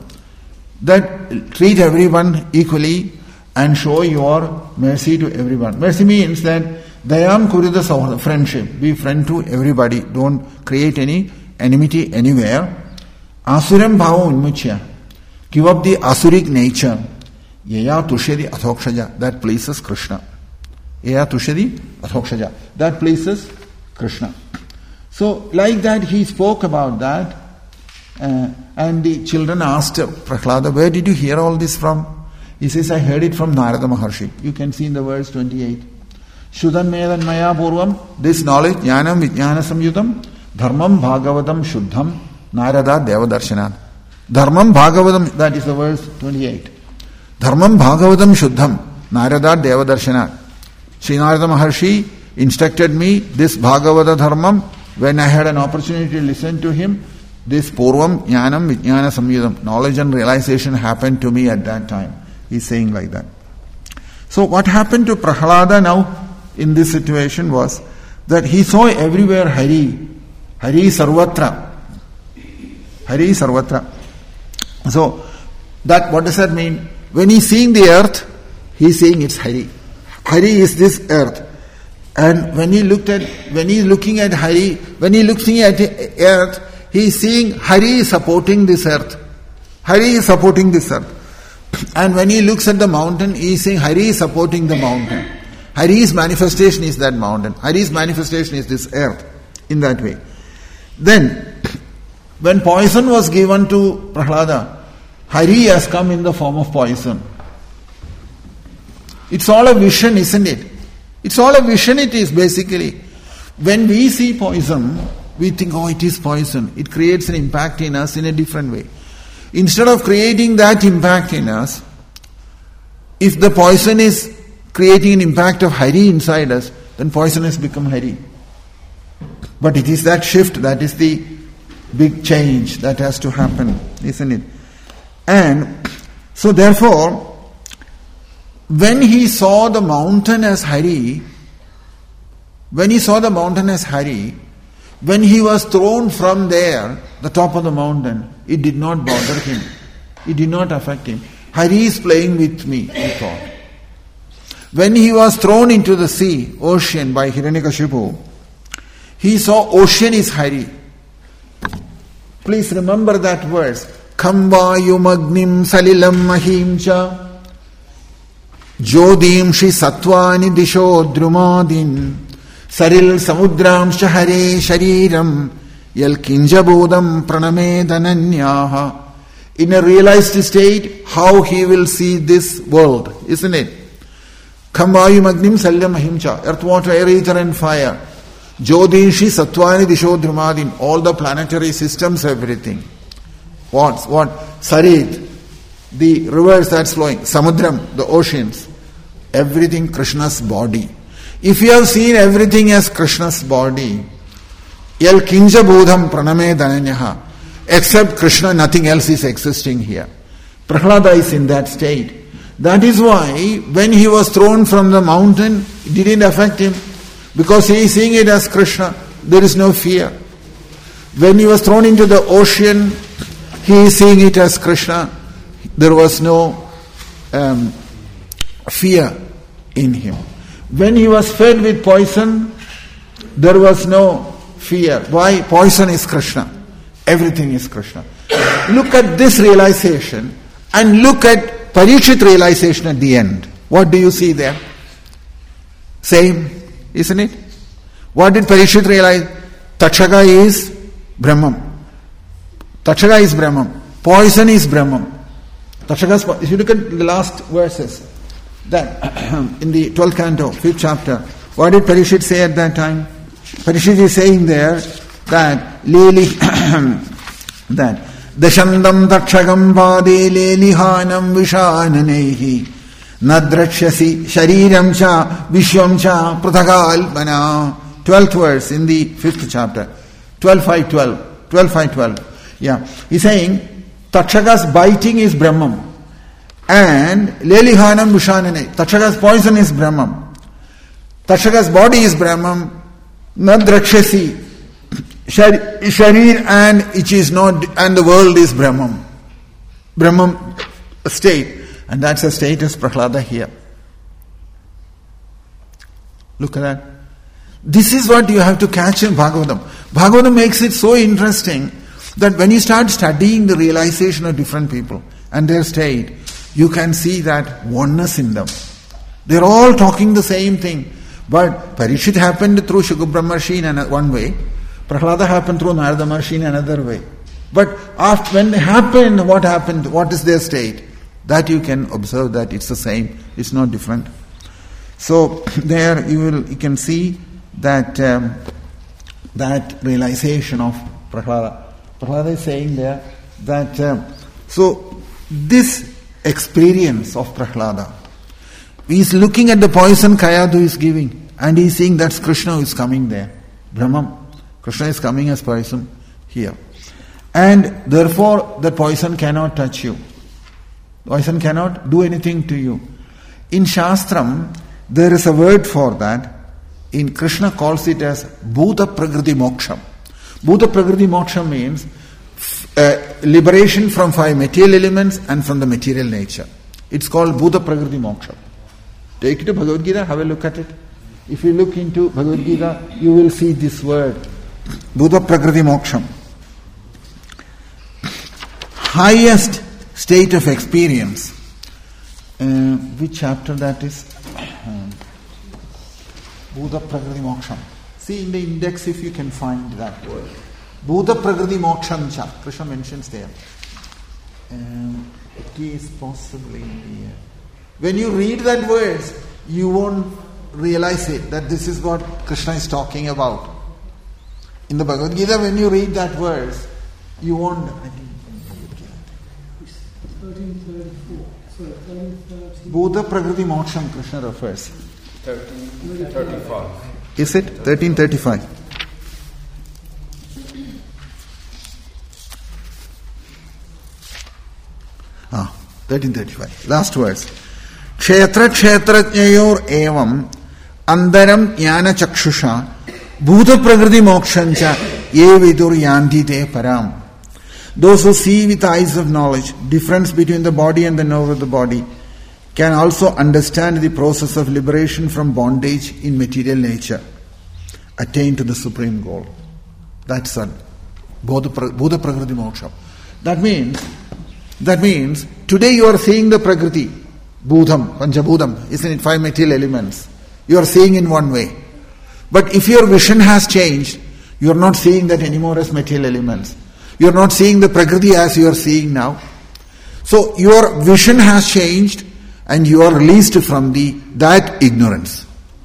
That treat everyone equally and show your mercy to everyone. Mercy means that Dayam Kurita Sauhridam, friendship. Be friend to everybody. Don't create any enmity anywhere. Asuram bhava unmuchya. Give up the asuric nature. Yaya tushedi athokshaja. That pleases Krishna. Yaya tushedi athokshaja. That pleases Krishna. So, like that, he spoke about that. Uh, and the children asked Prahlada, where did you hear all this from? He says, I heard it from Narada Maharshi. You can see in the verse twenty-eight. Shuddhan medan maya purvam, this knowledge, jnanam vijnana samyutam, dharmam bhagavatam shuddham, Narada Devadarshanat. Dharmam bhagavatam, that is the verse twenty-eight. Dharmam bhagavatam shuddham, Narada Devadarshanat. Sri Narada Maharshi instructed me this Bhagavata Dharmam when I had an opportunity to listen to him. This Purvam Jnanam Vijnana Samyudam, knowledge and realization happened to me at that time. He's saying like that. So what happened to Prahlada now in this situation was that he saw everywhere Hari. Hari Sarvatra. Hari Sarvatra. So that, what does that mean? When he's seeing the earth, he's saying it's Hari. Hari is this earth. And when he looked at, when he's looking at Hari, when he looking at earth, he's seeing Hari is supporting this earth. Hari is supporting this earth. And when he looks at the mountain, he's saying Hari is supporting the mountain. Hari's manifestation is that mountain. Hari's manifestation is this earth. In that way. Then, when poison was given to Prahlada, Hari has come in the form of poison. It's all a vision, isn't it? It's all a vision, it is basically. When we see poison, we think, oh, it is poison. It creates an impact in us in a different way. Instead of creating that impact in us, if the poison is creating an impact of Hari inside us, then poison has become Hari. But it is that shift, that is the big change that has to happen, isn't it? And so therefore, when he saw the mountain as Hari, when he saw the mountain as Hari, when he was thrown from there, the top of the mountain, it did not bother him. It did not affect him. Hari is playing with me, he thought. When he was thrown into the sea, ocean, by Hiranyakashipu, he saw ocean is Hari. Please remember that verse. Kambhayumagnim salilam mahimcha Jodimshi satvani disho drumadin Saril samudramsha hare shariram Yal kinjabodam praname dananyaha. In a realized state, how he will see this world, isn't it? Kambhayumagnim salilam mahimcha, earth, water, air, ether and fire. Jodimshi satvani disho drumadin, all the planetary systems, everything. What? What? Sarit, the rivers that's flowing, Samudram, the oceans, everything Krishna's body. If you have seen everything as Krishna's body, Yal kinja bodham praname dhananyaha, except Krishna, nothing else is existing here. Prahlada is in that state. That is why when he was thrown from the mountain, it didn't affect him, because he is seeing it as Krishna. There is no fear. When he was thrown into the ocean, he is seeing it as Krishna. There was no um, fear in him. When he was fed with poison, there was no fear. Why? Poison is Krishna. Everything is Krishna. Look at this realization and look at Parikshit realization at the end. What do you see there? Same, isn't it? What did Parikshit realize? Takshaka is Brahman. Takshaka is Brahman. Poison is Brahman. Takshaka's, if you look at the last verses, that in the twelfth canto, fifth chapter, what did Parikshit say at that time? Parikshit is saying there that Leli that Dashandam Takshagam Pade Lelihanam Vishananehi Nadrakshasi Shariram Cha Vishwam Cha Pratakalpana. Twelfth verse in the fifth chapter. Twelve five twelve. Twelve five twelve. Yeah. He's saying Takshaka's biting is Brahman. And Lelihanam Vishanane. Takshaka's poison is Brahman. Takshaka's body is Brahman. Nadrakshasi. Sharir and it is not, and the world is Brahman. Brahman state. And that's the status Prahlada here. Look at that. This is what you have to catch in Bhagavatam. Bhagavatam makes it so interesting that when you start studying the realization of different people and their state, you can see that oneness in them. They're all talking the same thing. But Parikshit happened through Shukra in one way. Prahlada happened through Narada Maharshi in another way. But after, when it happened, what happened? What is their state? That you can observe that it's the same, it's not different. So there you will you can see that um, that realization of Prahlada. Prahlada is saying there that um, so this experience of Prahlada, he is looking at the poison Kayadu is giving, and he is seeing that's Krishna who is coming there. Brahman. Krishna is coming as poison here. And therefore the poison cannot touch you. Poison cannot do anything to you. In Shastram, there is a word for that. In Krishna calls it as Bhuta Prakriti Moksham. Bhuta Prakriti Moksham means uh, liberation from five material elements and from the material nature. It's called Bhuta Prakriti Moksham. Take it to Bhagavad Gita, have a look at it. If you look into Bhagavad Gita, you will see this word, Bhuta Prakriti Moksham. Highest state of experience. Uh, which chapter that is? Bhuta Prakriti Moksham. See in the index if you can find that word. Bhuta Prakriti Moksham cha. Krishna mentions there. Um, it is possibly here. When you read that verse, you won't realize it, that this is what Krishna is talking about. In the Bhagavad Gita, when you read that verse, you won't. thirteen thirty-four. Sorry, thirteen thirty. Bhuta Prakriti Moksham Krishna refers. thirteen thirty-five. Is it? thirteen thirty-five. Ah, thirteen thirty-five. Last verse. Kshetra kshetrajnayor evam andaram jnana chakshusha bhuta prakriti mokshancha ye vidur yanti te param. Those who see with eyes of knowledge difference between the body and the nerve of the body can also understand the process of liberation from bondage in material nature, attain to the supreme goal. That's a Bhuta Prakriti Moksha. That means, that means today you are seeing the Prakriti, Bhutam, Panchabhutam, isn't it? Five material elements. You are seeing in one way. But if your vision has changed, you are not seeing that anymore as material elements. You are not seeing the Prakriti as you are seeing now. So your vision has changed and you are released from the that ignorance.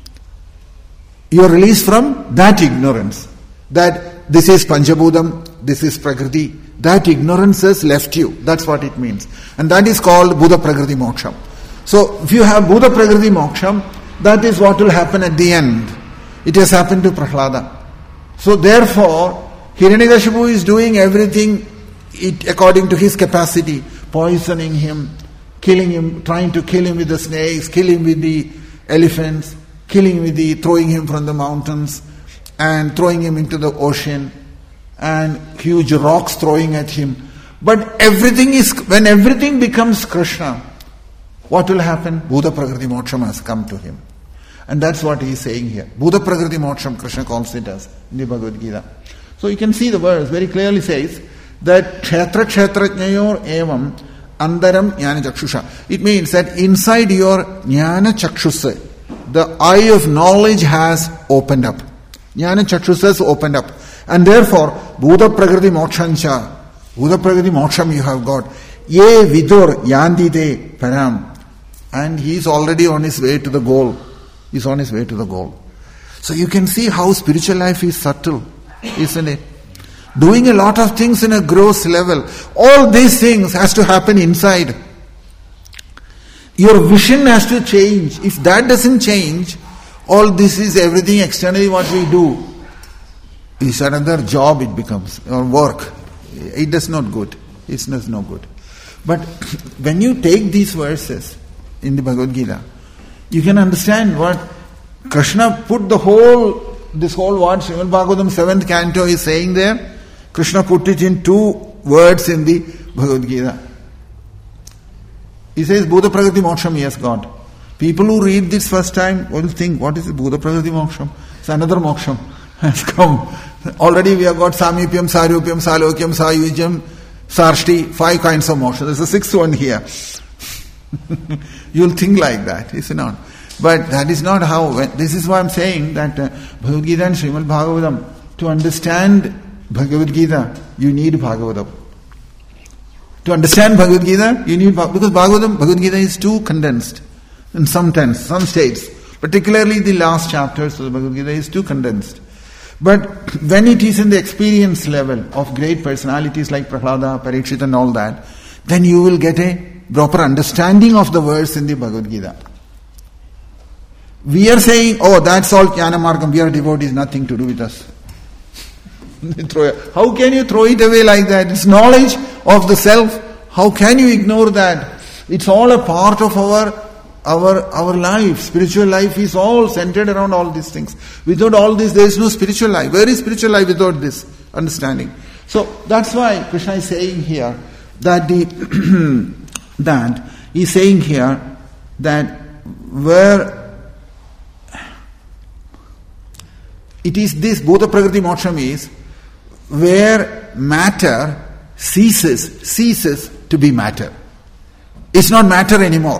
You are released from that ignorance. That this is Panchabhutam, this is Prakriti. That ignorance has left you. That's what it means. And that is called Bhuta Prakriti Moksham. So if you have Bhuta Prakriti Moksham, that is what will happen at the end. It has happened to Prahlada. So therefore, Hiranyakashipu is doing everything it, according to his capacity, poisoning him, killing him, trying to kill him with the snakes, kill him with the elephants, killing him with the, throwing him from the mountains, and throwing him into the ocean, and huge rocks throwing at him. But everything is, when everything becomes Krishna, what will happen? Bhuta Prakriti Moksham has come to him. And that's what he is saying here. Bhuta Prakriti Moksham, Krishna calls it as in the Bhagavad Gita. So you can see the verse very clearly says that Kshetra Kshetrajnayor evam andaram jnana chakshusha. It means that inside your jnana chakshusha, the eye of knowledge has opened up. Jnana chakshusha has opened up. And therefore, Bhuta Prakriti Mokshancha, Bhuta Prakriti Moksham you have got. Ye vidur yanti te param. And he is already on his way to the goal. He is on his way to the goal. So you can see how spiritual life is subtle, isn't it? Doing a lot of things in a gross level. All these things has to happen inside. Your vision has to change. If that doesn't change, all this is everything externally what we do is another job it becomes, or work. It does not good. It does no good. But when you take these verses in the Bhagavad Gita, you can understand what Krishna put the whole, this whole what Srimad Bhagavatam seventh canto is saying there. Krishna put it in two words in the Bhagavad Gita. He says, Bhuta Prakriti Moksham he has got. People who read this first time will think, what is it? Bhuta Prakriti Moksham? It's another Moksham has come. Already we have got Samipyam, Sarupyam, Salokyam, Sayujyam, Sarshti, five kinds of moksha. There's a sixth one here. You'll think like that, is it not? But that is not how, this is why I'm saying that uh, Bhagavad Gita and Srimad Bhagavatam, to understand Bhagavad Gita, you need Bhagavatam. To understand Bhagavad Gita, you need, because Bhagavatam, Bhagavad Gita is too condensed in some tense, some states. Particularly the last chapters of the Bhagavad Gita is too condensed. But when it is in the experience level of great personalities like Prahlada, Parikshit and all that, then you will get a proper understanding of the words in the Bhagavad Gita. We are saying, oh, that's all Jnana Margam, we are devotees, nothing to do with us. How can you throw it away like that? It's knowledge of the self. How can you ignore that? It's all a part of our our our life. Spiritual life is all centered around all these things. Without all this, there is no spiritual life. Where is spiritual life without this understanding? So that's why Krishna is saying here that the that he's saying here that where it is this Bhuta Prakriti Moksham is where matter ceases, ceases to be matter. It's not matter anymore.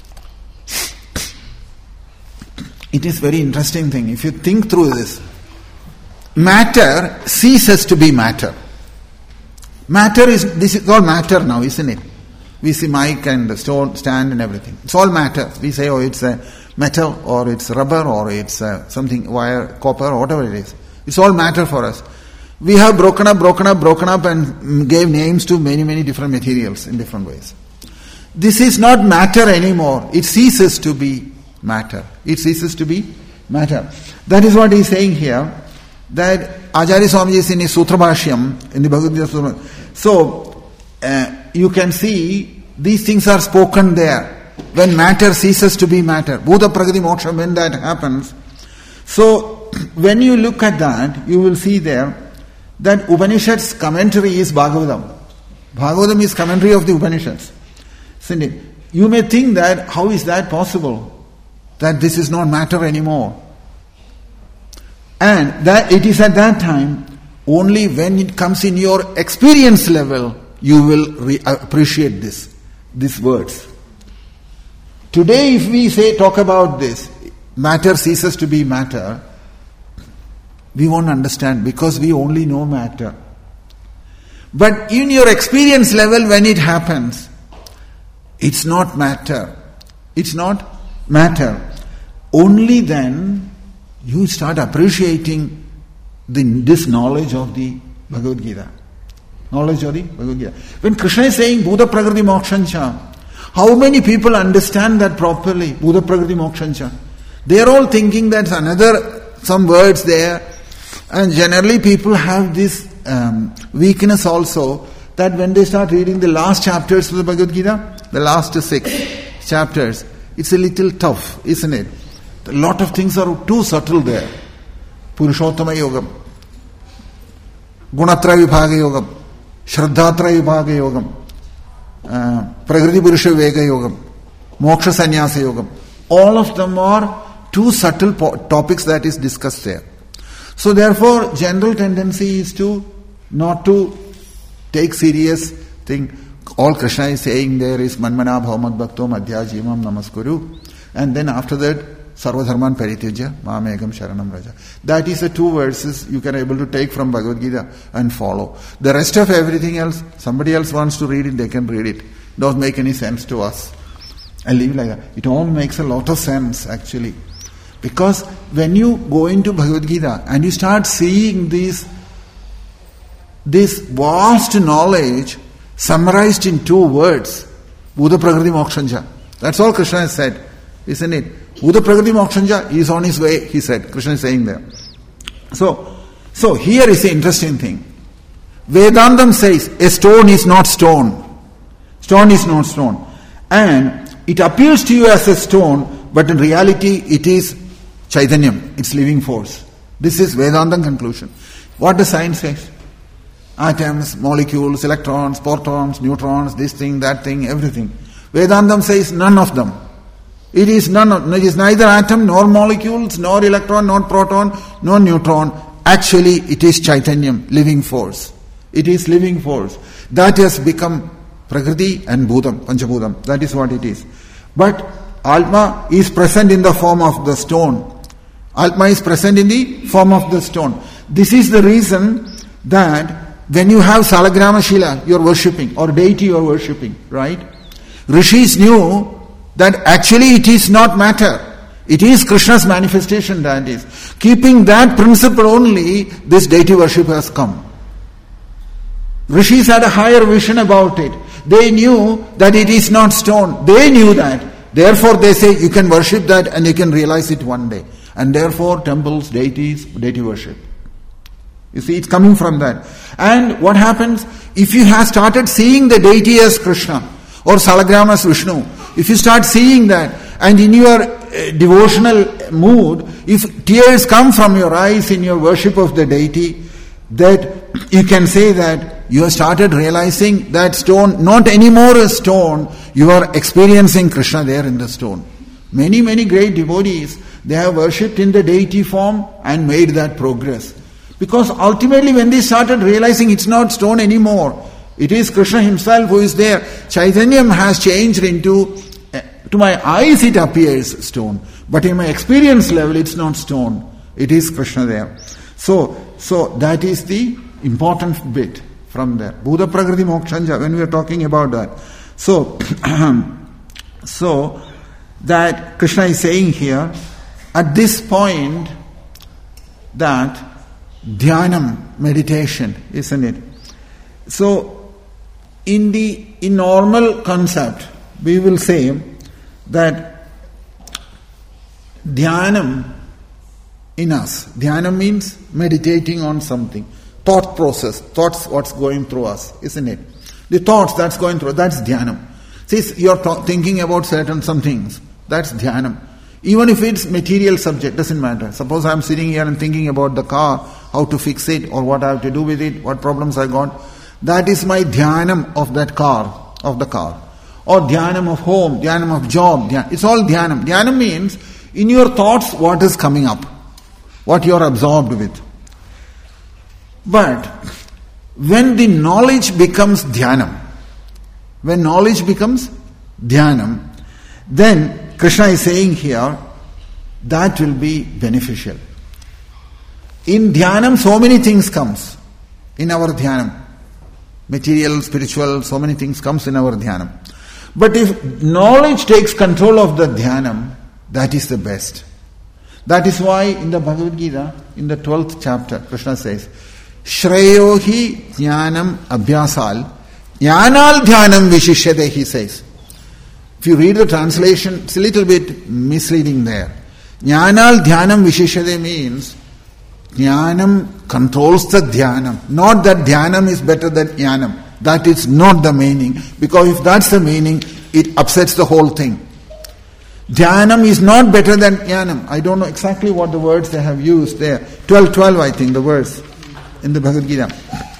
It is very interesting thing. If you think through this, matter ceases to be matter. Matter is, this is all matter now, isn't it? We see mic and the stone, stand and everything. It's all matter. We say, oh, it's a metal or it's rubber or it's a something, wire, copper or whatever it is. It's all matter for us. We have broken up, broken up, broken up and gave names to many, many different materials in different ways. This is not matter anymore. It ceases to be matter. It ceases to be matter. That is what he is saying here. That Acharya Swamiji is in his Sutra Bhashyam, in the Bhagavad Gita Sutra. So, uh, you can see these things are spoken there. When matter ceases to be matter. Bhuta Prakriti Moksha, when that happens. So, when you look at that, you will see there that Upanishad's commentary is Bhagavatam. Bhagavatam is commentary of the Upanishads. You may think that, how is that possible? That this is not matter anymore. And that it is at that time, only when it comes in your experience level, you will re- appreciate this, these words. Today if we say, talk about this, matter ceases to be matter, we won't understand because we only know matter. But in your experience level, when it happens, it's not matter. It's not matter. Only then you start appreciating the, this knowledge of the Bhagavad Gita. Knowledge of the Bhagavad Gita. When Krishna is saying Bhuta Prakriti Mokshancha, how many people understand that properly? Bhuta Prakriti Mokshancha. They are all thinking that's another, some words there. And generally people have this um, weakness also, that when they start reading the last chapters of the Bhagavad Gita, the last six chapters, it's a little tough, isn't it? A lot of things are too subtle there. Purushottama Yogam, Gunatra Vibhaga Yogam, Shraddhatra Vibhaga Yogam, uh, Prakriti Purusha Vega Yogam, Moksha Sannyasa Yogam. All of them are too subtle po- topics that is discussed there. So therefore, general tendency is to not to take serious thing. All Krishna is saying there is Manmana Bhavamad Bhakto Madhya Jimam Namaskuru. And then after that, Sarva Dharman Paritijya Mamegam Sharanam Raja. That is the two verses you can able to take from Bhagavad Gita and follow. The rest of everything else, somebody else wants to read it, they can read it. Don't make any sense to us. And leave like that. It all makes a lot of sense actually. Because when you go into Bhagavad Gita and you start seeing this, this vast knowledge summarized in two words, Bhuta Prakriti Mokshanja. That's all Krishna has said, isn't it? Bhuta Prakriti Mokshanja is on his way, he said. Krishna is saying there. So, so here is the interesting thing. Vedantam says, a stone is not stone. Stone is not stone. And it appears to you as a stone, but in reality it is Chaitanyam, it's living force. This is Vedantam conclusion. What does science say? Atoms, molecules, electrons, protons, neutrons, this thing, that thing, everything. Vedantam says none of them. It is none of, it is neither atom, nor molecules, nor electron, nor proton, nor neutron. Actually, it is Chaitanyam, living force. It is living force. That has become Prakriti and Bhutam, Panchabhutam. That is what it is. But Atma is present in the form of the stone. Atma is present in the form of the stone. This is the reason that when you have Salagrama Shila, you're worshipping, or deity you're worshipping, right? Rishis knew that actually it is not matter. It is Krishna's manifestation that is. Keeping that principle only, this deity worship has come. Rishis had a higher vision about it. They knew that it is not stone. They knew that. Therefore they say you can worship that and you can realize it one day. And therefore temples, deities, deity worship. You see, it's coming from that. And what happens? If you have started seeing the deity as Krishna or Salagrama as Vishnu, if you start seeing that, and in your uh, devotional mood, if tears come from your eyes in your worship of the deity, that you can say that you have started realizing that stone, not anymore a stone, you are experiencing Krishna there in the stone. Many, many great devotees, they have worshipped in the deity form and made that progress. Because ultimately when they started realizing it's not stone anymore, it is Krishna himself who is there. Chaitanyam has changed into, uh, to my eyes it appears stone, but in my experience level it's not stone. It is Krishna there. So, so that is the important bit from there. Bhuta Prakriti Mokshanja, when we are talking about that. So, so that Krishna is saying here, at this point, that dhyanam, meditation, isn't it? So, in the in normal concept, we will say that dhyanam in us, dhyana means meditating on something, thought process, thoughts what's going through us, isn't it? The thoughts that's going through, that's dhyanam. See, you're th- thinking about certain some things, that's dhyanam. Even if it's material subject, doesn't matter. Suppose I'm sitting here and thinking about the car, how to fix it, or what I have to do with it, what problems I got. That is my dhyanam of that car, of the car. Or dhyanam of home, dhyanam of job, dhyanam. It's all dhyanam. Dhyanam means, in your thoughts, what is coming up, what you are absorbed with. But, when the knowledge becomes dhyanam, when knowledge becomes dhyanam, then Krishna is saying here, that will be beneficial. In dhyanam, so many things comes. In our dhyanam. Material, spiritual, so many things comes in our dhyanam. But if knowledge takes control of the dhyanam, that is the best. That is why in the Bhagavad Gita, in the twelfth chapter, Krishna says, Shreyo hi jnanam abhyasal, jnanal dhyanam vishishyate, he says. If you read the translation, it's a little bit misleading there. Jnanal dhyanam vishishyate means, jnanam controls the dhyanam. Not that dhyanam is better than jnanam. That is not the meaning. Because if that's the meaning, it upsets the whole thing. Dhyanam is not better than jnanam. I don't know exactly what the words they have used there. twelve twelve, I think, the verse in the Bhagavad Gita.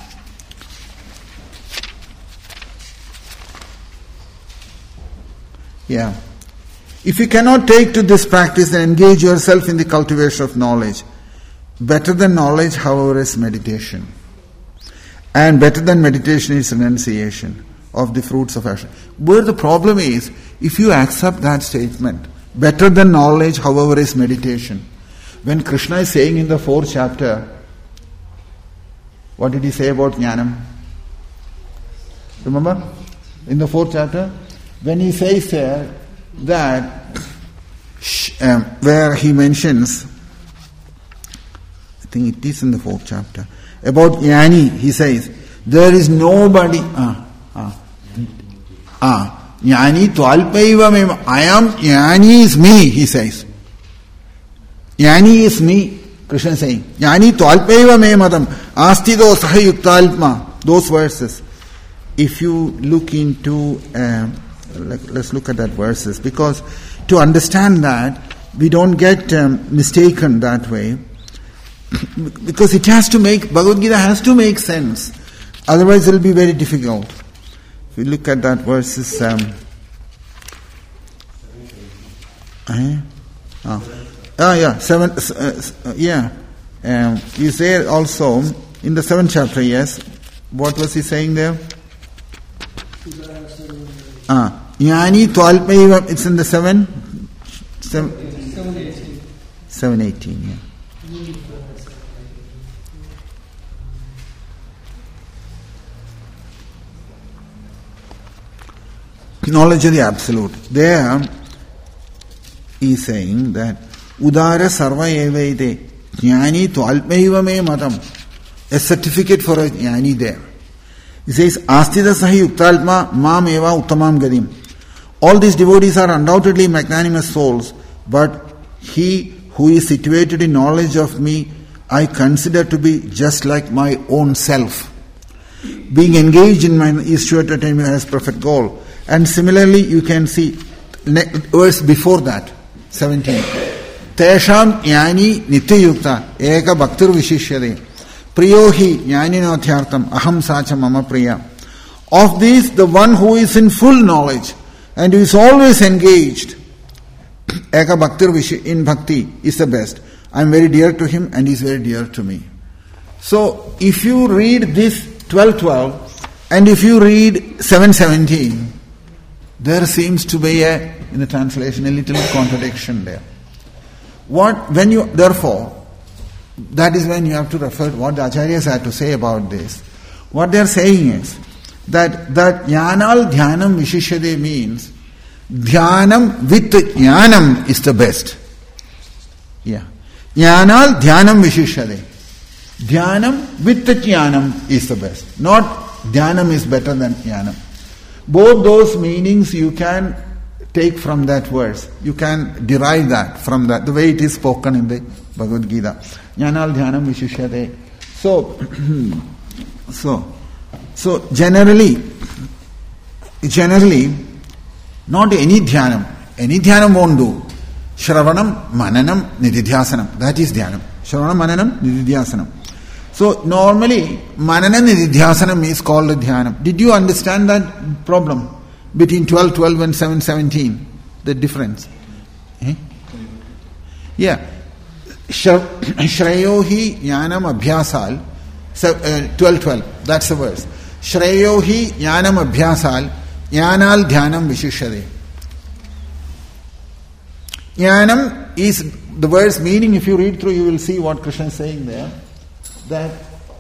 Yeah. If you cannot take to this practice, then engage yourself in the cultivation of knowledge. Better than knowledge, however, is meditation. And better than meditation is renunciation of the fruits of action. Where the problem is, if you accept that statement, better than knowledge, however, is meditation. When Krishna is saying in the fourth chapter, what did he say about jnanam? Remember? In the fourth chapter? When he says there that, um, where he mentions, I think it is in the fourth chapter, about jnani, he says, there is nobody, ah, ah, ah, jnani twalpaiva mema, I am, jnani is me, he says. Jnani is me, Krishna is saying. Jnani twalpaiva memadam, astido saha yuktalpma, those verses. If you look into, uh, let's look at that verses, because to understand that, we don't get um, mistaken that way, because it has to make, Bhagavad Gita has to make sense, otherwise it will be very difficult. If you look at that verses, um, eh? oh. ah yeah, seven, uh, yeah, um, you say also, in the seventh chapter, yes, what was he saying there? Ah, Jnani Twalpaiva, it's in the seven? Seven, seven eighteen, yeah. knowledge of the absolute. There he is saying that Udara Sarva Evaide Jnani Twalpmaiva Me Matam, a certificate for a Jnani there. He says, Astida Sahi Yuktalma Mam Eva Uttamam Gadim. All these devotees are undoubtedly magnanimous souls, but he who is situated in knowledge of me, I consider to be just like my own self. Being engaged in my is sure to attain as perfect goal. And similarly, you can see verse before that, seventeen. Tesham jnani nityayukta eka bhaktir vishishyade priyohi jnaninothyartam aham sacha mama priya. Of these, the one who is in full knowledge and who is always engaged eka bhaktir vishi in bhakti is the best. I am very dear to him and he is very dear to me. So, if you read this twelve twelve and if you read seven seventeen, there seems to be a, in the translation, a little contradiction there. What, when you, therefore, that is when you have to refer to what the acharyas had to say about this. What they are saying is that that jnanal dhyanam vishishyade means dhyanam with jnanam is the best. Yeah. Jnanal dhyanam vishishyade. Dhyanam with jnanam is the best. Not dhyanam is better than jnanam. Both those meanings you can take from that verse. You can derive that from that, the way it is spoken in the Bhagavad Gita. Jnanal dhyanam vishishyade. So, so, so generally, generally, not any dhyanam. Any dhyanam won't do. Shravanam, mananam, nididhyasanam. That is dhyanam. Shravanam, mananam, nididhyasanam. So normally, manana nididhyasanam is called a dhyanam. Did you understand that problem between twelve twelve and seven seventeen? The difference? Eh? Yeah. Shreyohi jnanam abhyasal. twelve twelve. That's the verse. Shreyohi jnanam abhyasal. Jnanal dhyanam vishishyade. Jnanam is the verse meaning. If you read through, you will see what Krishna is saying there. That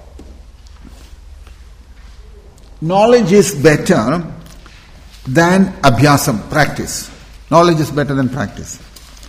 knowledge is better than abhyasam, practice. Knowledge is better than practice.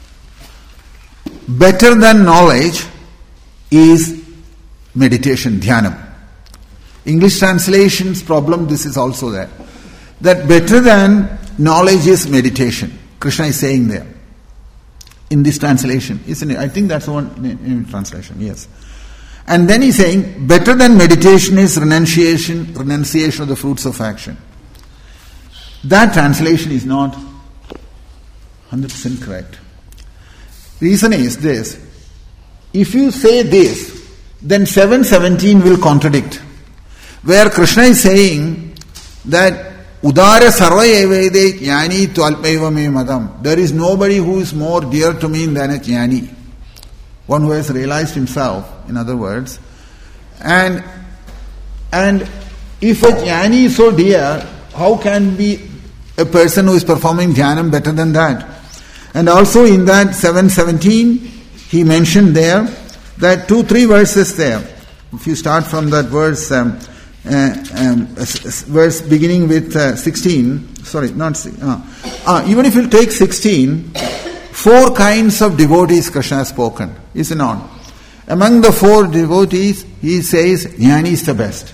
Better than knowledge is meditation, dhyanam. English translation's problem, this is also there. That better than knowledge is meditation. Krishna is saying there. In this translation, isn't it? I think that's the one in, in translation, yes. And then he's saying, better than meditation is renunciation, renunciation of the fruits of action. That translation is not one hundred percent correct. Reason is this. If you say this, then seven seventeen will contradict. Where Krishna is saying that Udara sarva evede jnani twalpaiva me madam. There is nobody who is more dear to me than a jnani. One who has realized himself, in other words. And and if a jnani is so dear, how can be a person who is performing dhyanam better than that? And also in that seven seventeen, he mentioned there that two, three verses there. If you start from that verse, um, uh, um, verse beginning with uh, sixteen, sorry, not uh, uh, even if you take sixteen, four kinds of devotees Krishna has spoken, is it not? Among the four devotees, he says, jnani is the best.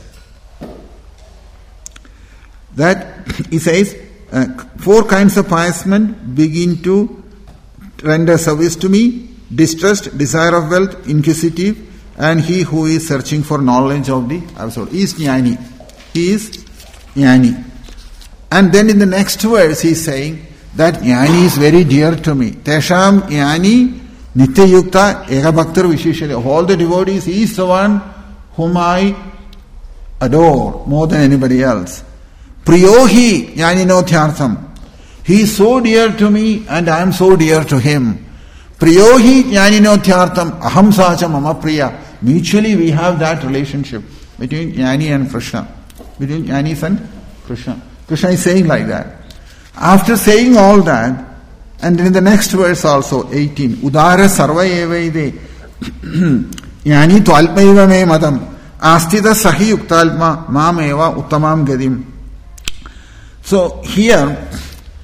That, he says, uh, four kinds of pious men begin to render service to me: distrust, desire of wealth, inquisitive, and he who is searching for knowledge of the absolute. He is jnani. He is jnani. And then in the next verse, he is saying that jnani is very dear to me. Tesham jnani nityayukta eka bhaktir vishishyade. Of all the devotees, he is the one whom I adore more than anybody else. Priyohi jnaninothyartham. He is so dear to me and I am so dear to him. Priyohi jnaninothyartham aham sacha mama priya. Mutually we have that relationship between jnani and Krishna. Between jnanis and Krishna. Krishna is saying like that. After saying all that, and in the next verse also, eighteen, Udara sarva evaide jnani twalpaiva me madam astita sahi yuktalma mam eva uttamam gadim. So here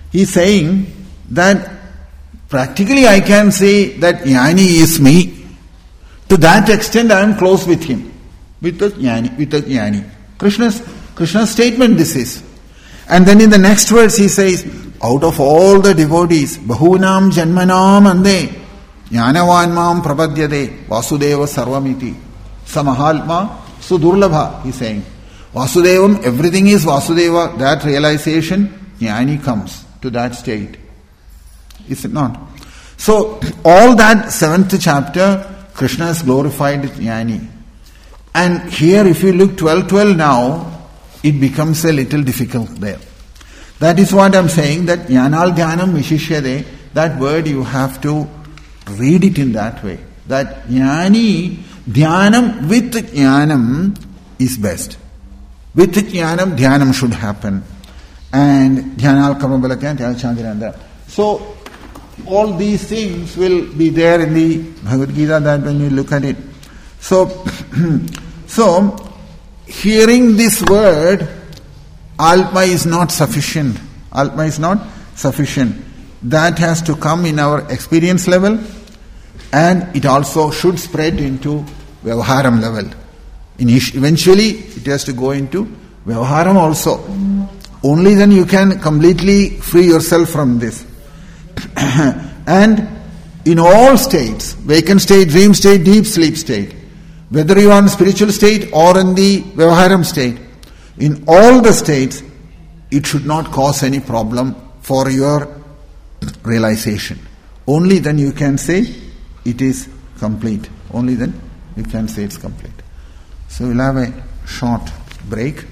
He's saying that practically I can say that Jnani is me. To that extent I am close with him. With the Jnani. With the Jnani. Krishna's, Krishna's statement this is. And then in the next verse he says, out of all the devotees, Bahunam Janmanam Ande Jnanavan Mam Prapadyade Vasudeva Sarvamiti Samahalma Sudurlabha, he is saying. Vasudevam, everything is Vasudeva. That realization, Jnani comes to that state. Is it not? So, all that seventh chapter, Krishna has glorified Jnani. And here, if you look twelve twelve now, it becomes a little difficult there. That is what I am saying, that Jnanal Dhyanam Vishishyade, that word you have to read it in that way. That Jnani, Dhyanam with Jnanam is best. With Jnanam, Dhyanam should happen. And Dhyanal Karmabalakya, Chandrananda. So, all these things will be there in the Bhagavad Gita, that when you look at it. So, so hearing this word, Alpa is not sufficient. Alpa is not sufficient. That has to come in our experience level, and it also should spread into Vyavaharam level. Eventually, it has to go into Vyavaharam also. Only then you can completely free yourself from this. And in all states, vacant state, dream state, deep sleep state, whether you are in spiritual state or in the Vyavaharam state, in all the states, it should not cause any problem for your realization. Only then you can say it is complete. Only then you can say it's complete. So we'll have a short break.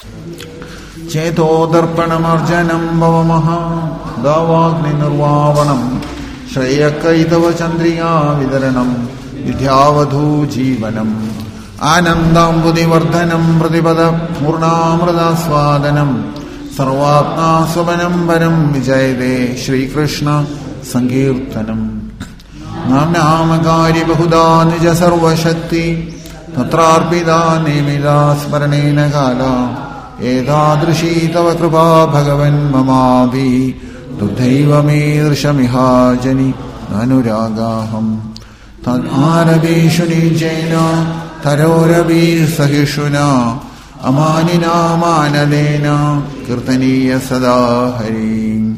Cheto darpanam arjanam bhavamaha davagni nirvavanam shreyakaitava chandriya vidaranam vidhyavadhu jivanam anandam buddhivardhanam pratipada purnamrada swadanam sarvatma swamanam varam vijayade Shri Krishna sankirtanam namnamagari bahuda nija sarva shakti tatrarpida nemila smaranena kala edadrishi tava kripa bhagavan mamavi dudhaiva medrishamiha jani anuragaham tad aravishu nijena taroravi sahishuna amanina manadena kirtaniya sada hari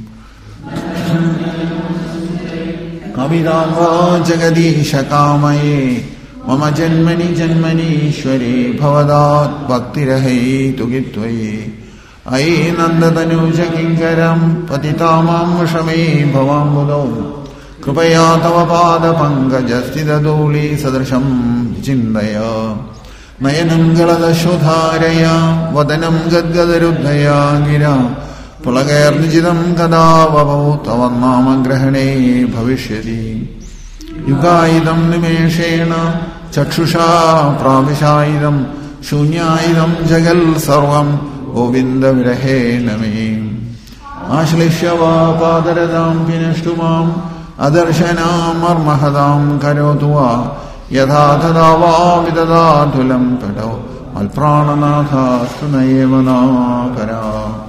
kavidanga jagadisha kamaye mama janmani janmani ishwari bhavadat bhakti rahe tugitvaye aye nandatanuja kinkaram patitamam shame bhavam budo kripaya tava pada pangajastida doli sadrasham chindaya nayanangalada shodharaya vadanam gadgadarudhaya gira pulagayarnijidam kada vavau tavannama grahane bhavishyati yugaidam nimeshena chakshusha pravishaidam shunyāidam jagal sarvam govinda virahe name ashlishya padaradam pinashtumam adarshanam armahadam karotuva yadha tadava vidadatulam padav alprananatha sunayevana para.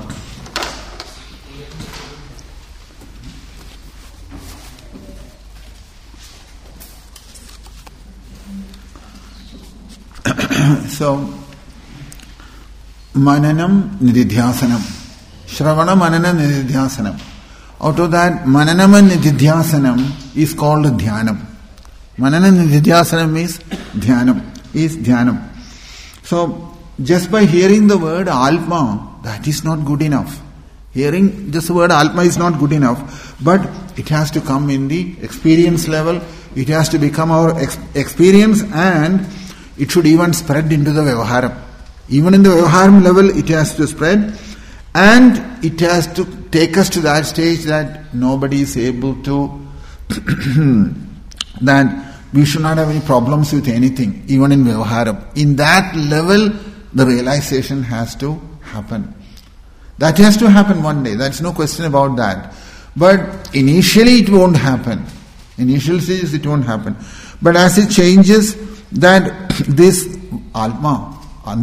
So, Mananam Nididhyasanam. Shravana Manana Nididhyasanam. Out of that, Mananam and Nididhyasanam is called Dhyanam. Manana Nididhyasanam is Dhyanam. Is Dhyanam. So, just by hearing the word Alpa, that is not good enough. Hearing just the word Alpa is not good enough. But it has to come in the experience level. It has to become our ex- experience, and it should even spread into the Vyavaharam. Even in the Vyavaharam level, it has to spread, and it has to take us to that stage that nobody is able to, that we should not have any problems with anything, even in Vyavaharam. In that level, the realization has to happen. That has to happen one day, that's no question about that. But initially it won't happen. Initial stages it won't happen. But as it changes, that this Alma,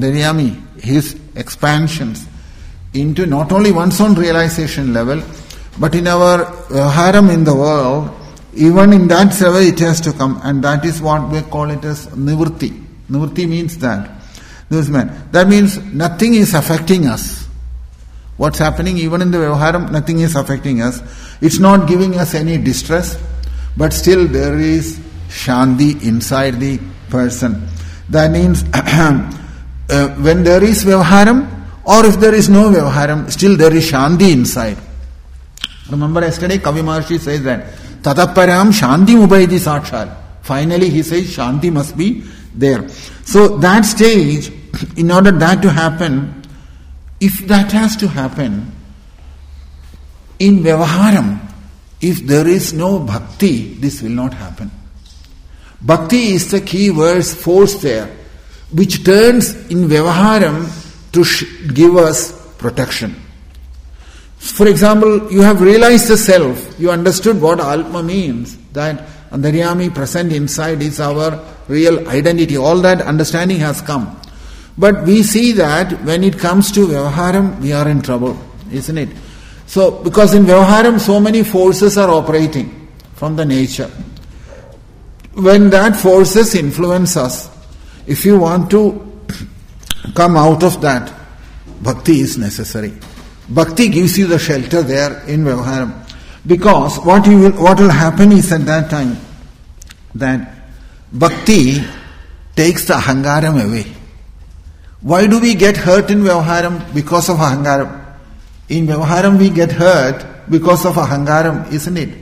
Antaryami, his expansions into not only one's own realization level, But in our Vyaharam in the world, even in that seva it has to come, and that is what we call it as nivritti. Nivritti means that. That means nothing is affecting us. What's happening even in the Vyaharam, nothing is affecting us. It's not giving us any distress, but still there is shanti inside the person. That means uh, when there is Vyaharam, or if there is no Vyaharam, still there is shanti inside. Remember yesterday Kavi Maharshi says that Tataparam Shanti Mubaydi Sakshal. Finally he says Shanti must be there. So that stage, in order that to happen, if that has to happen, in Vyaharam, if there is no bhakti, this will not happen. Bhakti is the key verse force there, which turns in Vyaharam to sh- give us protection. For example, you have realized the self, you understood what Atma means, that Antaryami present inside is our real identity. All that understanding has come. But we see that when it comes to Vyaharam, we are in trouble, isn't it? So, because in Vyaharam so many forces are operating from the nature. When that forces influence us, if you want to come out of that, bhakti is necessary. Bhakti gives you the shelter there in Vyaharam. Because what you will, what will happen is at that time that bhakti takes the ahangaram away. Why do we get hurt in Vyaharam? Because of ahangaram. In Vyaharam we get hurt because of ahangaram, isn't it?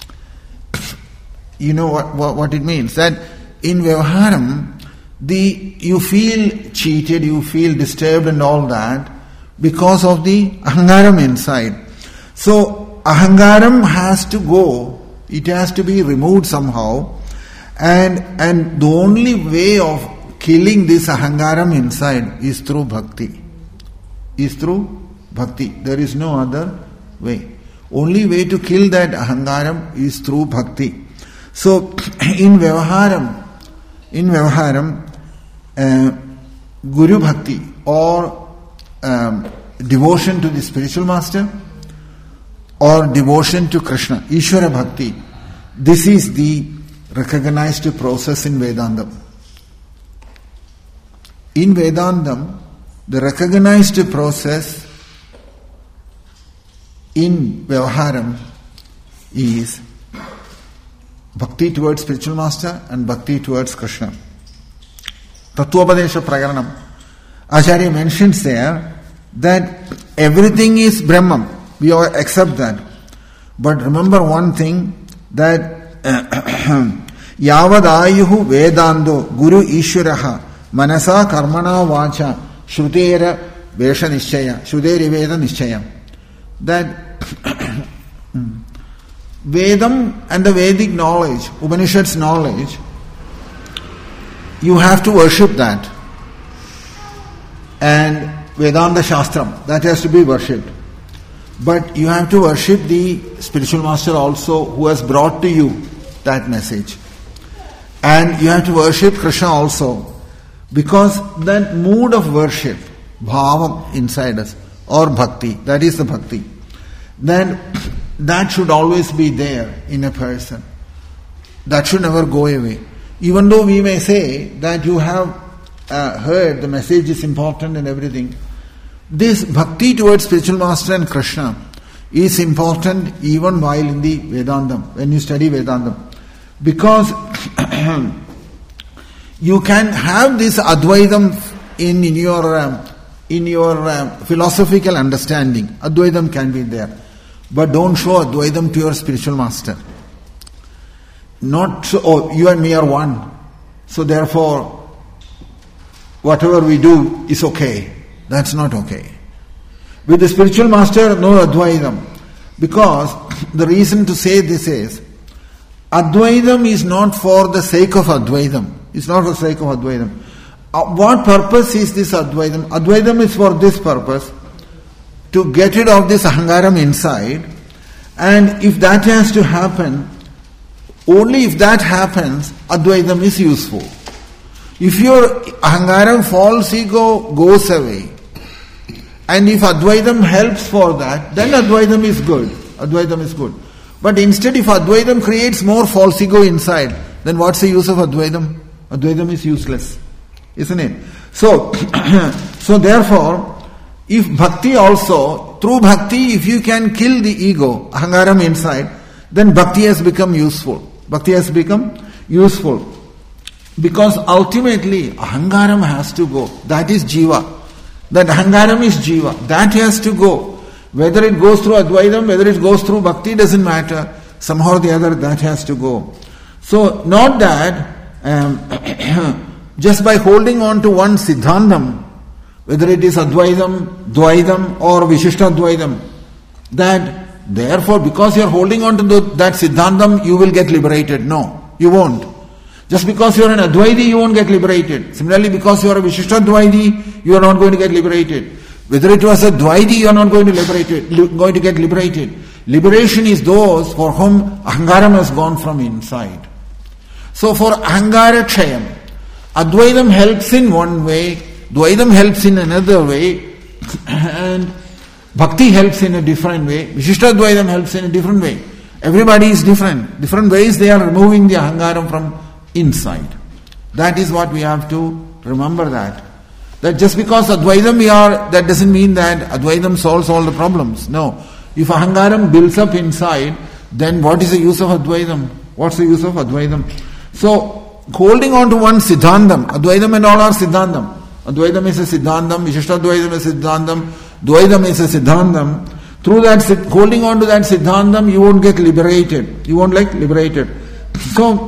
You know what, what, what it means? That in Vyaharam, the, you feel cheated, you feel disturbed and all that because of the ahangaram inside. So, ahangaram has to go, it has to be removed somehow, and, and the only way of killing this ahangaram inside is through bhakti. Is through bhakti. There is no other way. Only way to kill that ahangaram is through bhakti. So, in Vyaharam, in Vyaharam, uh, Guru Bhakti or um, devotion to the spiritual master or devotion to Krishna, Ishvara Bhakti, this is the recognized process in Vedantam. In Vedantam, the recognized process in Vyaharam is bhakti towards spiritual master and bhakti towards Krishna. Tattvopadesha Prakaranam, Acharya mentions there that everything is Brahman. We all accept that. But remember one thing, that Yavad Ayuhu Vedando Guru Ishvaraha Manasa Karmana Vacha Shrutera Vesha Nishchaya Shruteri Veda Nishchaya. That Vedam and the Vedic knowledge, Upanishad's knowledge, you have to worship that. And Vedanta Shastram, that has to be worshipped. But you have to worship the spiritual master also who has brought to you that message. And you have to worship Krishna also. Because that mood of worship, bhavam inside us, or bhakti, that is the bhakti, then that should always be there in a person. That should never go away. Even though we may say that you have uh, heard the message is important and everything, this bhakti towards spiritual master and Krishna is important even while in the Vedantam, when you study Vedantam. Because you can have this Advaitam in, in your, um, in your um, philosophical understanding. Advaitam can be there. But don't show Advaitam to your spiritual master. Not so, oh, you and me are one. So therefore, whatever we do is okay. That's not okay. With the spiritual master, no Advaitam. Because the reason to say this is, Advaitam is not for the sake of Advaitam. It's not for the sake of Advaitam. Uh, what purpose is this Advaitam? Advaitam is for this purpose, to get rid of this ahangaram inside. And if that has to happen, only if that happens, Advaitam is useful. If your ahangaram, false ego goes away, and if Advaitam helps for that, then Advaitam is good. Advaitam is good. But instead, if Advaitam creates more false ego inside, then what's the use of Advaitam? Advaitam is useless, isn't it? So, so therefore, if bhakti also, through bhakti, if you can kill the ego, ahangaram inside, then bhakti has become useful. Bhakti has become useful. Because ultimately, ahangaram has to go. That is jiva. That ahangaram is jiva. That has to go. Whether it goes through Advaitam, whether it goes through bhakti, doesn't matter. Somehow or the other, that has to go. So, not that um, just by holding on to one siddhantam, whether it is Advaitam, Dvaitam or Vishishta Dvaitam, that therefore because you are holding on to the, that siddhantam, you will get liberated. No, you won't. Just because you are an Advaiti, you won't get liberated. Similarly, because you are a Vishishta Dvaiti, you are not going to get liberated. Whether it was a Dvaiti, you are not going to liberate it, going to get liberated. Liberation is those for whom ahangaram has gone from inside. So for ahangara kshayam, Advaitam helps in one way, Dvaitam helps in another way, and bhakti helps in a different way, Vishishta Dvaitam helps in a different way. Everybody is different. Different ways they are removing the ahangaram from inside. That is what we have to remember that. That just because Advaitam we are, that doesn't mean that Advaitam solves all the problems. No. If ahangaram builds up inside, then what is the use of Advaitam? What's the use of Advaitam? So, holding on to one siddhantam, Advaitam and all are siddhantam. Advaitam is a siddhantam, Vishishta Dvaitam is a siddhantam, Dvaitam is a siddhantam. Through that, holding on to that siddhantam, you won't get liberated. You won't like liberated. So,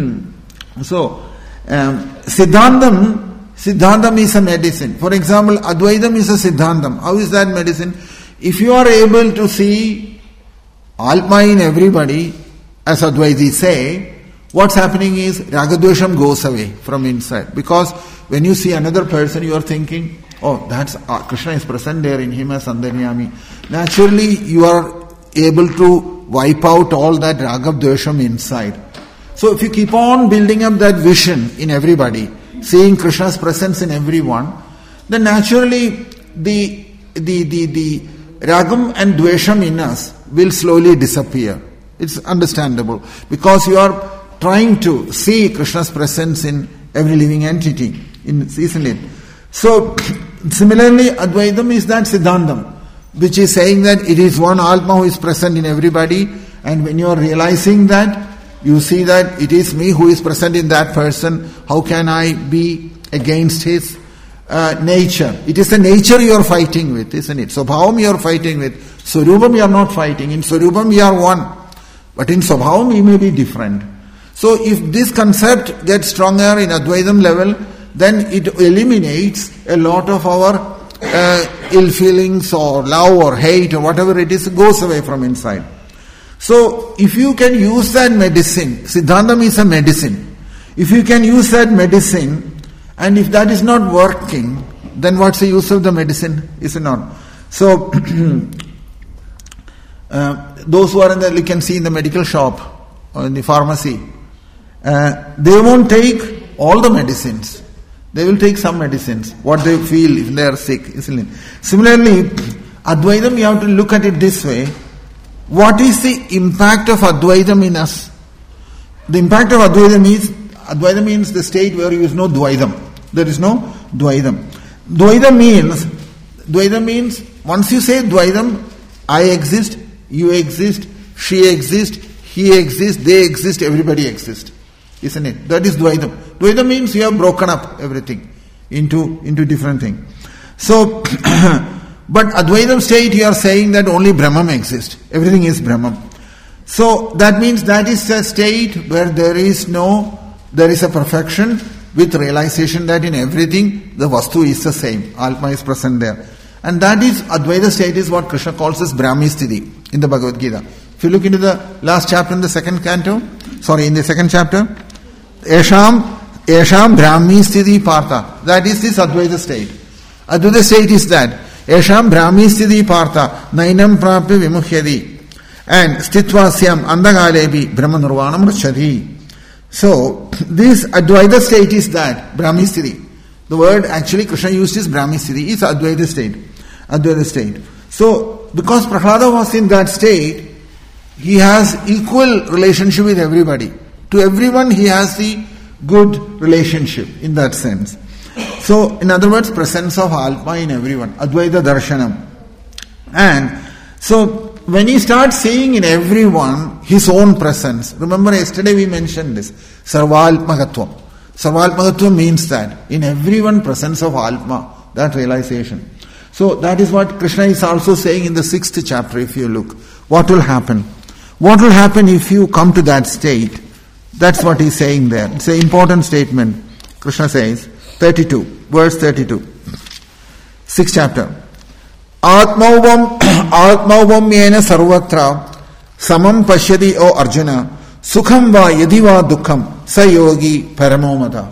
so um, siddhantam, siddhantam is a medicine. For example, Advaitam is a siddhantam. How is that medicine? If you are able to see Atma in everybody, as Advaitis say, what's happening is Ragadvesham goes away from inside. Because when you see another person, you are thinking, oh, that's uh, Krishna is present there in him as Antaryami. Naturally, you are able to wipe out all that Ragadvesham inside. So if you keep on building up that vision in everybody, seeing Krishna's presence in everyone, then naturally the the the the ragam and dvesham in us will slowly disappear. It's understandable because you are trying to see Krishna's presence in every living entity, in, isn't it? So similarly, Advaitam is that siddhantam, which is saying that it is one Atma who is present in everybody, and when you are realizing that, you see that it is me who is present in that person. How can I be against his uh, nature? It is the nature you are fighting with, isn't it? Swabhavam you are fighting with. Swarupam you are not fighting. In Swarupam we are one. But in Swabhavam we may be different. So if this concept gets stronger in Advaitam level, then it eliminates a lot of our uh, ill feelings or love or hate or whatever it is, goes away from inside. So, if you can use that medicine, Siddhantam is a medicine. If you can use that medicine, and if that is not working, then what's the use of the medicine? Is it not? So, uh, those who are in the, you can see in the medical shop or in the pharmacy, uh, they won't take all the medicines. They will take some medicines, what they feel if they are sick, isn't it? Similarly, Advaitam, you have to look at it this way. What is the impact of Advaitam in us? The impact of Advaitam is, Advaitam means the state where there is no Dvaitam. There is no Dvaitam. Dvaitam means, Dvaitam means, once you say Dvaitam, I exist, you exist, she exists, he exists, they exist, everybody exists. Isn't it? That is Dvaitam. Dvaitam means you have broken up everything into, into different things. So, but Advaitam state, you are saying that only Brahman exists. Everything is Brahman. So that means that is a state where there is no, there is a perfection with realization that in everything the Vastu is the same. Atma is present there. And that is, Advaita state is what Krishna calls as Brahmi Sthiti in the Bhagavad Gita. If you look into the last chapter in the second canto, sorry, in the second chapter, Esham, Esham Brahmi Sthiti Partha. That is this Advaita state. Advaita state is that. Esham Brahmi Sthiti Partha Nainam Prapya Vimuhyadi and Stitvasyam Andagalebi Brahma Nirvanam Rachati. So this Advaita state is that Brahmi Sthiti. The word actually Krishna used is Brahmi Sthiti. It's Advaita state. Advaita state. So because Prahlada was in that state, he has equal relationship with everybody. To everyone he has the good relationship in that sense. So, in other words, presence of Atma in everyone, Advaita Darshanam. And so, when he starts seeing in everyone his own presence, remember yesterday we mentioned this, Sarvalpmagatvam. Sarvalpmagatvam means that in everyone presence of Atma, that realization. So, that is what Krishna is also saying in the sixth chapter, if you look. What will happen? What will happen if you come to that state? That's what he's saying there. It's an important statement. Krishna says, thirty-two, verse thirty-two, sixth chapter. Atmauvam Atmauvam yena sarvatra samam pashyati o Arjuna sukham va yadi va dukkham sa yogi paramomata.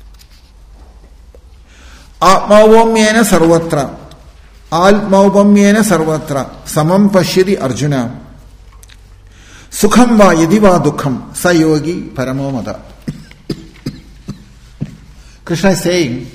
Atmauvam yena sarvatra Atmauvam yena sarvatra samam pashyati Arjuna sukham va yadi va dukkham sa yogi paramomata. Krishna is saying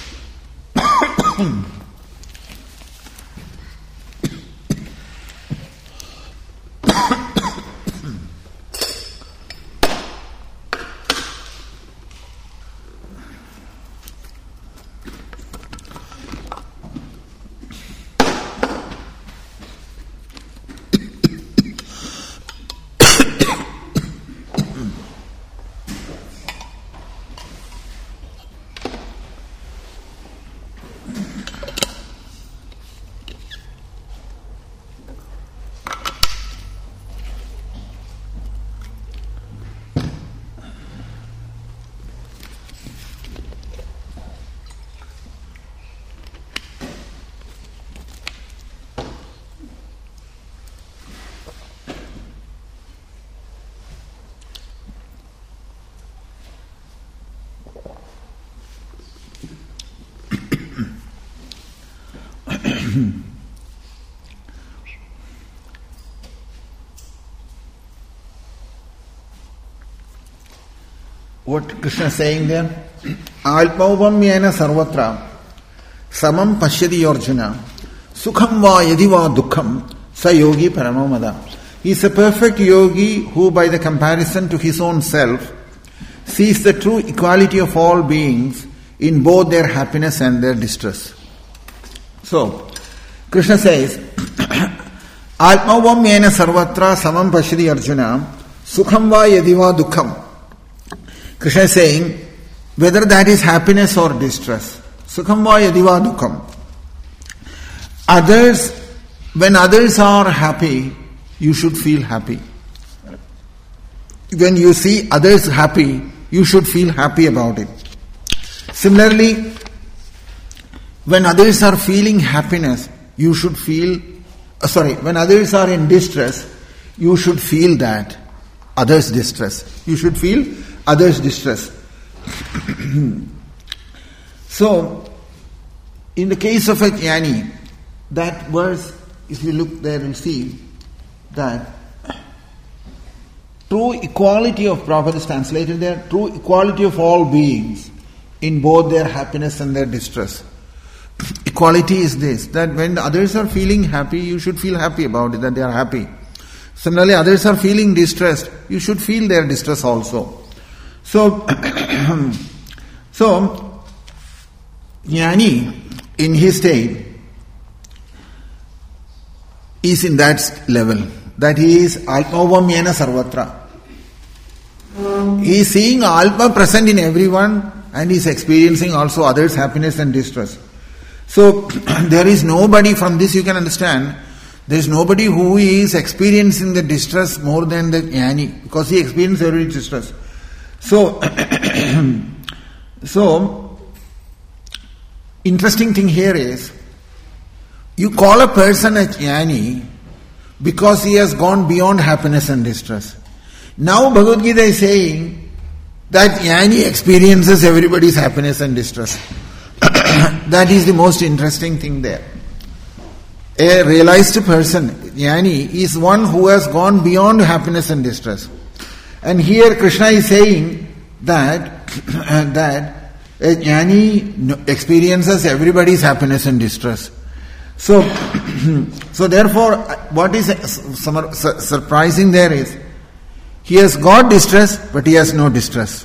what Krishna is saying there? Alpauvam yena sarvatra samam pashyati Arjuna sukham va yadi va dukkham sa yogi paramamada. He is a perfect yogi who by the comparison to his own self sees the true equality of all beings in both their happiness and their distress. So, Krishna says, Atmavam yena sarvatra samam pashyati Arjuna sukham va yadi va dukkham. Krishna is saying, whether that is happiness or distress, sukham va yadi va dukkham. Others, when others are happy, you should feel happy. When you see others happy, you should feel happy about it. Similarly, when others are feeling happiness, you should feel, uh, sorry, when others are in distress, you should feel that others' distress. You should feel others' distress. So, in the case of a jnani, that verse, if you look there, you'll see that true equality of, Prabhupada is translated there, true equality of all beings in both their happiness and their distress. Equality is this, that when others are feeling happy, you should feel happy about it, that they are happy. Similarly, others are feeling distressed, you should feel their distress also. So, so, jnani, in his state, is in that level, that he is Alpavam yena sarvatra. He is seeing Alpa present in everyone and he is experiencing also others' happiness and distress. So, there is nobody, from this you can understand, there is nobody who is experiencing the distress more than the jnani, because he experiences every distress. So, so, interesting thing here is, you call a person a jnani because he has gone beyond happiness and distress. Now Bhagavad Gita is saying that jnani experiences everybody's happiness and distress. That is the most interesting thing there. A realized person, jnani, is one who has gone beyond happiness and distress. And here Krishna is saying that that a jnani experiences everybody's happiness and distress. So, so therefore, what is surprising there is, he has got distress, but he has no distress.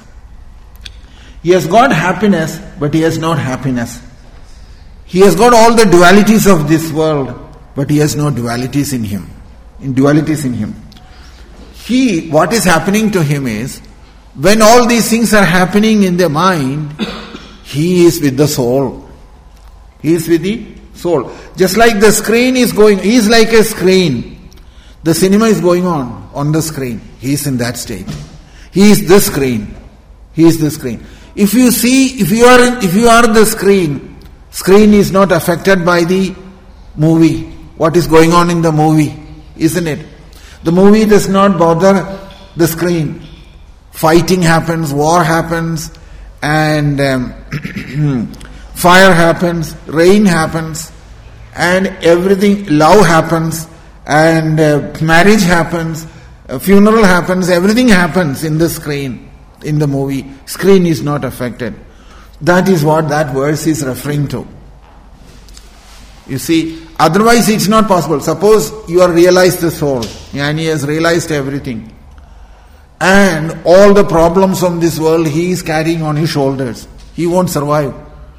He has got happiness, but he has not happiness. He has got all the dualities of this world, but he has no dualities in him. In dualities in him. He, what is happening to him is, when all these things are happening in the mind, he is with the soul. He is with the soul. Just like the screen is going, he is like a screen. The cinema is going on, on the screen. He is in that state. He is the screen. He is the screen. If you see, if you are, if you are the screen, screen is not affected by the movie. What is going on in the movie, isn't it? The movie does not bother the screen. Fighting happens, war happens, and um, fire happens, rain happens, and everything, love happens, and uh, marriage happens, a funeral happens, everything happens in the screen, in the movie. Screen is not affected. That is what that verse is referring to. You see, otherwise it's not possible. Suppose you are realized the soul, and he has realized everything, and all the problems of this world he is carrying on his shoulders. He won't survive.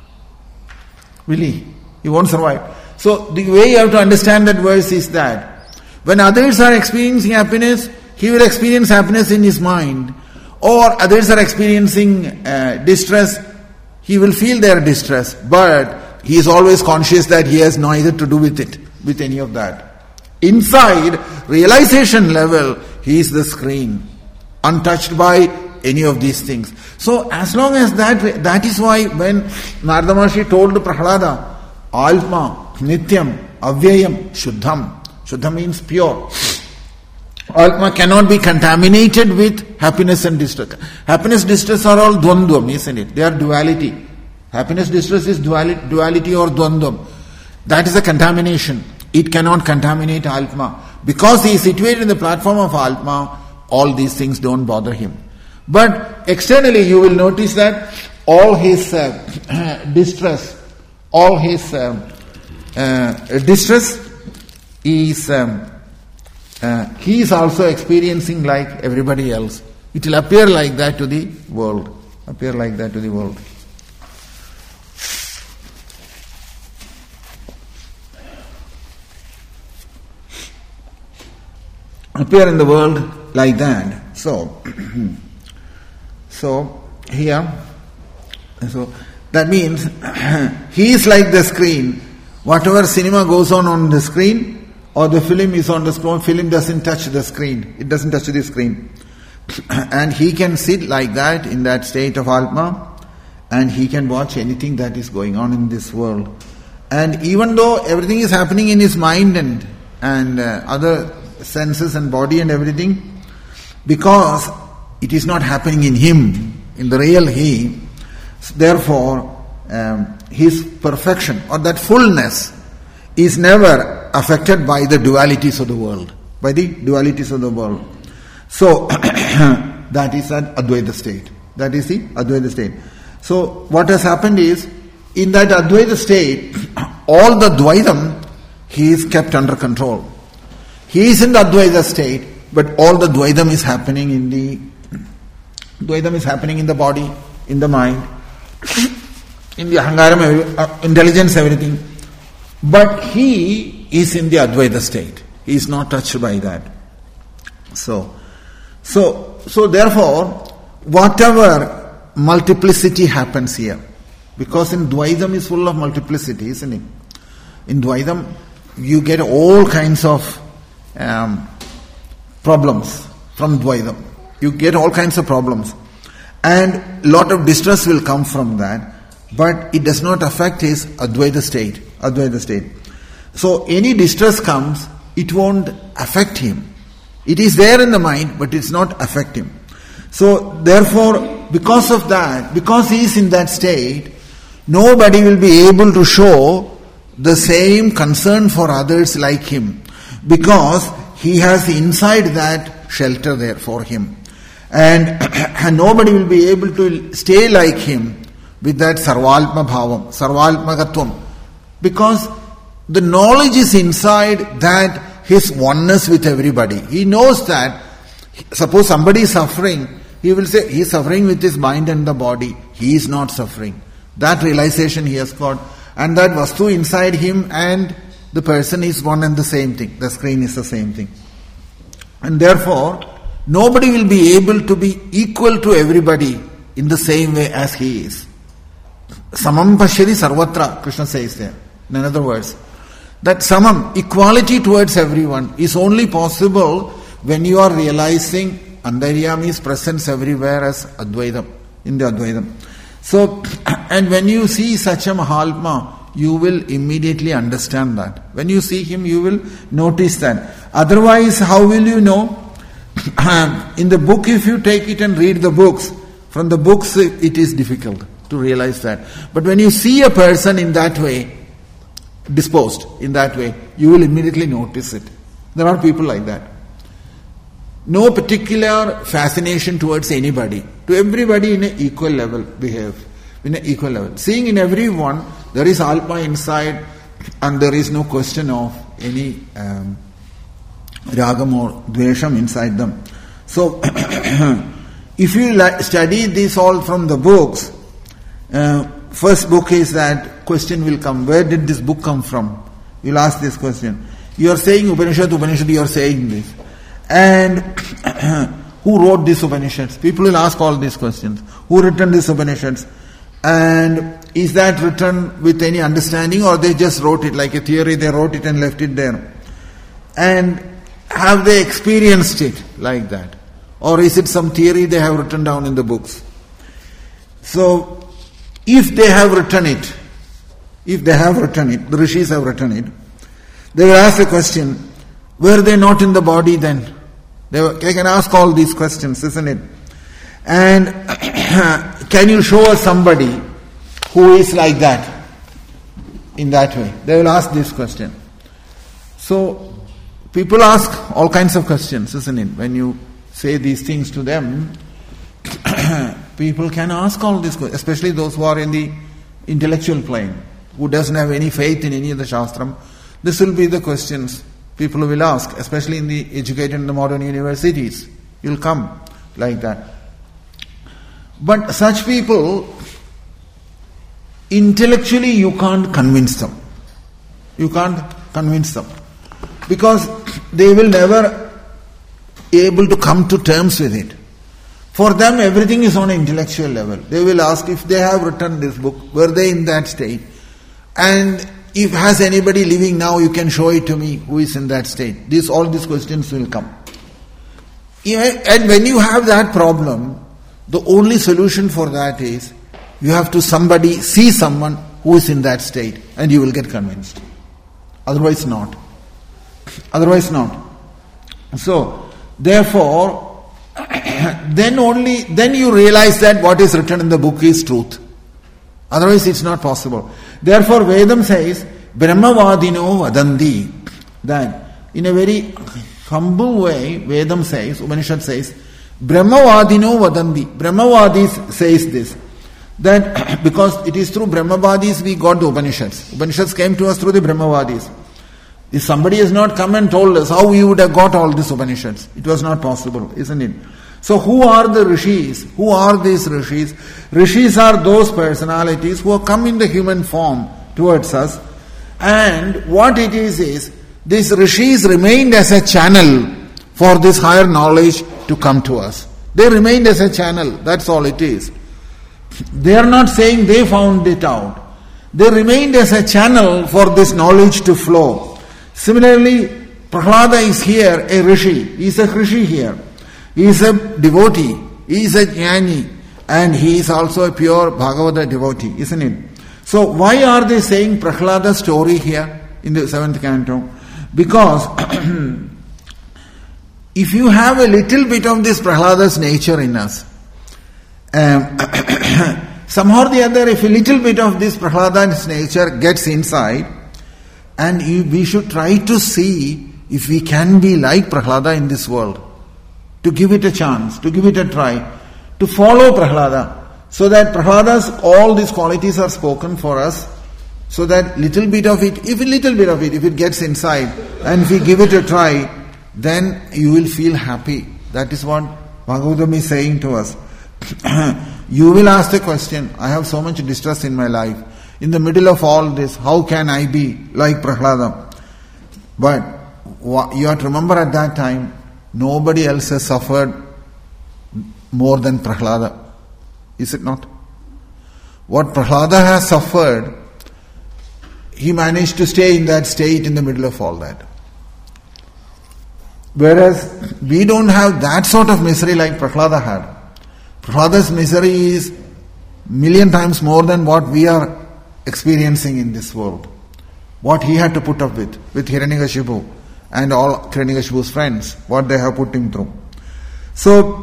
Will he? He won't survive. So the way you have to understand that verse is that when others are experiencing happiness, he will experience happiness in his mind. Or others are experiencing uh, distress, he will feel their distress. But he is always conscious that he has neither to do with it, with any of that. Inside, realization level, he is the screen, untouched by any of these things. So as long as that, that is why when Narada Maharshi told Prahlada, Atma, Nityam, Avyayam, Shuddham. Shuddha means pure. Atma cannot be contaminated with happiness and distress. Happiness, distress are all dvandvam, isn't it? They are duality. Happiness, distress is duality, duality or dvandvam. That is a contamination. It cannot contaminate Atma. Because he is situated in the platform of Atma, all these things don't bother him. But externally you will notice that all his uh, distress, all his uh, uh, distress is, um, uh, he is also experiencing like everybody else. It will appear like that to the world. Appear like that to the world. Appear in the world like that. So, so here, so that means he is like the screen. Whatever cinema goes on on the screen, or the film is on the screen, film doesn't touch the screen. It doesn't touch the screen. And he can sit like that in that state of Atma, and he can watch anything that is going on in this world. And even though everything is happening in his mind and and uh, other senses and body and everything, because it is not happening in him, in the real he, therefore um, his perfection or that fullness is never affected by the dualities of the world, by the dualities of the world. So that is an Advaita state. That is the Advaita state. So what has happened is, in that Advaita state, all the Dvaitam, he is kept under control. He is in the Advaita state, but all the Dvaitam is happening in the Dvaitam is happening in the body, in the mind, in the Ahangaram, intelligence, everything. But he is in the Advaita state. He is not touched by that. So, so, so therefore, whatever multiplicity happens here, because in Dvaitam is full of multiplicity, isn't it? In Dvaitam, you get all kinds of um, problems from Dvaitam. You get all kinds of problems. And lot of distress will come from that. But it does not affect his Advaita state. Advaita state. So any distress comes, it won't affect him. It is there in the mind, but it's not affect him. So therefore, because of that, because he is in that state, nobody will be able to show the same concern for others like him, because he has inside that shelter there for him. And, and nobody will be able to stay like him with that sarvalpma bhavam, sarvalpma gatvam, because the knowledge is inside that his oneness with everybody. He knows that, suppose somebody is suffering, he will say, he is suffering with his mind and the body. He is not suffering. That realization he has got. And that vastu inside him and the person is one and the same thing. The screen is the same thing. And therefore, nobody will be able to be equal to everybody in the same way as he is. Samam pashyati sarvatra, Krishna says there. In other words, that samam, equality towards everyone, is only possible when you are realizing Antaryami's presence everywhere as Advaitam, in the Advaitam. So, and when you see such a Mahatma, you will immediately understand that. When you see him, you will notice that. Otherwise, how will you know? In the book, if you take it and read the books, from the books it is difficult to realize that. But when you see a person in that way, disposed in that way, you will immediately notice it. There are people like that. No particular fascination towards anybody. To everybody in an equal level behave. In an equal level. Seeing in everyone, there is Alpa inside and there is no question of any um, Ragam or Dvesham inside them. So, if you study this all from the books, uh, first book is that question will come. Where did this book come from? You'll ask this question. You are saying Upanishad, Upanishad, you are saying this. And who wrote these Upanishads? People will ask all these questions. Who written these Upanishads? And is that written with any understanding or they just wrote it like a theory, they wrote it and left it there? And have they experienced it like that? Or is it some theory they have written down in the books? So, if they have written it, if they have written it, the rishis have written it, they will ask the question, were they not in the body then? They, were, they can ask all these questions, isn't it? And can you show us somebody who is like that, in that way? They will ask this question. So, people ask all kinds of questions, isn't it? When you say these things to them, people can ask all these questions, especially those who are in the intellectual plane, who doesn't have any faith in any of the Shastram. This will be the questions people will ask, especially in the educated in the modern universities. You'll come like that. But such people, intellectually you can't convince them. You can't convince them. Because they will never be able to come to terms with it. For them, everything is on an intellectual level. They will ask if they have written this book, were they in that state? And if has anybody living now, you can show it to me who is in that state. This, all these questions will come. And when you have that problem, the only solution for that is you have to somebody see someone who is in that state and you will get convinced. Otherwise not. Otherwise not. So, therefore, then only, then you realize that what is written in the book is truth. Otherwise it's not possible. Therefore Vedam says, Brahmavadino vadandi. That in a very humble way, Vedam says, Upanishad says, Brahmavadino vadandi. Brahmavadis says this. That because it is through Brahmavadis we got the Upanishads. Upanishads came to us through the Brahmavadis. If somebody has not come and told us how we would have got all these Upanishads, it was not possible, isn't it? So who are the rishis? Who are these rishis? Rishis are those personalities who have come in the human form towards us. And what it is is, these rishis remained as a channel for this higher knowledge to come to us. They remained as a channel, that's all it is. They are not saying they found it out. They remained as a channel for this knowledge to flow. Similarly, Prahlada is here, a rishi. He is a rishi here. He is a devotee. He is a jnani. And he is also a pure Bhagavata devotee, isn't it? So why are they saying Prahlada's story here in the seventh canto? Because if you have a little bit of this Prahlada's nature in us, um, somehow or the other, if a little bit of this Prahlada's nature gets inside, and we should try to see if we can be like Prahlada in this world, to give it a chance, to give it a try, to follow Prahlada, so that Prahlada's all these qualities are spoken for us, So that little bit of it, if a little bit of it, if it gets inside, and if we give it a try, then you will feel happy. That is what Bhagavatam is saying to us. You will ask the question, I have so much distress in my life. In the middle of all this, how can I be like Prahlada? But you have to remember at that time, nobody else has suffered more than Prahlada. Is it not? What Prahlada has suffered, he managed to stay in that state in the middle of all that. Whereas we don't have that sort of misery like Prahlada had. Prahlada's misery is million times more than what we are experiencing in this world. What he had to put up with, with Hiranyakashipu and all Hiranyakashipu's friends, what they have put him through. So,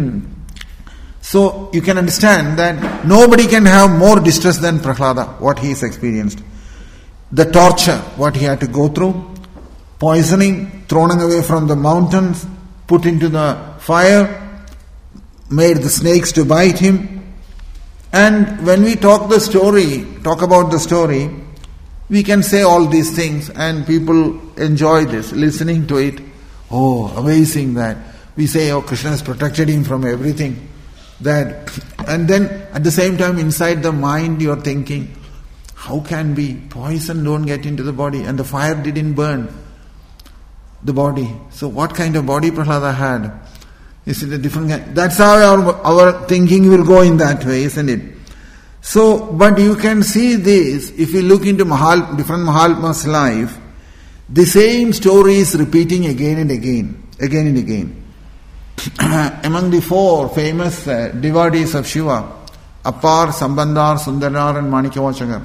so you can understand that nobody can have more distress than Prahlada, what he has experienced. The torture, what he had to go through, poisoning, thrown away from the mountains, put into the fire, made the snakes to bite him. And when we talk the story, talk about the story, we can say all these things and people enjoy this, listening to it. Oh, amazing that. We say, oh, Krishna has protected him from everything. That, and then at the same time inside the mind you are thinking, how can be poison don't get into the body and the fire didn't burn the body. So what kind of body Prahlada had? Is it a different kind? That's how our, our thinking will go in that way, isn't it? So, but you can see this, if you look into Mahal, different Mahatmas' life, the same story is repeating again and again, again and again. Among the four famous uh, devotees of Shiva, Apar, Sambandar, Sundarar and Manikyavachakar.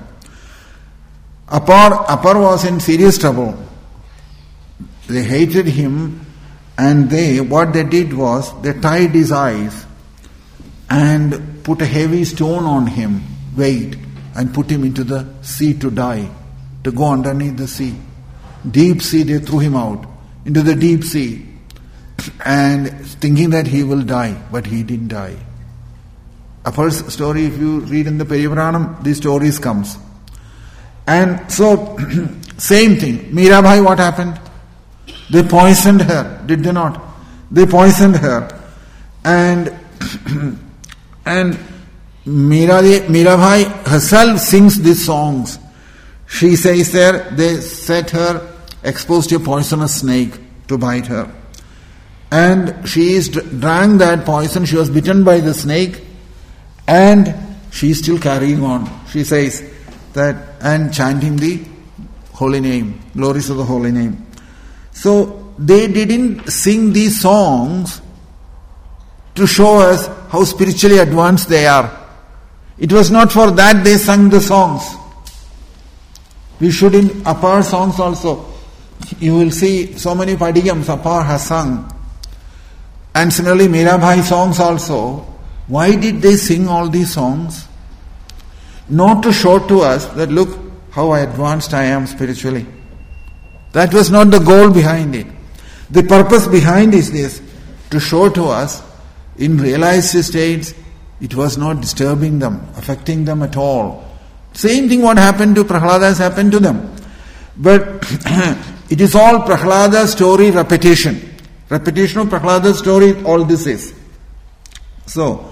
Apar, Apar was in serious trouble. They hated him and they, what they did was, they tied his eyes and put a heavy stone on him, weight, and put him into the sea to die, to go underneath the sea. Deep sea, they threw him out into the deep sea and thinking that he will die, but he didn't die. Apar's story, if you read in the Peripuranam, these stories comes. And so, same thing. Mirabai, what happened? They poisoned her, did they not? They poisoned her. And and Mirabai herself sings these songs. She says there, they set her exposed to a poisonous snake to bite her. And she is drank that poison, she was bitten by the snake, and she is still carrying on. She says that, and chanting the holy name, glories of the holy name. So they didn't sing these songs to show us how spiritually advanced they are. It was not for that they sang the songs. We should in Apar songs also, you will see so many padigams Apar has sung. And similarly Mirabai songs also. Why did they sing all these songs? Not to show to us that look how advanced I am spiritually. That was not the goal behind it. The purpose behind is this, to show to us, in realized states, it was not disturbing them, affecting them at all. Same thing what happened to Prahlada has happened to them. But it is all Prahlada's story repetition. Repetition of Prahlada's story, all this is. So,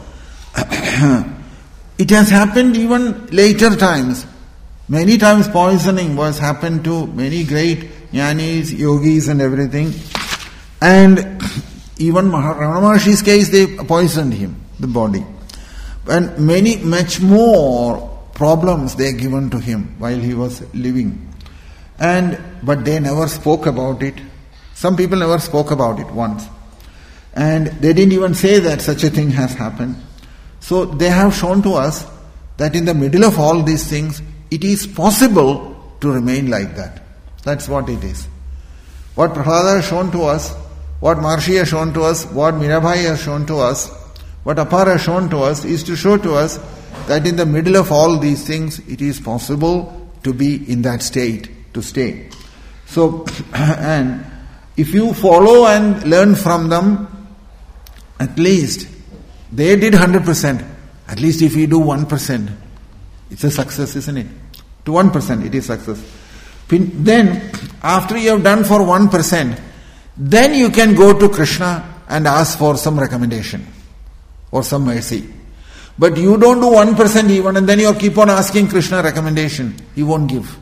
it has happened even later times. Many times poisoning was happened to many great jnanis, yogis and everything. And even Ramana Maharshi's case, they poisoned him, the body. And many, much more problems they given to him while he was living. And, but they never spoke about it. Some people never spoke about it once. And they didn't even say that such a thing has happened. So they have shown to us that in the middle of all these things, it is possible to remain like that. That's what it is. What Prahlada has shown to us, what Maharshi has shown to us, what Mirabai has shown to us, what Apar has shown to us, is to show to us that in the middle of all these things, it is possible to be in that state, to stay. So, and if you follow and learn from them, at least they did one hundred percent. At least if you do one percent, it's a success, isn't it? To one percent it is success. Then, after you have done for one percent, then you can go to Krishna and ask for some recommendation or some mercy. But you don't do one percent even, and then you keep on asking Krishna recommendation. He won't give.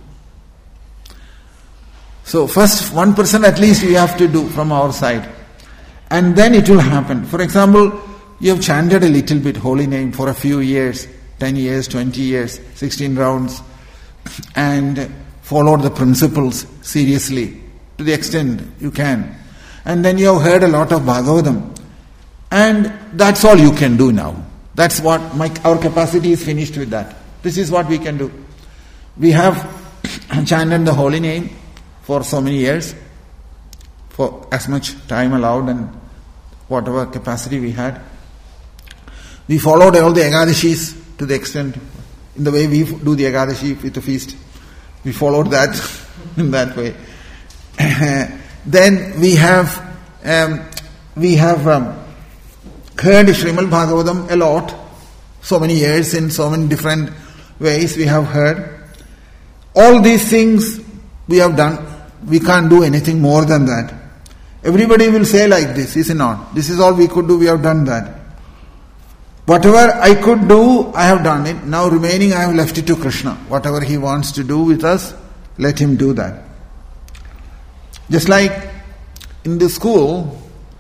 So first one percent at least we have to do from our side. And then it will happen. For example, you have chanted a little bit holy name for a few years, ten years, twenty years, sixteen rounds, and followed the principles seriously to the extent you can. And then you have heard a lot of Bhagavatam. And that's all you can do now. That's what my, our capacity is finished with that. This is what we can do. We have chanted the holy name for so many years, for as much time allowed and whatever capacity we had. We followed all the Ekadashis to the extent, in the way we do the Ekadashi with the feast. We followed that in that way. Then we have um, we have um, heard Srimad Bhagavatam a lot, so many years in so many different ways we have heard. All these things we have done. We can't do anything more than that. Everybody will say like this, is it not? This is all we could do, we have done that. Whatever I could do, I have done it. Now remaining, I have left it to Krishna. Whatever he wants to do with us, let him do that. Just like in the school,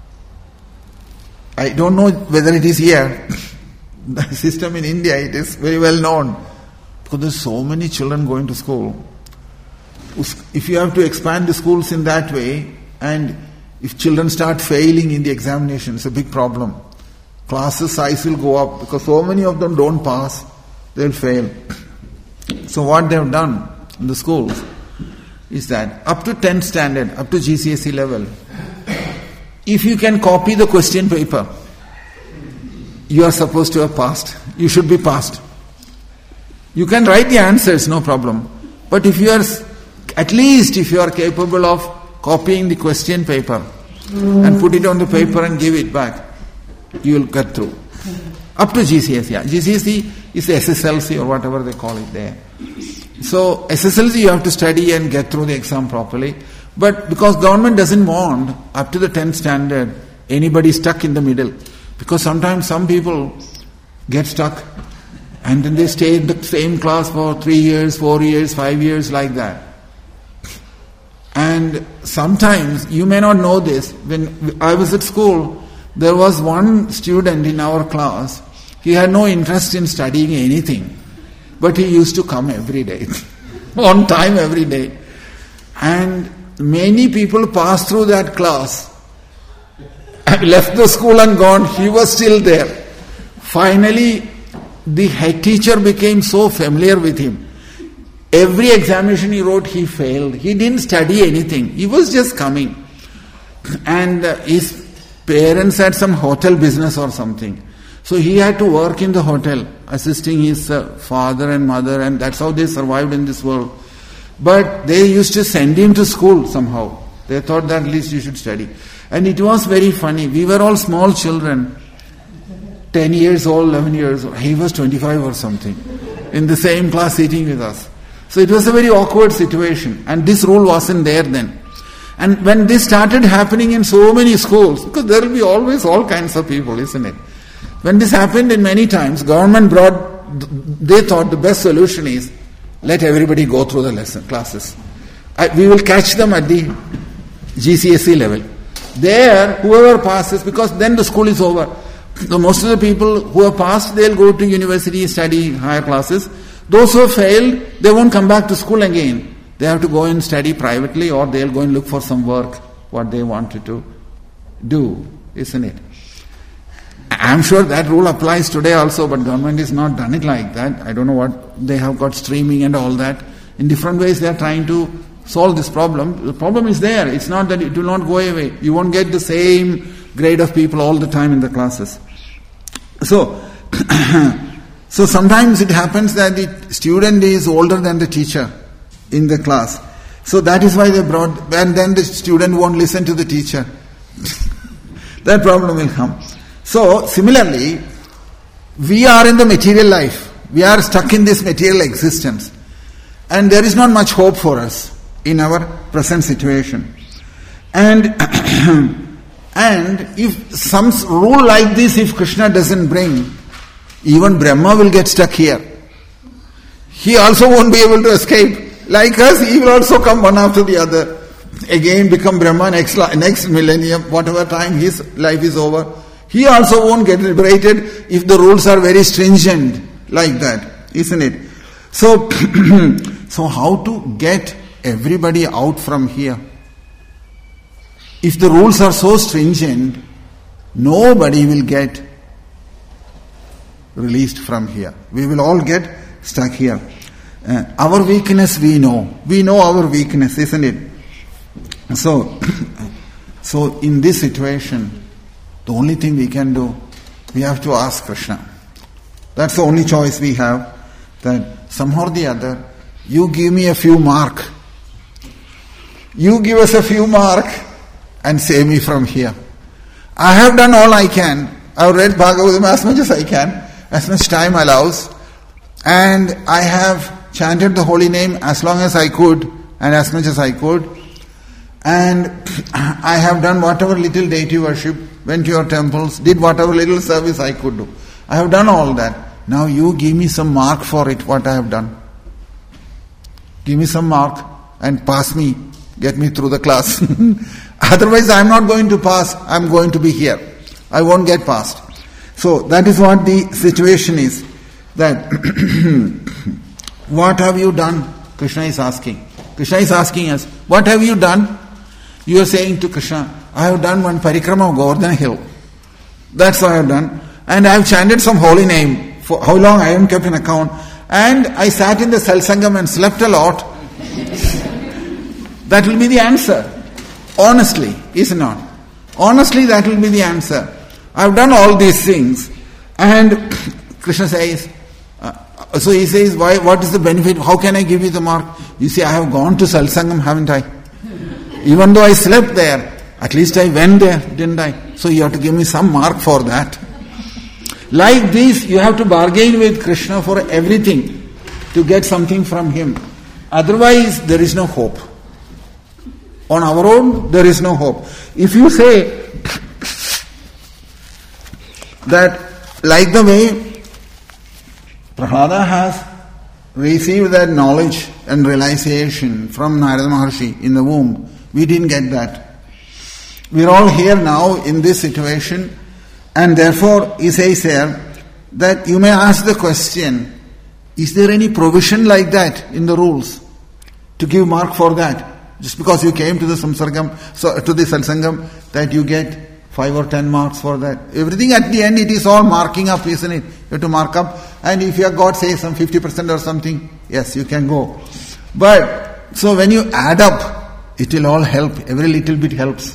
I don't know whether it is here. The system in India, it is very well known. Because there are so many children going to school. If you have to expand the schools in that way, and if children start failing in the examination, it's a big problem. Classes size will go up because so many of them don't pass, they'll fail. So what they have done in the schools is that up to tenth standard, up to G C S E level, if you can copy the question paper, you are supposed to have passed. You should be passed. You can write the answers, no problem. But if you are, at least if you are capable of copying the question paper and put it on the paper and give it back, you will get through. Up to G C S E. Yeah. G C S E is S S L C or whatever they call it there. So S S L C you have to study and get through the exam properly. But because government doesn't want up to the tenth standard anybody stuck in the middle. Because sometimes some people get stuck and then they stay in the same class for three years, four years, five years like that. And sometimes, you may not know this, when I was at school, there was one student in our class, he had no interest in studying anything, but he used to come every day, on time every day. And many people passed through that class, and left the school and gone, he was still there. Finally, the head teacher became so familiar with him. Every examination he wrote, he failed. He didn't study anything. He was just coming. And uh, his parents had some hotel business or something. So he had to work in the hotel, assisting his uh, father and mother, and that's how they survived in this world. But they used to send him to school somehow. They thought that at least you should study. And it was very funny. We were all small children, ten years old, eleven years old. He was twenty-five or something, in the same class sitting with us. So it was a very awkward situation, and this rule wasn't there then. And when this started happening in so many schools, because there will be always all kinds of people, isn't it? When this happened in many times, government brought, they thought the best solution is, let everybody go through the lesson classes. I, we will catch them at the G C S E level. There, whoever passes, because then the school is over. So most of the people who have passed, they'll go to university, study higher classes. Those who have failed, they won't come back to school again. They have to go and study privately, or they'll go and look for some work, what they wanted to do, isn't it? I'm sure that rule applies today also, but government has not done it like that. I don't know what they have got streaming and all that. In different ways they are trying to solve this problem. The problem is there. It's not that it will not go away. You won't get the same grade of people all the time in the classes. So, so sometimes it happens that the student is older than the teacher in the class. So that is why they brought, and then the student won't listen to the teacher. That problem will come. So, similarly, we are in the material life. We are stuck in this material existence. And there is not much hope for us in our present situation. And and if some rule like this, if Krishna doesn't bring, even Brahma will get stuck here. He also won't be able to escape. Like us, he will also come one after the other. Again become Brahma next, next millennium, whatever time his life is over. He also won't get liberated if the rules are very stringent like that, isn't it? So, so how to get everybody out from here? If the rules are so stringent, nobody will get released from here. We will all get stuck here. Uh, our weakness we know. We know our weakness, isn't it? So, so in this situation, the only thing we can do, we have to ask Krishna. That's the only choice we have. That somehow or the other, you give me a few mark. You give us a few mark and save me from here. I have done all I can. I have read Bhagavatam as much as I can, as much time allows. And I have chanted the holy name as long as I could and as much as I could. And I have done whatever little deity worship, went to your temples, did whatever little service I could do. I have done all that. Now you give me some mark for it, what I have done. Give me some mark and pass me, get me through the class. Otherwise I am not going to pass, I am going to be here. I won't get past. So that is what the situation is. That what have you done? Krishna is asking. Krishna is asking us, what have you done? You are saying to Krishna, I have done one parikrama of Govardhana hill. That's what I have done. And I have chanted some holy name. For how long I am kept in account. And I sat in the Salsangam and slept a lot. That will be the answer. Honestly, is it not? Honestly, that will be the answer. I have done all these things. And Krishna says, uh, so he says, why? What is the benefit? How can I give you the mark? You see, I have gone to Salsangam, haven't I? Even though I slept there, at least I went there, didn't I? So you have to give me some mark for that. Like this, you have to bargain with Krishna for everything to get something from him. Otherwise, there is no hope. On our own, there is no hope. If you say that, like the way Prahlada has received that knowledge and realization from Narada Maharshi in the womb, we didn't get that. We are all here now in this situation, and therefore he says here that you may ask the question, is there any provision like that in the rules to give mark for that? Just because you came to the samsargam, so to the satsangam, that you get five or ten marks for that. Everything at the end, it is all marking up, isn't it? You have to mark up. And if your God says some fifty percent or something, yes, you can go. But, so when you add up, it will all help. Every little bit helps.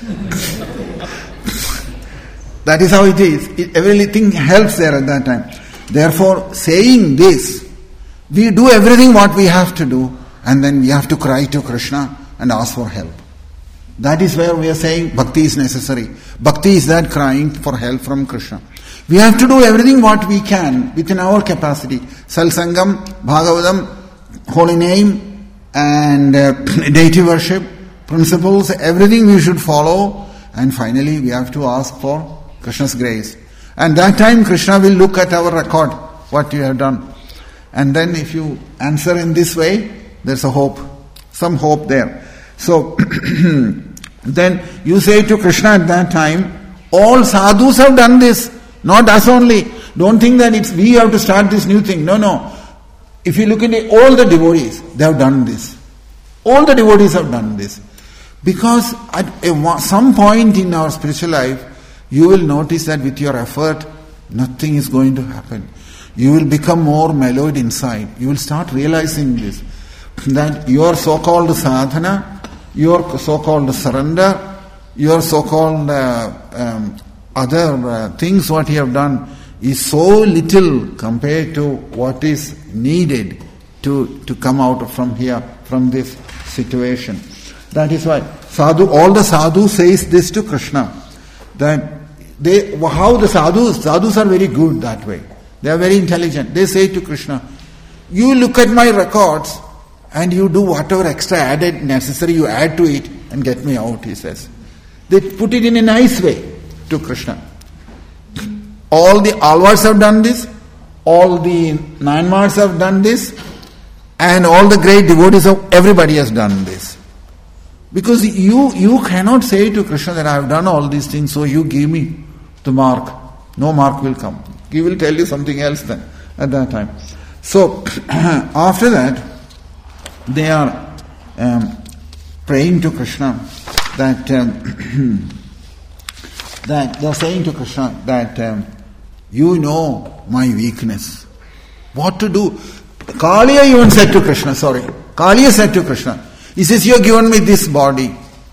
That is how it is. It, everything helps there at that time. Therefore, saying this, we do everything what we have to do, and then we have to cry to Krishna and ask for help. That is where we are saying bhakti is necessary. Bhakti is that crying for help from Krishna. We have to do everything what we can within our capacity. Salsangam, Bhagavatam, holy name, and uh, deity worship, principles, everything we should follow. And finally, we have to ask for Krishna's grace. And that time, Krishna will look at our record, what you have done. And then if you answer in this way, there's a hope, some hope there. So, then you say to Krishna at that time, all sadhus have done this, not us only. Don't think that it's we have to start this new thing. No, no. If you look at all the devotees, they have done this. All the devotees have done this. Because at a, some point in our spiritual life, you will notice that with your effort, nothing is going to happen. You will become more mellowed inside. You will start realizing this. That your so-called sadhana, your so-called surrender, your so-called uh, um, other uh, things what you have done is so little compared to what is needed to, to come out from here, from this situation. That is why sadhu, all the sadhus says this to Krishna. That they, how the sadhus, sadhus are very good that way. They are very intelligent. They say to Krishna, you look at my records, and you do whatever extra added necessary you add to it and get me out, he says. They put it in a nice way to Krishna. All the alvards have done this, all the Nayanmars have done this, and all the great devotees of everybody has done this. Because you you cannot say to Krishna that I have done all these things, so you give me the mark. No mark will come. He will tell you something else then at that time. So after that, they are um, praying to Krishna that um, that they are saying to Krishna that um, you know my weakness. What to do? Kaliya even said to Krishna, sorry. Kaliya said to Krishna, he says, you have given me this body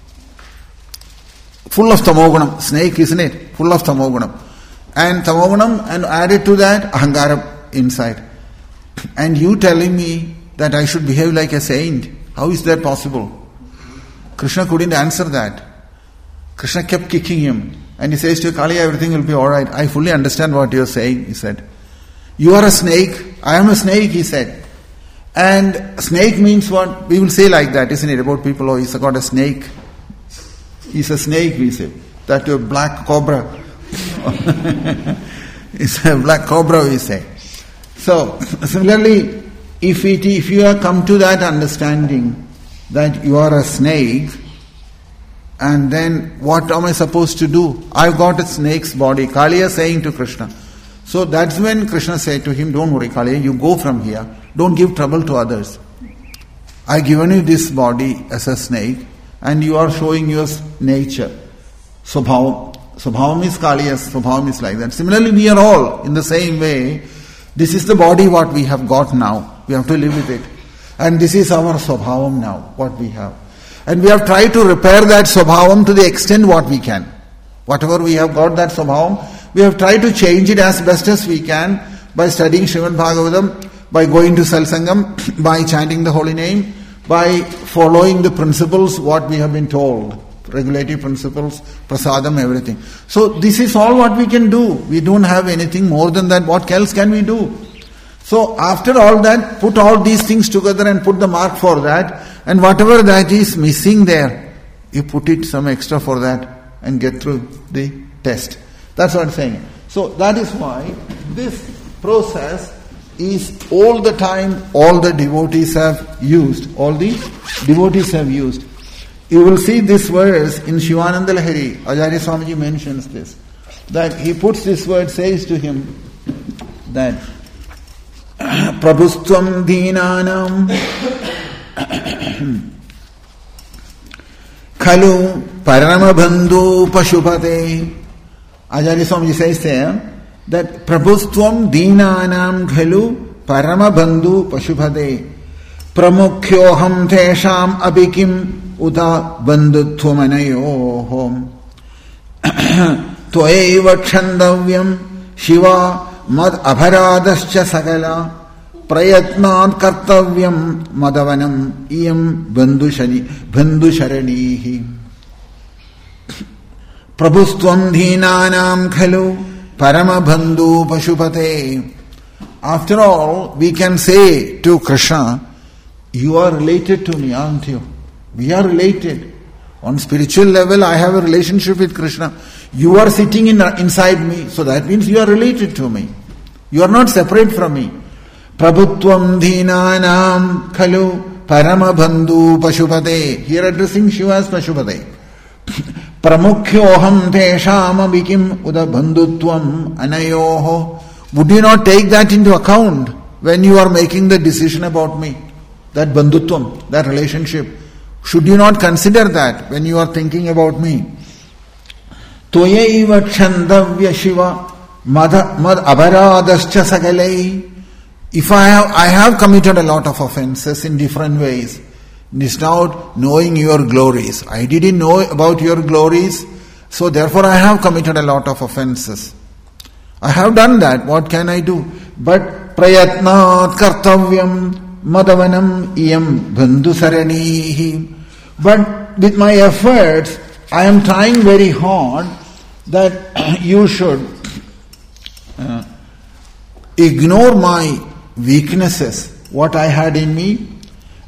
full of tamogunam, snake, isn't it? Full of tamogunam. And tamogunam, and added to that, ahankara inside. And you telling me that I should behave like a saint. How is that possible? Krishna couldn't answer that. Krishna kept kicking him. And he says to Kaliya, everything will be alright. I fully understand what you are saying, he said. You are a snake, I am a snake, he said. And snake means what? We will say like that, isn't it? About people, oh, he's got a snake. He's a snake, we say. That a black cobra. It's a black cobra, we say. So, similarly, if it, if you have come to that understanding that you are a snake, and then what am I supposed to do? I've got a snake's body. Kaliya saying to Krishna. So that's when Krishna said to him, don't worry Kaliya, you go from here. Don't give trouble to others. I've given you this body as a snake, and you are showing your nature. Subhavam. Subhavam is Kaliya's, Subhavam is like that. Similarly, we are all in the same way. This is the body what we have got now. We have to live with it. And this is our Subhavam now, what we have. And we have tried to repair that Subhavam to the extent what we can. Whatever we have got that Subhavam, we have tried to change it as best as we can by studying Srimad Bhagavatam, by going to Satsangam, by chanting the holy name, by following the principles what we have been told, regulative principles, prasadam, everything. So this is all what we can do. We don't have anything more than that. What else can we do? So after all that, put all these things together and put the mark for that, and whatever that is missing there, you put it some extra for that and get through the test. That's what I'm saying. So that is why this process is all the time all the devotees have used. All the devotees have used. You will see this verse in Shivananda Lahiri. Acharya Swamiji mentions this. That he puts this word, says to him that Prabhustvam Dhinanam Khalu Paramabandhu Pashupate. Acharya Swamiji says there that Prabhustvam Dhinanam Khalu Paramabandhu Pashupate Pramukyoham Tesham Abikim Uta Bandhutvamanayohom Tvaiva Kshandavyam Shiva Mad Abharadascha Sakala Prayatnat Kartavyam Madavanam Iyam Bandhushani Bandhusharanihi Prabhustvam Dhinanam Khalu Paramabandhu Pashupate. After all, we can say to Krishna, you are related to me, aren't you? We are related. On spiritual level, I have a relationship with Krishna. You are sitting in, inside me, so that means you are related to me. You are not separate from me. Prabhutvam Dhinanam Khalu Paramabandhu Pashupate. Here addressing Shiva as Pashupate. Pramukyoham Tesham Abikim Uda Bandhutvam Anayoho. Would you not take that into account when you are making the decision about me? That bandhutvam, that relationship. Should you not consider that when you are thinking about me? Toyaiva Kshandavya Shiva Mad Abharadascha Sakalai. If I have, I have committed a lot of offenses in different ways, without knowing your glories. I didn't know about your glories, so therefore I have committed a lot of offenses. I have done that, what can I do? But prayatnat kartavyam madavanam iyam bandhusaranihi. But with my efforts, I am trying very hard that you should uh, ignore my weaknesses, what I had in me,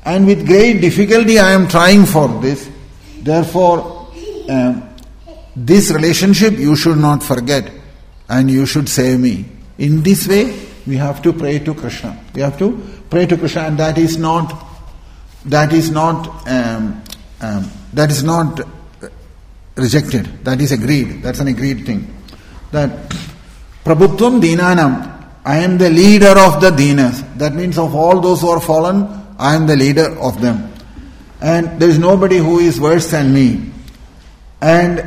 and with great difficulty I am trying for this. Therefore, um, this relationship you should not forget, and you should save me. In this way, we have to pray to Krishna. We have to pray to Krishna, and that is not that is not um, um, that is not rejected. That is agreed. That's an agreed thing. That Prabhutvam Dinanam, I am the leader of the Dinas. That means of all those who are fallen, I am the leader of them. And there is nobody who is worse than me. And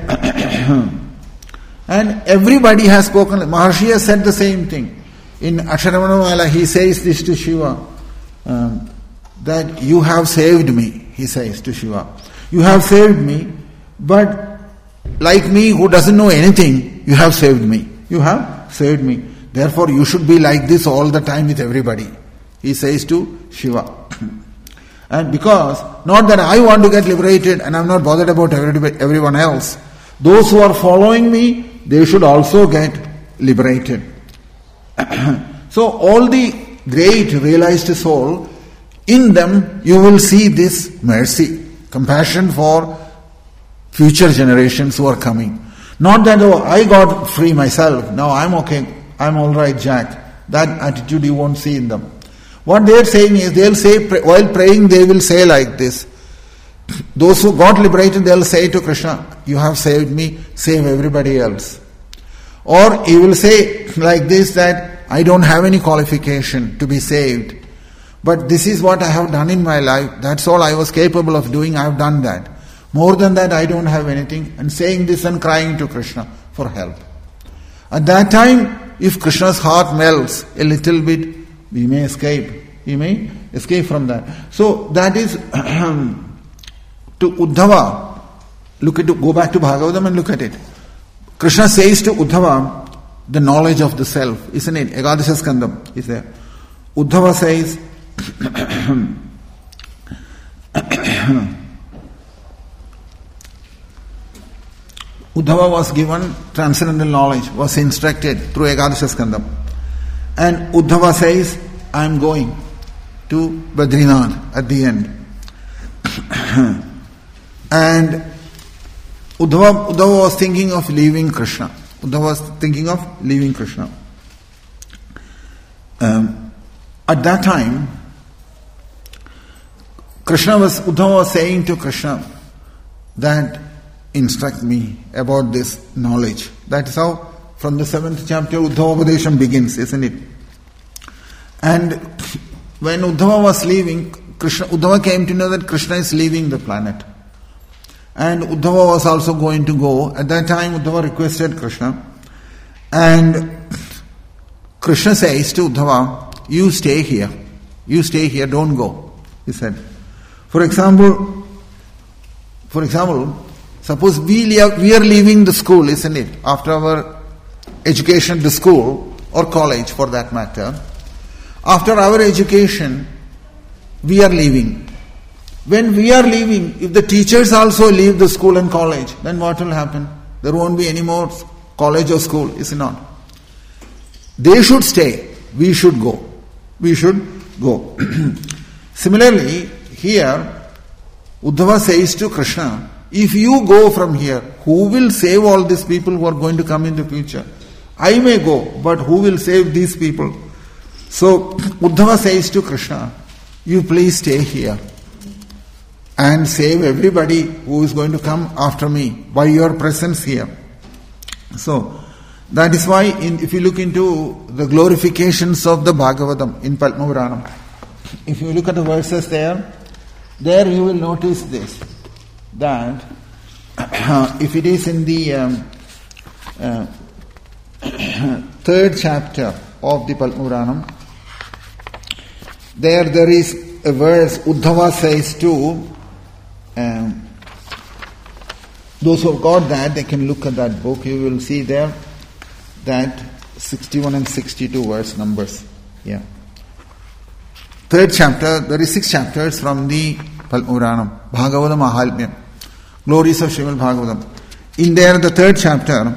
and everybody has spoken. Maharshi has said the same thing. In Aksharamanamala, he says this to Shiva, um, that you have saved me, he says to Shiva. You have saved me, but like me who doesn't know anything, you have saved me. You have saved me. Therefore, you should be like this all the time with everybody, he says to Shiva. And because, not that I want to get liberated and I'm not bothered about everybody, everyone else, those who are following me, they should also get liberated. So all the great realized soul, in them you will see this mercy, compassion for future generations who are coming. Not that, oh, I got free myself, now I'm okay, I'm alright, Jack. That attitude you won't see in them. What they are saying is, they'll say, while praying they will say like this. Those who got liberated, they'll say to Krishna, you have saved me, save everybody else. Or he will say like this, that I don't have any qualification to be saved, but this is what I have done in my life, that's all I was capable of doing, I have done that. More than that I don't have anything, and saying this and crying to Krishna for help. At that time, if Krishna's heart melts a little bit, we may escape. We may escape from that. So that is to Uddhava. Look at go back to Bhagavatam and look at it. Krishna says to Uddhava the knowledge of the self, isn't it? Ekadasha Skandam is there. Uddhava says Uddhava was given transcendental knowledge, was instructed through Ekadasha Skandam. And Uddhava says, I am going to Badrinath at the end. And Uddhava, Uddhava was thinking of leaving Krishna. Uddhava was thinking of leaving Krishna. Um, at that time, Krishna was, Uddhava was saying to Krishna that instruct me about this knowledge. That is how from the seventh chapter Uddhava Upadesham begins, isn't it? And when Uddhava was leaving, Krishna, Uddhava came to know that Krishna is leaving the planet. And Uddhava was also going to go. At that time Uddhava requested Krishna. And Krishna says to Uddhava, you stay here. You stay here, don't go, he said. For example, for example, suppose we are, we are leaving the school, isn't it? After our education, the school or college for that matter. After our education, we are leaving. When we are leaving, if the teachers also leave the school and college, then what will happen? There won't be any more college or school, is it not? They should stay. We should go. We should go. Similarly, here, Uddhava says to Krishna, if you go from here, who will save all these people who are going to come in the future? I may go, but who will save these people? So Uddhava says to Krishna, you please stay here and save everybody who is going to come after me by your presence here. So that is why in, if you look into the glorifications of the Bhagavatam in Padma Puranam, if you look at the verses there, there you will notice this, that uh, if it is in the um, uh, third chapter of the Padma Puranam, there there is a verse, Uddhava says to um, those who have got that, they can look at that book, you will see there that sixty-one and sixty-two verse numbers. Yeah. Third chapter, there is six chapters from the Padma Puranam, Bhagavata Mahalmyam, glories of Srimad Bhagavatam. In there, the third chapter,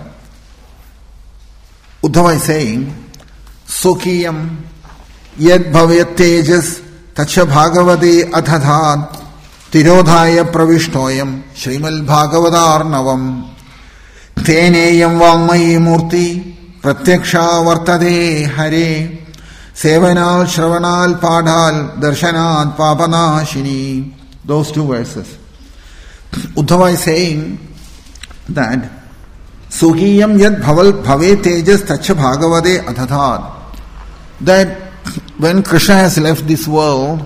Uddhava is saying, Sokiyam yad bhavyat tejas Tacha Bhagavade Athathat Tirodhaya Pravishtoyam Shrimal Bhagavadarnavam Teneyam Vangmayi Murti Pratyaksha Vartade Hare Sevanal Shravanal Padhal Darshanat Papanashini. Those two verses. Uddhava is saying that Suhiyam Yad Bhaval Bhave Tejas Tacha Bhagavade Athathat. That when Krishna has left this world,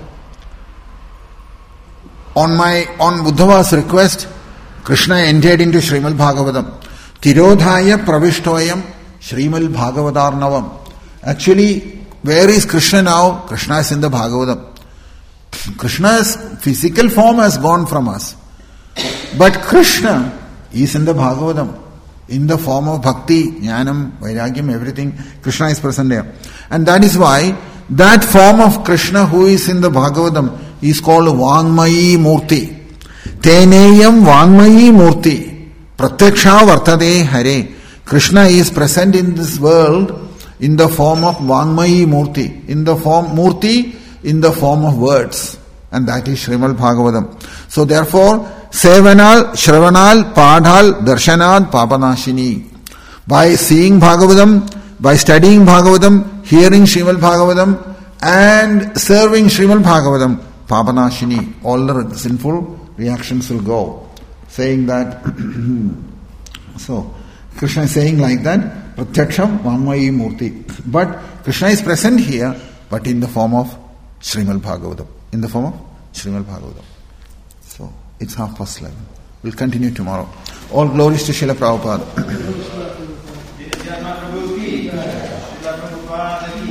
on my on Uddhava's request, Krishna entered into Srimad Bhagavatam. Tirodhaya Pravishtoyam Srimad Bhagavadarnavam. Actually, where is Krishna now? Krishna is in the Bhagavatam. Krishna's physical form has gone from us. But Krishna is in the Bhagavatam. In the form of bhakti, jnanam, vairagyam, everything, Krishna is present there. And that is why that form of Krishna who is in the Bhagavatam is called Vangmayi Murti. Teneyam Vangmayi Murti. Pratyaksha Vartade Hare. Krishna is present in this world in the form of Vangmayi Murti. In the form, Murti, in the form of words. And that is Srimad Bhagavatam. So therefore, Sevanal, Shravanal, Padhal, Darshanal, Papanashini. By seeing Bhagavatam, by studying Bhagavatam, hearing Srimad Bhagavatam, and serving Srimad Bhagavatam, Papanashini, all the sinful reactions will go. Saying that, so, Krishna is saying like that, Pratyaksham Vangmayi Murti. But Krishna is present here, but in the form of Srimad Bhagavatam. In the form of Srimad Bhagavatam. So, it's half past eleven. We'll continue tomorrow. All glories to Srila Prabhupada.